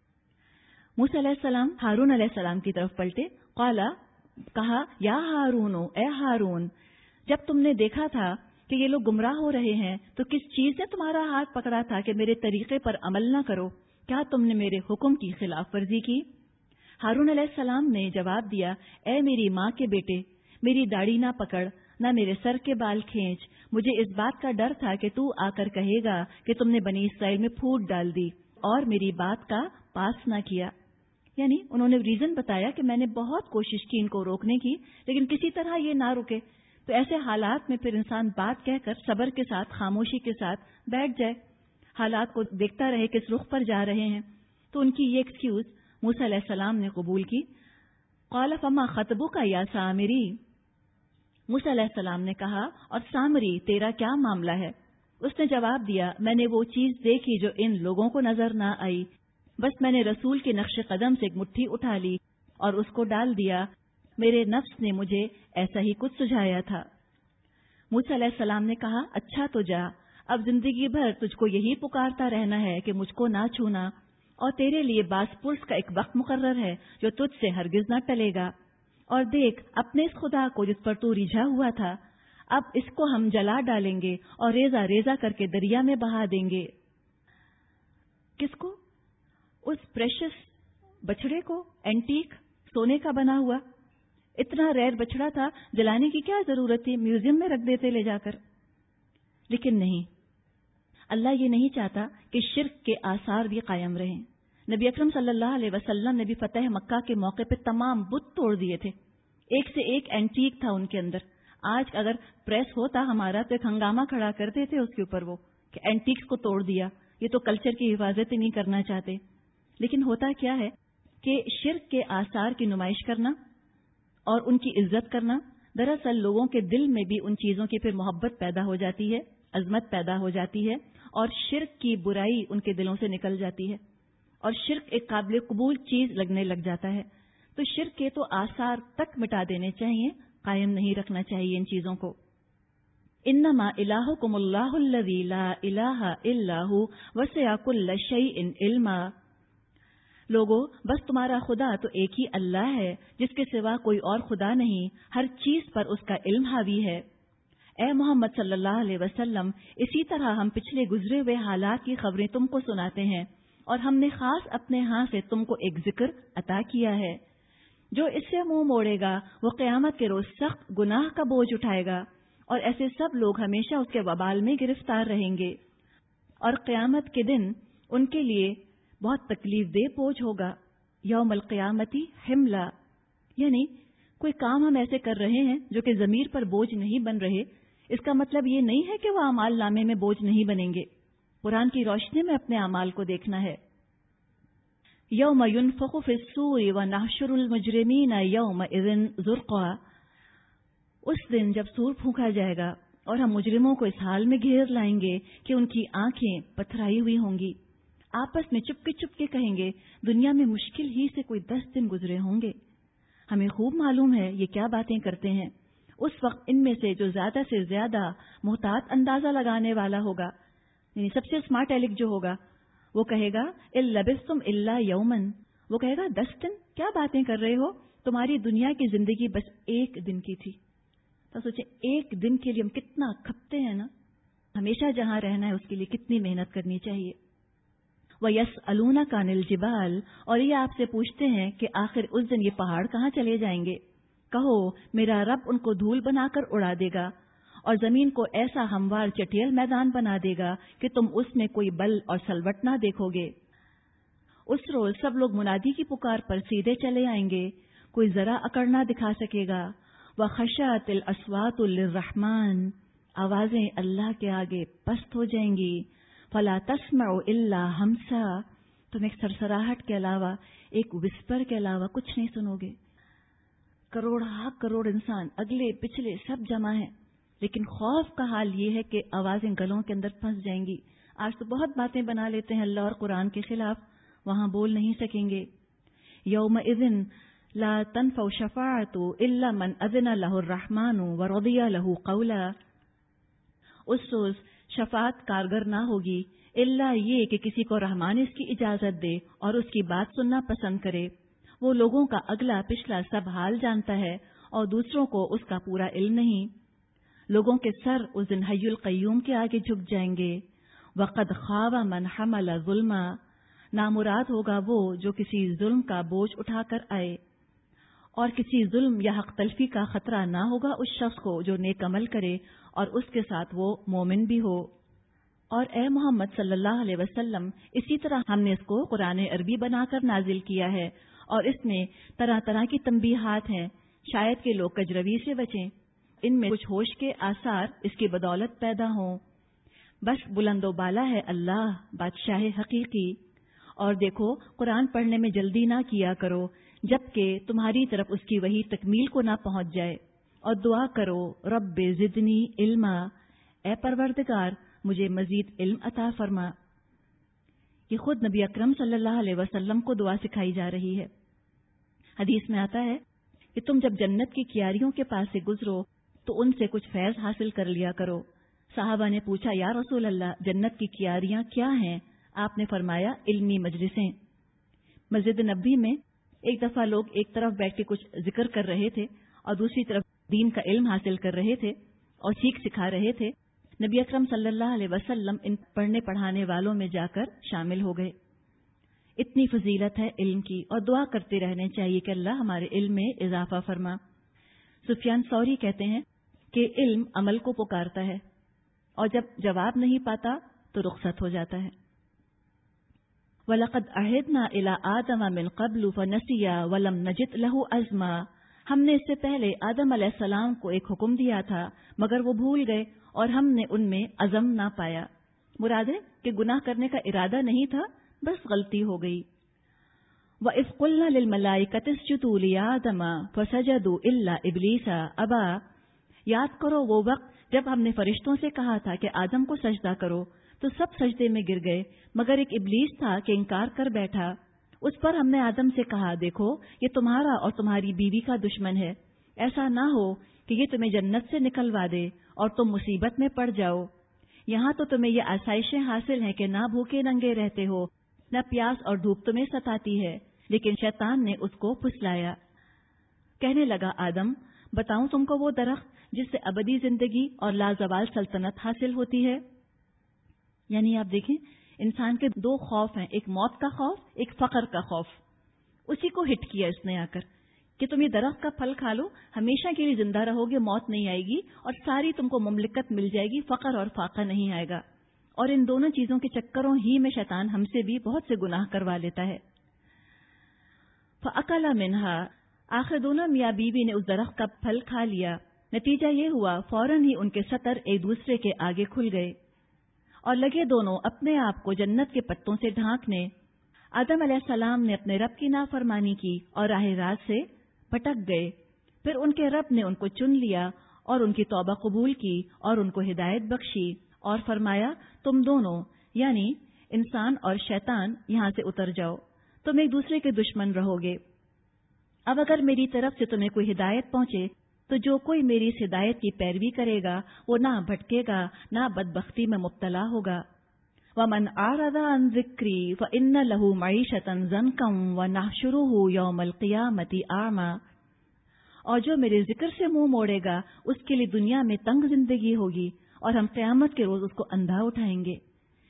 موسیٰ علیہ السلام ہارون علیہ السلام کی طرف پلٹے، قالا، کہا، یا ہارون، اے ہارون، جب تم نے دیکھا تھا کہ یہ لوگ گمراہ ہو رہے ہیں تو کس چیز نے تمہارا ہاتھ پکڑا تھا کہ میرے طریقے پر عمل نہ کرو؟ کیا تم نے میرے حکم کی خلاف ورزی کی؟ ہارون علیہ السلام نے جواب دیا، اے میری ماں کے بیٹے، میری داڑھی نہ پکڑ، نہ میرے سر کے بال کھینچ، مجھے اس بات کا ڈر تھا کہ تو آ کر کہے گا کہ تم نے بنی اسرائیل میں پھوٹ ڈال دی اور میری بات کا پاس نہ کیا۔ یعنی انہوں نے ریزن بتایا کہ میں نے بہت کوشش کی ان کو روکنے کی، لیکن کسی طرح یہ نہ رکے۔ تو ایسے حالات میں پھر انسان بات کہہ کر صبر کے ساتھ، خاموشی کے ساتھ بیٹھ جائے، حالات کو دیکھتا رہے کس رخ پر جا رہے ہیں۔ تو ان کی یہ ایکسکیوز موسیٰ علیہ السلام نے قبول کی۔ قال فما خطبک یا سامری، موسیٰ علیہ السلام نے کہا، اور سامری تیرا کیا معاملہ ہے؟ اس نے جواب دیا، میں نے وہ چیز دیکھی جو ان لوگوں کو نظر نہ آئی، بس میں نے رسول کے نقش قدم سے ایک مٹھی اٹھا لی اور اس کو ڈال دیا، میرے نفس نے مجھے ایسا ہی کچھ سجھایا تھا۔ موسیٰ علیہ السلام نے کہا، اچھا تو جا، اب زندگی بھر تجھ کو یہی پکارتا رہنا ہے کہ مجھ کو نہ چھونا، اور تیرے لیے باس پرس کا ایک وقت مقرر ہے جو تجھ سے ہرگز نہ ٹلے گا۔ اور دیکھ اپنے اس خدا کو جس پر تو رجھا ہوا تھا، اب اس کو ہم جلا ڈالیں گے اور ریزہ ریزہ کر کے دریا میں بہا دیں گے۔ کس کو؟ اس پریشس بچڑے کو، اینٹیک سونے کا بنا ہوا، اتنا ریئر بچڑا تھا، جلانے کی کیا ضرورت تھی؟ میوزیم میں رکھ دیتے لے جا کر۔ لیکن نہیں، اللہ یہ نہیں چاہتا کہ شرک کے آثار بھی قائم رہیں۔ نبی اکرم صلی اللہ علیہ وسلم نے بھی فتح مکہ کے موقع پہ تمام بت توڑ دیے تھے. ایک سے ایک اینٹیک تھا ان کے اندر. آج اگر پریس ہوتا ہمارا تو ایک ہنگامہ کھڑا کرتے تھے اس کے اوپر وہ کہ اینٹیکس کو توڑ دیا, یہ تو کلچر کی حفاظت ہی نہیں کرنا چاہتے. لیکن ہوتا کیا ہے کہ شرک کے آثار کی نمائش کرنا اور ان کی عزت کرنا, دراصل لوگوں کے دل میں بھی ان چیزوں کی پھر محبت پیدا ہو جاتی ہے, عظمت پیدا ہو جاتی ہے, اور شرک کی برائی ان کے دلوں سے نکل جاتی ہے, اور شرک ایک قابل قبول چیز لگنے لگ جاتا ہے. تو شرک کے تو آثار تک مٹا دینے چاہیے, قائم نہیں رکھنا چاہیے ان چیزوں کو. انما الہکم اللہ الذی لا الہ الا ھو وسع کل شیء علما. لوگو, بس تمہارا خدا تو ایک ہی اللہ ہے جس کے سوا کوئی اور خدا نہیں, ہر چیز پر اس کا علم حاوی ہے. اے محمد صلی اللہ علیہ وسلم, اسی طرح ہم پچھلے گزرے ہوئے حالات کی خبریں تم کو سناتے ہیں, اور ہم نے خاص اپنے ہاں سے تم کو ایک ذکر عطا کیا ہے. جو اس سے منہ موڑے گا وہ قیامت کے روز سخت گناہ کا بوجھ اٹھائے گا, اور ایسے سب لوگ ہمیشہ اس کے وبال میں گرفتار رہیں گے, اور قیامت کے دن ان کے لیے بہت تکلیف دہ بوجھ ہوگا. یوم القیامتی حملہ, یعنی کوئی کام ہم ایسے کر رہے ہیں جو کہ ضمیر پر بوجھ نہیں بن رہے, اس کا مطلب یہ نہیں ہے کہ وہ اعمال نامے میں بوجھ نہیں بنیں گے. قرآن کی روشنی میں اپنے اعمال کو دیکھنا ہے. یوم ينفخ فی الصور ونحشر المجرمین یومئذ زرقا. اس دن جب سور پھونکا جائے گا اور ہم مجرموں کو اس حال میں گھیر لائیں گے کہ ان کی آنکھیں پتھرائی ہوئی ہوں گی. آپس میں چپکے چپکے کہیں گے دنیا میں مشکل ہی سے کوئی دس دن گزرے ہوں گے. ہمیں خوب معلوم ہے یہ کیا باتیں کرتے ہیں. اس وقت ان میں سے جو زیادہ سے زیادہ محتاط اندازہ لگانے والا ہوگا, یعنی سب سے اسمارٹ ایلک جو ہوگا, وہ کہے گا لبثتم الا یومن, وہ کہے گا دس دن کیا باتیں کر رہے ہو, تمہاری دنیا کی زندگی بس ایک دن کی تھی. تو سوچیں ایک دن کے لیے ہم کتنا کھپتے ہیں نا, ہمیشہ جہاں رہنا ہے اس کے لیے کتنی محنت کرنی چاہیے. وَيَسْأَلُونَكَ عَنِ الْجِبَالِ, اور یہ آپ سے پوچھتے ہیں کہ آخر اس دن یہ پہاڑ کہاں چلے جائیں گے. کہو میرا رب ان کو دھول بنا کر اڑا دے گا, اور زمین کو ایسا ہموار چٹیل میدان بنا دے گا کہ تم اس میں کوئی بل اور سلوٹ نہ دیکھو گے. اس روز سب لوگ منادی کی پکار پر سیدھے چلے آئیں گے, کوئی ذرا اکڑ نہ دکھا سکے گا. وَخَشَعَتِ الْأَصْوَاتُ لِلرَّحْمَٰنِ, آوازیں اللہ کے آگے پست ہو جائیں گی. فَلَا تَسْمَعُ إِلَّا ہَمْسًا, تم ایک سرسراہٹ کے علاوہ, ایک وسپر کے علاوہ کچھ نہیں سنو گے. کروڑ ہا کروڑ انسان اگلے پچھلے سب جمع ہیں, لیکن خوف کا حال یہ ہے کہ آوازیں گلوں کے اندر پھنس جائیں گی. آج تو بہت باتیں بنا لیتے ہیں اللہ اور قرآن کے خلاف, وہاں بول نہیں سکیں گے. یومئذ لا تنفع الشفاعۃ الا من اذن له الرحمن ورضی له قولا. اس روز شفاعت کارگر نہ ہوگی الا یہ کہ کسی کو رحمان اس کی اجازت دے اور اس کی بات سننا پسند کرے. وہ لوگوں کا اگلا پچھلا سب حال جانتا ہے اور دوسروں کو اس کا پورا علم نہیں. لوگوں کے سر اس دن حی القیوم کے آگے جھک جائیں گے. وقد خاب من حمل ظلما, نامراد ہوگا وہ جو کسی ظلم کا بوجھ اٹھا کر آئے, اور کسی ظلم یا حق تلفی کا خطرہ نہ ہوگا اس شخص کو جو نیک عمل کرے اور اس کے ساتھ وہ مومن بھی ہو. اور اے محمد صلی اللہ علیہ وسلم, اسی طرح ہم نے اس کو قرآن عربی بنا کر نازل کیا ہے, اور اس میں طرح طرح کی تنبیہات ہیں, شاید کہ لوگ کجروی سے بچیں. ان میں کچھ ہوش کے آثار اس کی بدولت پیدا ہوں. بس بلند و بالا ہے اللہ بادشاہ حقیقی. اور دیکھو قرآن پڑھنے میں جلدی نہ کیا کرو جبکہ تمہاری طرف اس کی وحی تکمیل کو نہ پہنچ جائے, اور دعا کرو رب زدنی علما, اے پروردگار مجھے مزید علم عطا فرما. یہ خود نبی اکرم صلی اللہ علیہ وسلم کو دعا سکھائی جا رہی ہے. حدیث میں آتا ہے کہ تم جب جنت کی کیاریوں کے پاس سے گزرو تو ان سے کچھ فیض حاصل کر لیا کرو. صحابہ نے پوچھا یا رسول اللہ جنت کی کیاریاں کیا ہیں؟ آپ نے فرمایا علمی مجلسیں. مسجد نبوی میں ایک دفعہ لوگ ایک طرف بیٹھ کے کچھ ذکر کر رہے تھے اور دوسری طرف دین کا علم حاصل کر رہے تھے اور سیکھ سکھا رہے تھے. نبی اکرم صلی اللہ علیہ وسلم ان پڑھنے پڑھانے والوں میں جا کر شامل ہو گئے. اتنی فضیلت ہے علم کی, اور دعا کرتے رہنے چاہیے کہ اللہ ہمارے علم میں اضافہ فرما. سفیان ثوری کہتے ہیں کہ علم عمل کو پکارتا ہے, اور جب جواب نہیں پاتا تو رخصت ہو جاتا ہے. وَلَقَدْ عَهِدْنَا إِلَىٰ آدَمَ مِن قَبْلُ فَنَسِيَ وَلَمْ نَجِدْ لَهُ عَزْمًا، ہم نے اس سے پہلے آدم علیہ السلام کو ایک حکم دیا تھا مگر وہ بھول گئے اور ہم نے ان میں عزم نہ پایا۔ مراد ہے کہ گناہ کرنے کا ارادہ نہیں تھا، بس غلطی ہو گئی۔ وَإِذْ قُلْنَا لِلْمَلَائِكَةِ اسْجُدُوا لِآدَمَ فَسَجَدُوا إِلَّا إِبْلِيسَ أَبَىٰ، یاد کرو وہ وقت جب ہم نے فرشتوں سے کہا تھا کہ آدم کو سجدہ کرو تو سب سجدے میں گر گئے مگر ایک ابلیس تھا کہ انکار کر بیٹھا۔ اس پر ہم نے آدم سے کہا، دیکھو یہ تمہارا اور تمہاری بیوی کا دشمن ہے، ایسا نہ ہو کہ یہ تمہیں جنت سے نکلوا دے اور تم مصیبت میں پڑ جاؤ۔ یہاں تو تمہیں یہ آسائشیں حاصل ہیں کہ نہ بھوکے ننگے رہتے ہو، نہ پیاس اور دھوپ تمہیں ستاتی ہے، لیکن شیطان نے اس کو پھسلایا۔ کہنے لگا، آدم بتاؤں تم کو وہ درخت جس سے ابدی زندگی اور لازوال سلطنت حاصل ہوتی ہے؟ یعنی آپ دیکھیں انسان کے دو خوف ہیں، ایک موت کا خوف، ایک فقر کا خوف۔ اسی کو ہٹ کیا اس نے آ کر کہ تم یہ درخت کا پھل کھا لو، ہمیشہ کے لیے زندہ رہو گے، موت نہیں آئے گی اور ساری تم کو مملکت مل جائے گی، فقر اور فاقہ نہیں آئے گا۔ اور ان دونوں چیزوں کے چکروں ہی میں شیطان ہم سے بھی بہت سے گناہ کروا لیتا ہے۔ فَأَكَلَ مِنْهَا، آخر دونوں میاں بیوی نے اس درخت کا پھل کھا لیا۔ نتیجہ یہ ہوا فوراً ہی ان کے سطر ایک دوسرے کے آگے کھل گئے اور لگے دونوں اپنے آپ کو جنت کے پتوں سے ڈھانکنے۔ آدم علیہ السلام نے اپنے رب کی نافرمانی کی اور راہ راست سے بھٹک گئے۔ پھر ان کے رب نے ان کو چن لیا اور ان کی توبہ قبول کی اور ان کو ہدایت بخشی اور فرمایا، تم دونوں یعنی انسان اور شیطان یہاں سے اتر جاؤ، تم ایک دوسرے کے دشمن رہو گے۔ اب اگر میری طرف سے تمہیں کوئی ہدایت پہنچے تو جو کوئی میری اس ہدایت کی پیروی کرے گا وہ نہ بھٹکے گا نہ بدبختی میں مبتلا ہوگا۔ وَمَنْ أَعْرَضَ عَنْ ذِكْرِي فَإِنَّ لَهُ مَعِيشَةً ضَنْكًا وَنَحْشُرُهُ يَوْمَ الْقِيَامَةِ أَعْمَىٰ، اور جو میرے ذکر سے منہ موڑے گا اس کے لیے دنیا میں تنگ زندگی ہوگی اور ہم قیامت کے روز اس کو اندھا اٹھائیں گے۔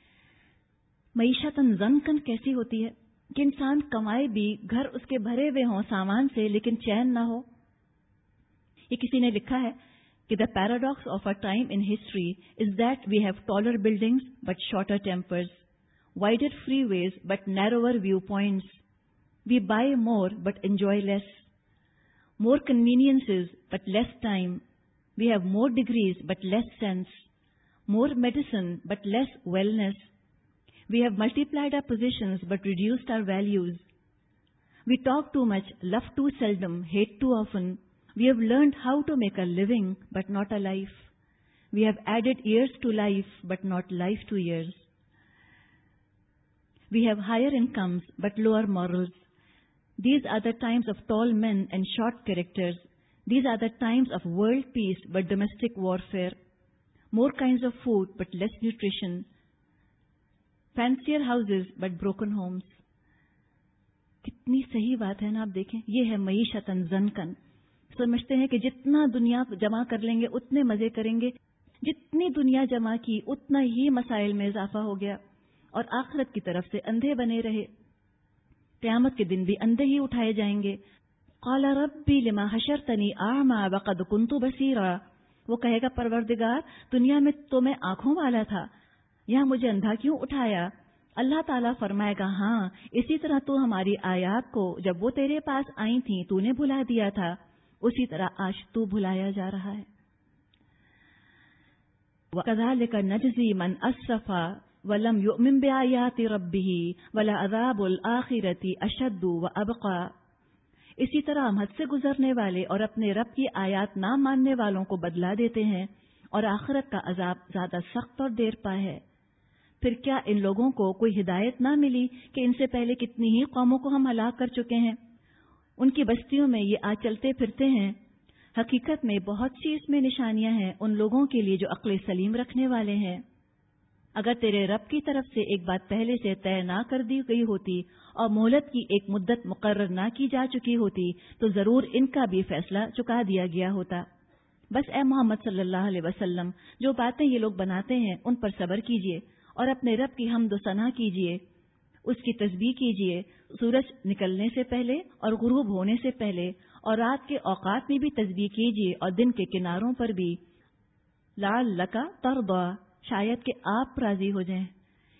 معیشتاً ضنکاً کیسی ہوتی ہے کہ انسان کمائے بھی، گھر اس کے بھرے ہوئے ہوں سامان سے، لیکن چین نہ ہو۔ یہ کسی نے لکھا ہے کہ the paradox of our time in history is that we have taller buildings but shorter tempers, wider freeways but narrower viewpoints. We buy more but enjoy less, more conveniences but less time. We have more degrees but less sense, more medicine but less wellness. We have multiplied our positions but reduced our values. We talk too much, love too seldom, hate too often. We have learned how to make a living, but not a life. We have added years to life, but not life to years. We have higher incomes, but lower morals. These are the times of tall men and short characters. These are the times of world peace, but domestic warfare. More kinds of food, but less nutrition. Fancier houses, but broken homes. کتنی صحیح بات ہے نا، آپ دیکھیں، یہ ہے معیشتاً ضنکاً۔ سمجھتے ہیں کہ جتنا دنیا جمع کر لیں گے اتنے مزے کریں گے، جتنی دنیا جمع کی اتنا ہی مسائل میں اضافہ ہو گیا اور آخرت کی طرف سے اندھے بنے رہے۔ قیامت کے دن بھی اندھے ہی اٹھائے جائیں گے۔ قال ربی لما حشرتنی اعمی وقد کنت بصیرا، وہ کہے گا پروردگار دنیا میں تو میں آنکھوں والا تھا، یہاں مجھے اندھا کیوں اٹھایا؟ اللہ تعالیٰ فرمائے گا، ہاں اسی طرح تو ہماری آیات کو جب وہ تیرے پاس آئی تھیں تو نے بھلا دیا تھا، اسی طرح آج تو بھلایا جا رہا ہے۔ وَكَذَلِكَ نَجْزِي مَنْ أَسْرَفَ وَلَمْ يُؤْمِنْ بِآيَاتِ رَبِّهِ وَلَعَذَابُ الْآخِرَةِ أَشَدُّ وَأَبْقَىٰ، اسی طرح ہم حد سے گزرنے والے اور اپنے رب کی آیات نہ ماننے والوں کو بدلا دیتے ہیں، اور آخرت کا عذاب زیادہ سخت اور دیر پا ہے۔ پھر کیا ان لوگوں کو کوئی ہدایت نہ ملی کہ ان سے پہلے کتنی ہی قوموں کو ہم ہلاک کر چکے ہیں؟ ان کی بستیوں میں یہ آج چلتے پھرتے ہیں۔ حقیقت میں بہت سی اس میں نشانیاں ہیں ان لوگوں کے لیے جو عقل سلیم رکھنے والے ہیں۔ اگر تیرے رب کی طرف سے ایک بات پہلے سے طے نہ کر دی گئی ہوتی اور مہلت کی ایک مدت مقرر نہ کی جا چکی ہوتی تو ضرور ان کا بھی فیصلہ چکا دیا گیا ہوتا۔ بس اے محمد صلی اللہ علیہ وسلم، جو باتیں یہ لوگ بناتے ہیں ان پر صبر کیجیے اور اپنے رب کی حمد و ثنا کیجیے، اس کی تسبیح کیجیے سورج نکلنے سے پہلے اور غروب ہونے سے پہلے، اور رات کے اوقات میں بھی تسبیح کیجیے اور دن کے کناروں پر بھی، لعلک ترضی، شاید کہ آپ راضی ہو جائیں۔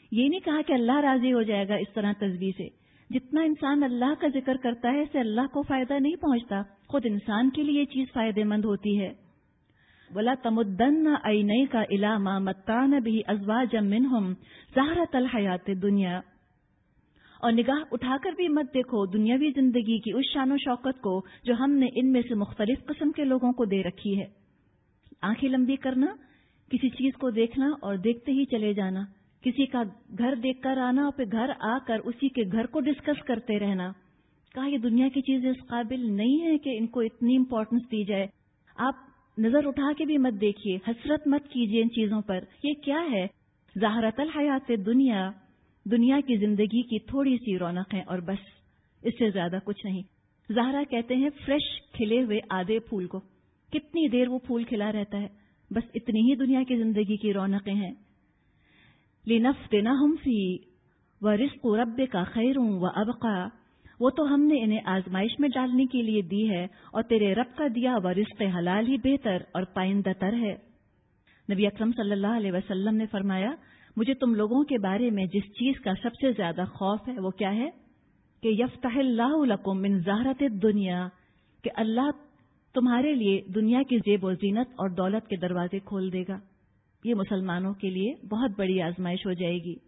یہ نہیں کہا کہ اللہ راضی ہو جائے گا اس طرح تسبیح سے. جتنا انسان اللہ کا ذکر کرتا ہے اس سے اللہ کو فائدہ نہیں پہنچتا، خود انسان کے لیے یہ چیز فائدہ مند ہوتی ہے. وَلَا تَمُدَّنَّ عَيْنَيْكَ إِلَىٰ مَا مَتَّعْنَا بِهِ أَزْوَاجًا مِّنْهُمْ زَهْرَةَ الْحَيَاةِ الدُّنْيَا. اور نگاہ اٹھا کر بھی مت دیکھو دنیاوی زندگی کی اس شان و شوکت کو جو ہم نے ان میں سے مختلف قسم کے لوگوں کو دے رکھی ہے. آنکھیں لمبی کرنا، کسی چیز کو دیکھنا اور دیکھتے ہی چلے جانا، کسی کا گھر دیکھ کر آنا اور پھر گھر آ کر اسی کے گھر کو ڈسکس کرتے رہنا. کہا یہ دنیا کی چیزیں اس قابل نہیں ہے کہ ان کو اتنی امپورٹنس دی جائے. آپ نظر اٹھا کے بھی مت دیکھیے، حسرت مت کیجیے ان چیزوں پر. یہ کیا ہے؟ زہرۃ الحیات دنیا، دنیا کی زندگی کی تھوڑی سی رونقیں اور بس، اس سے زیادہ کچھ نہیں. زہرا کہتے ہیں فریش کھلے ہوئے آدھے پھول کو. کتنی دیر وہ پھول کھلا رہتا ہے، بس اتنی ہی دنیا کی زندگی کی رونقیں ہیں. لِنَفْتِنَهُمْ فِيهِ وَرِزْقُ رَبِّكَ خَيْرٌ وَأَبْقَىٰ. وہ تو ہم نے انہیں آزمائش میں ڈالنے کے لیے دی ہے اور تیرے رب کا دیا ہوا رزق حلال ہی بہتر اور پائندہ تر ہے. نبی اکرم صلی اللہ علیہ وسلم نے فرمایا مجھے تم لوگوں کے بارے میں جس چیز کا سب سے زیادہ خوف ہے وہ کیا ہے کہ یفتح اللہ لکم من زہرۃ الدنیا، کہ اللہ تمہارے لیے دنیا کی زیب و زینت اور دولت کے دروازے کھول دے گا. یہ مسلمانوں کے لیے بہت بڑی آزمائش ہو جائے گی.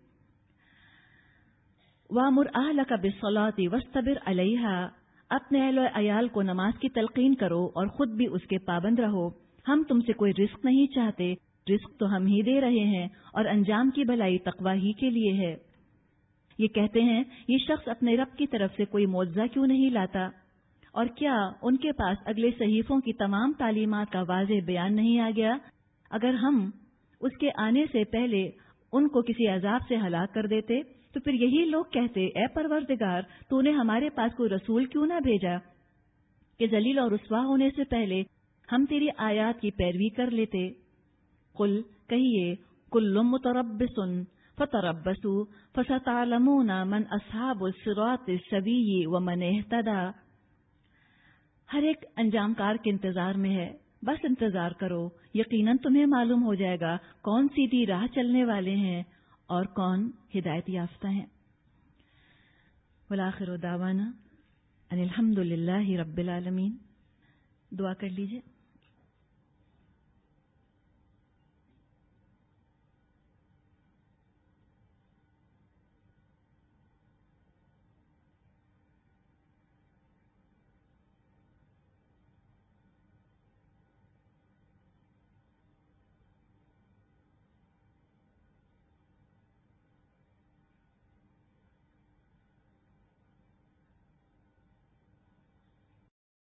وَأْمُرْ أَهْلَكَ بِالصَّلَاةِ وَاسْتَبِرْ عَلَيْهَا. اپنے اہل و عیال کو نماز کی تلقین کرو اور خود بھی اس کے پابند رہو. ہم تم سے کوئی رزق نہیں چاہتے، رزق تو ہم ہی دے رہے ہیں اور انجام کی بھلائی تقویٰ ہی کے لیے ہے. یہ کہتے ہیں یہ شخص اپنے رب کی طرف سے کوئی معجزہ کیوں نہیں لاتا، اور کیا ان کے پاس اگلے صحیفوں کی تمام تعلیمات کا واضح بیان نہیں آ گیا؟ اگر ہم اس کے آنے سے پہلے ان کو کسی عذاب سے ہلاک کر دیتے تو پھر یہی لوگ کہتے اے پروردگار تو نے ہمارے پاس کوئی رسول کیوں نہ بھیجا کہ ذلیل اور رسوا ہونے سے پہلے ہم تیری آیات کی پیروی کر لیتے. قل کہیے کل متربص فتربصوا فستعلمون من اصحاب الصراط السوی ومن اہتدی. ہر ایک انجام کار کے انتظار میں ہے، بس انتظار کرو، یقیناً تمہیں معلوم ہو جائے گا کون سیدھی راہ چلنے والے ہیں اور کون ہدایت یافتہ ہیں. والآخر دعوانا ان الحمد للہ رب العالمین. دعا کر لیجیے.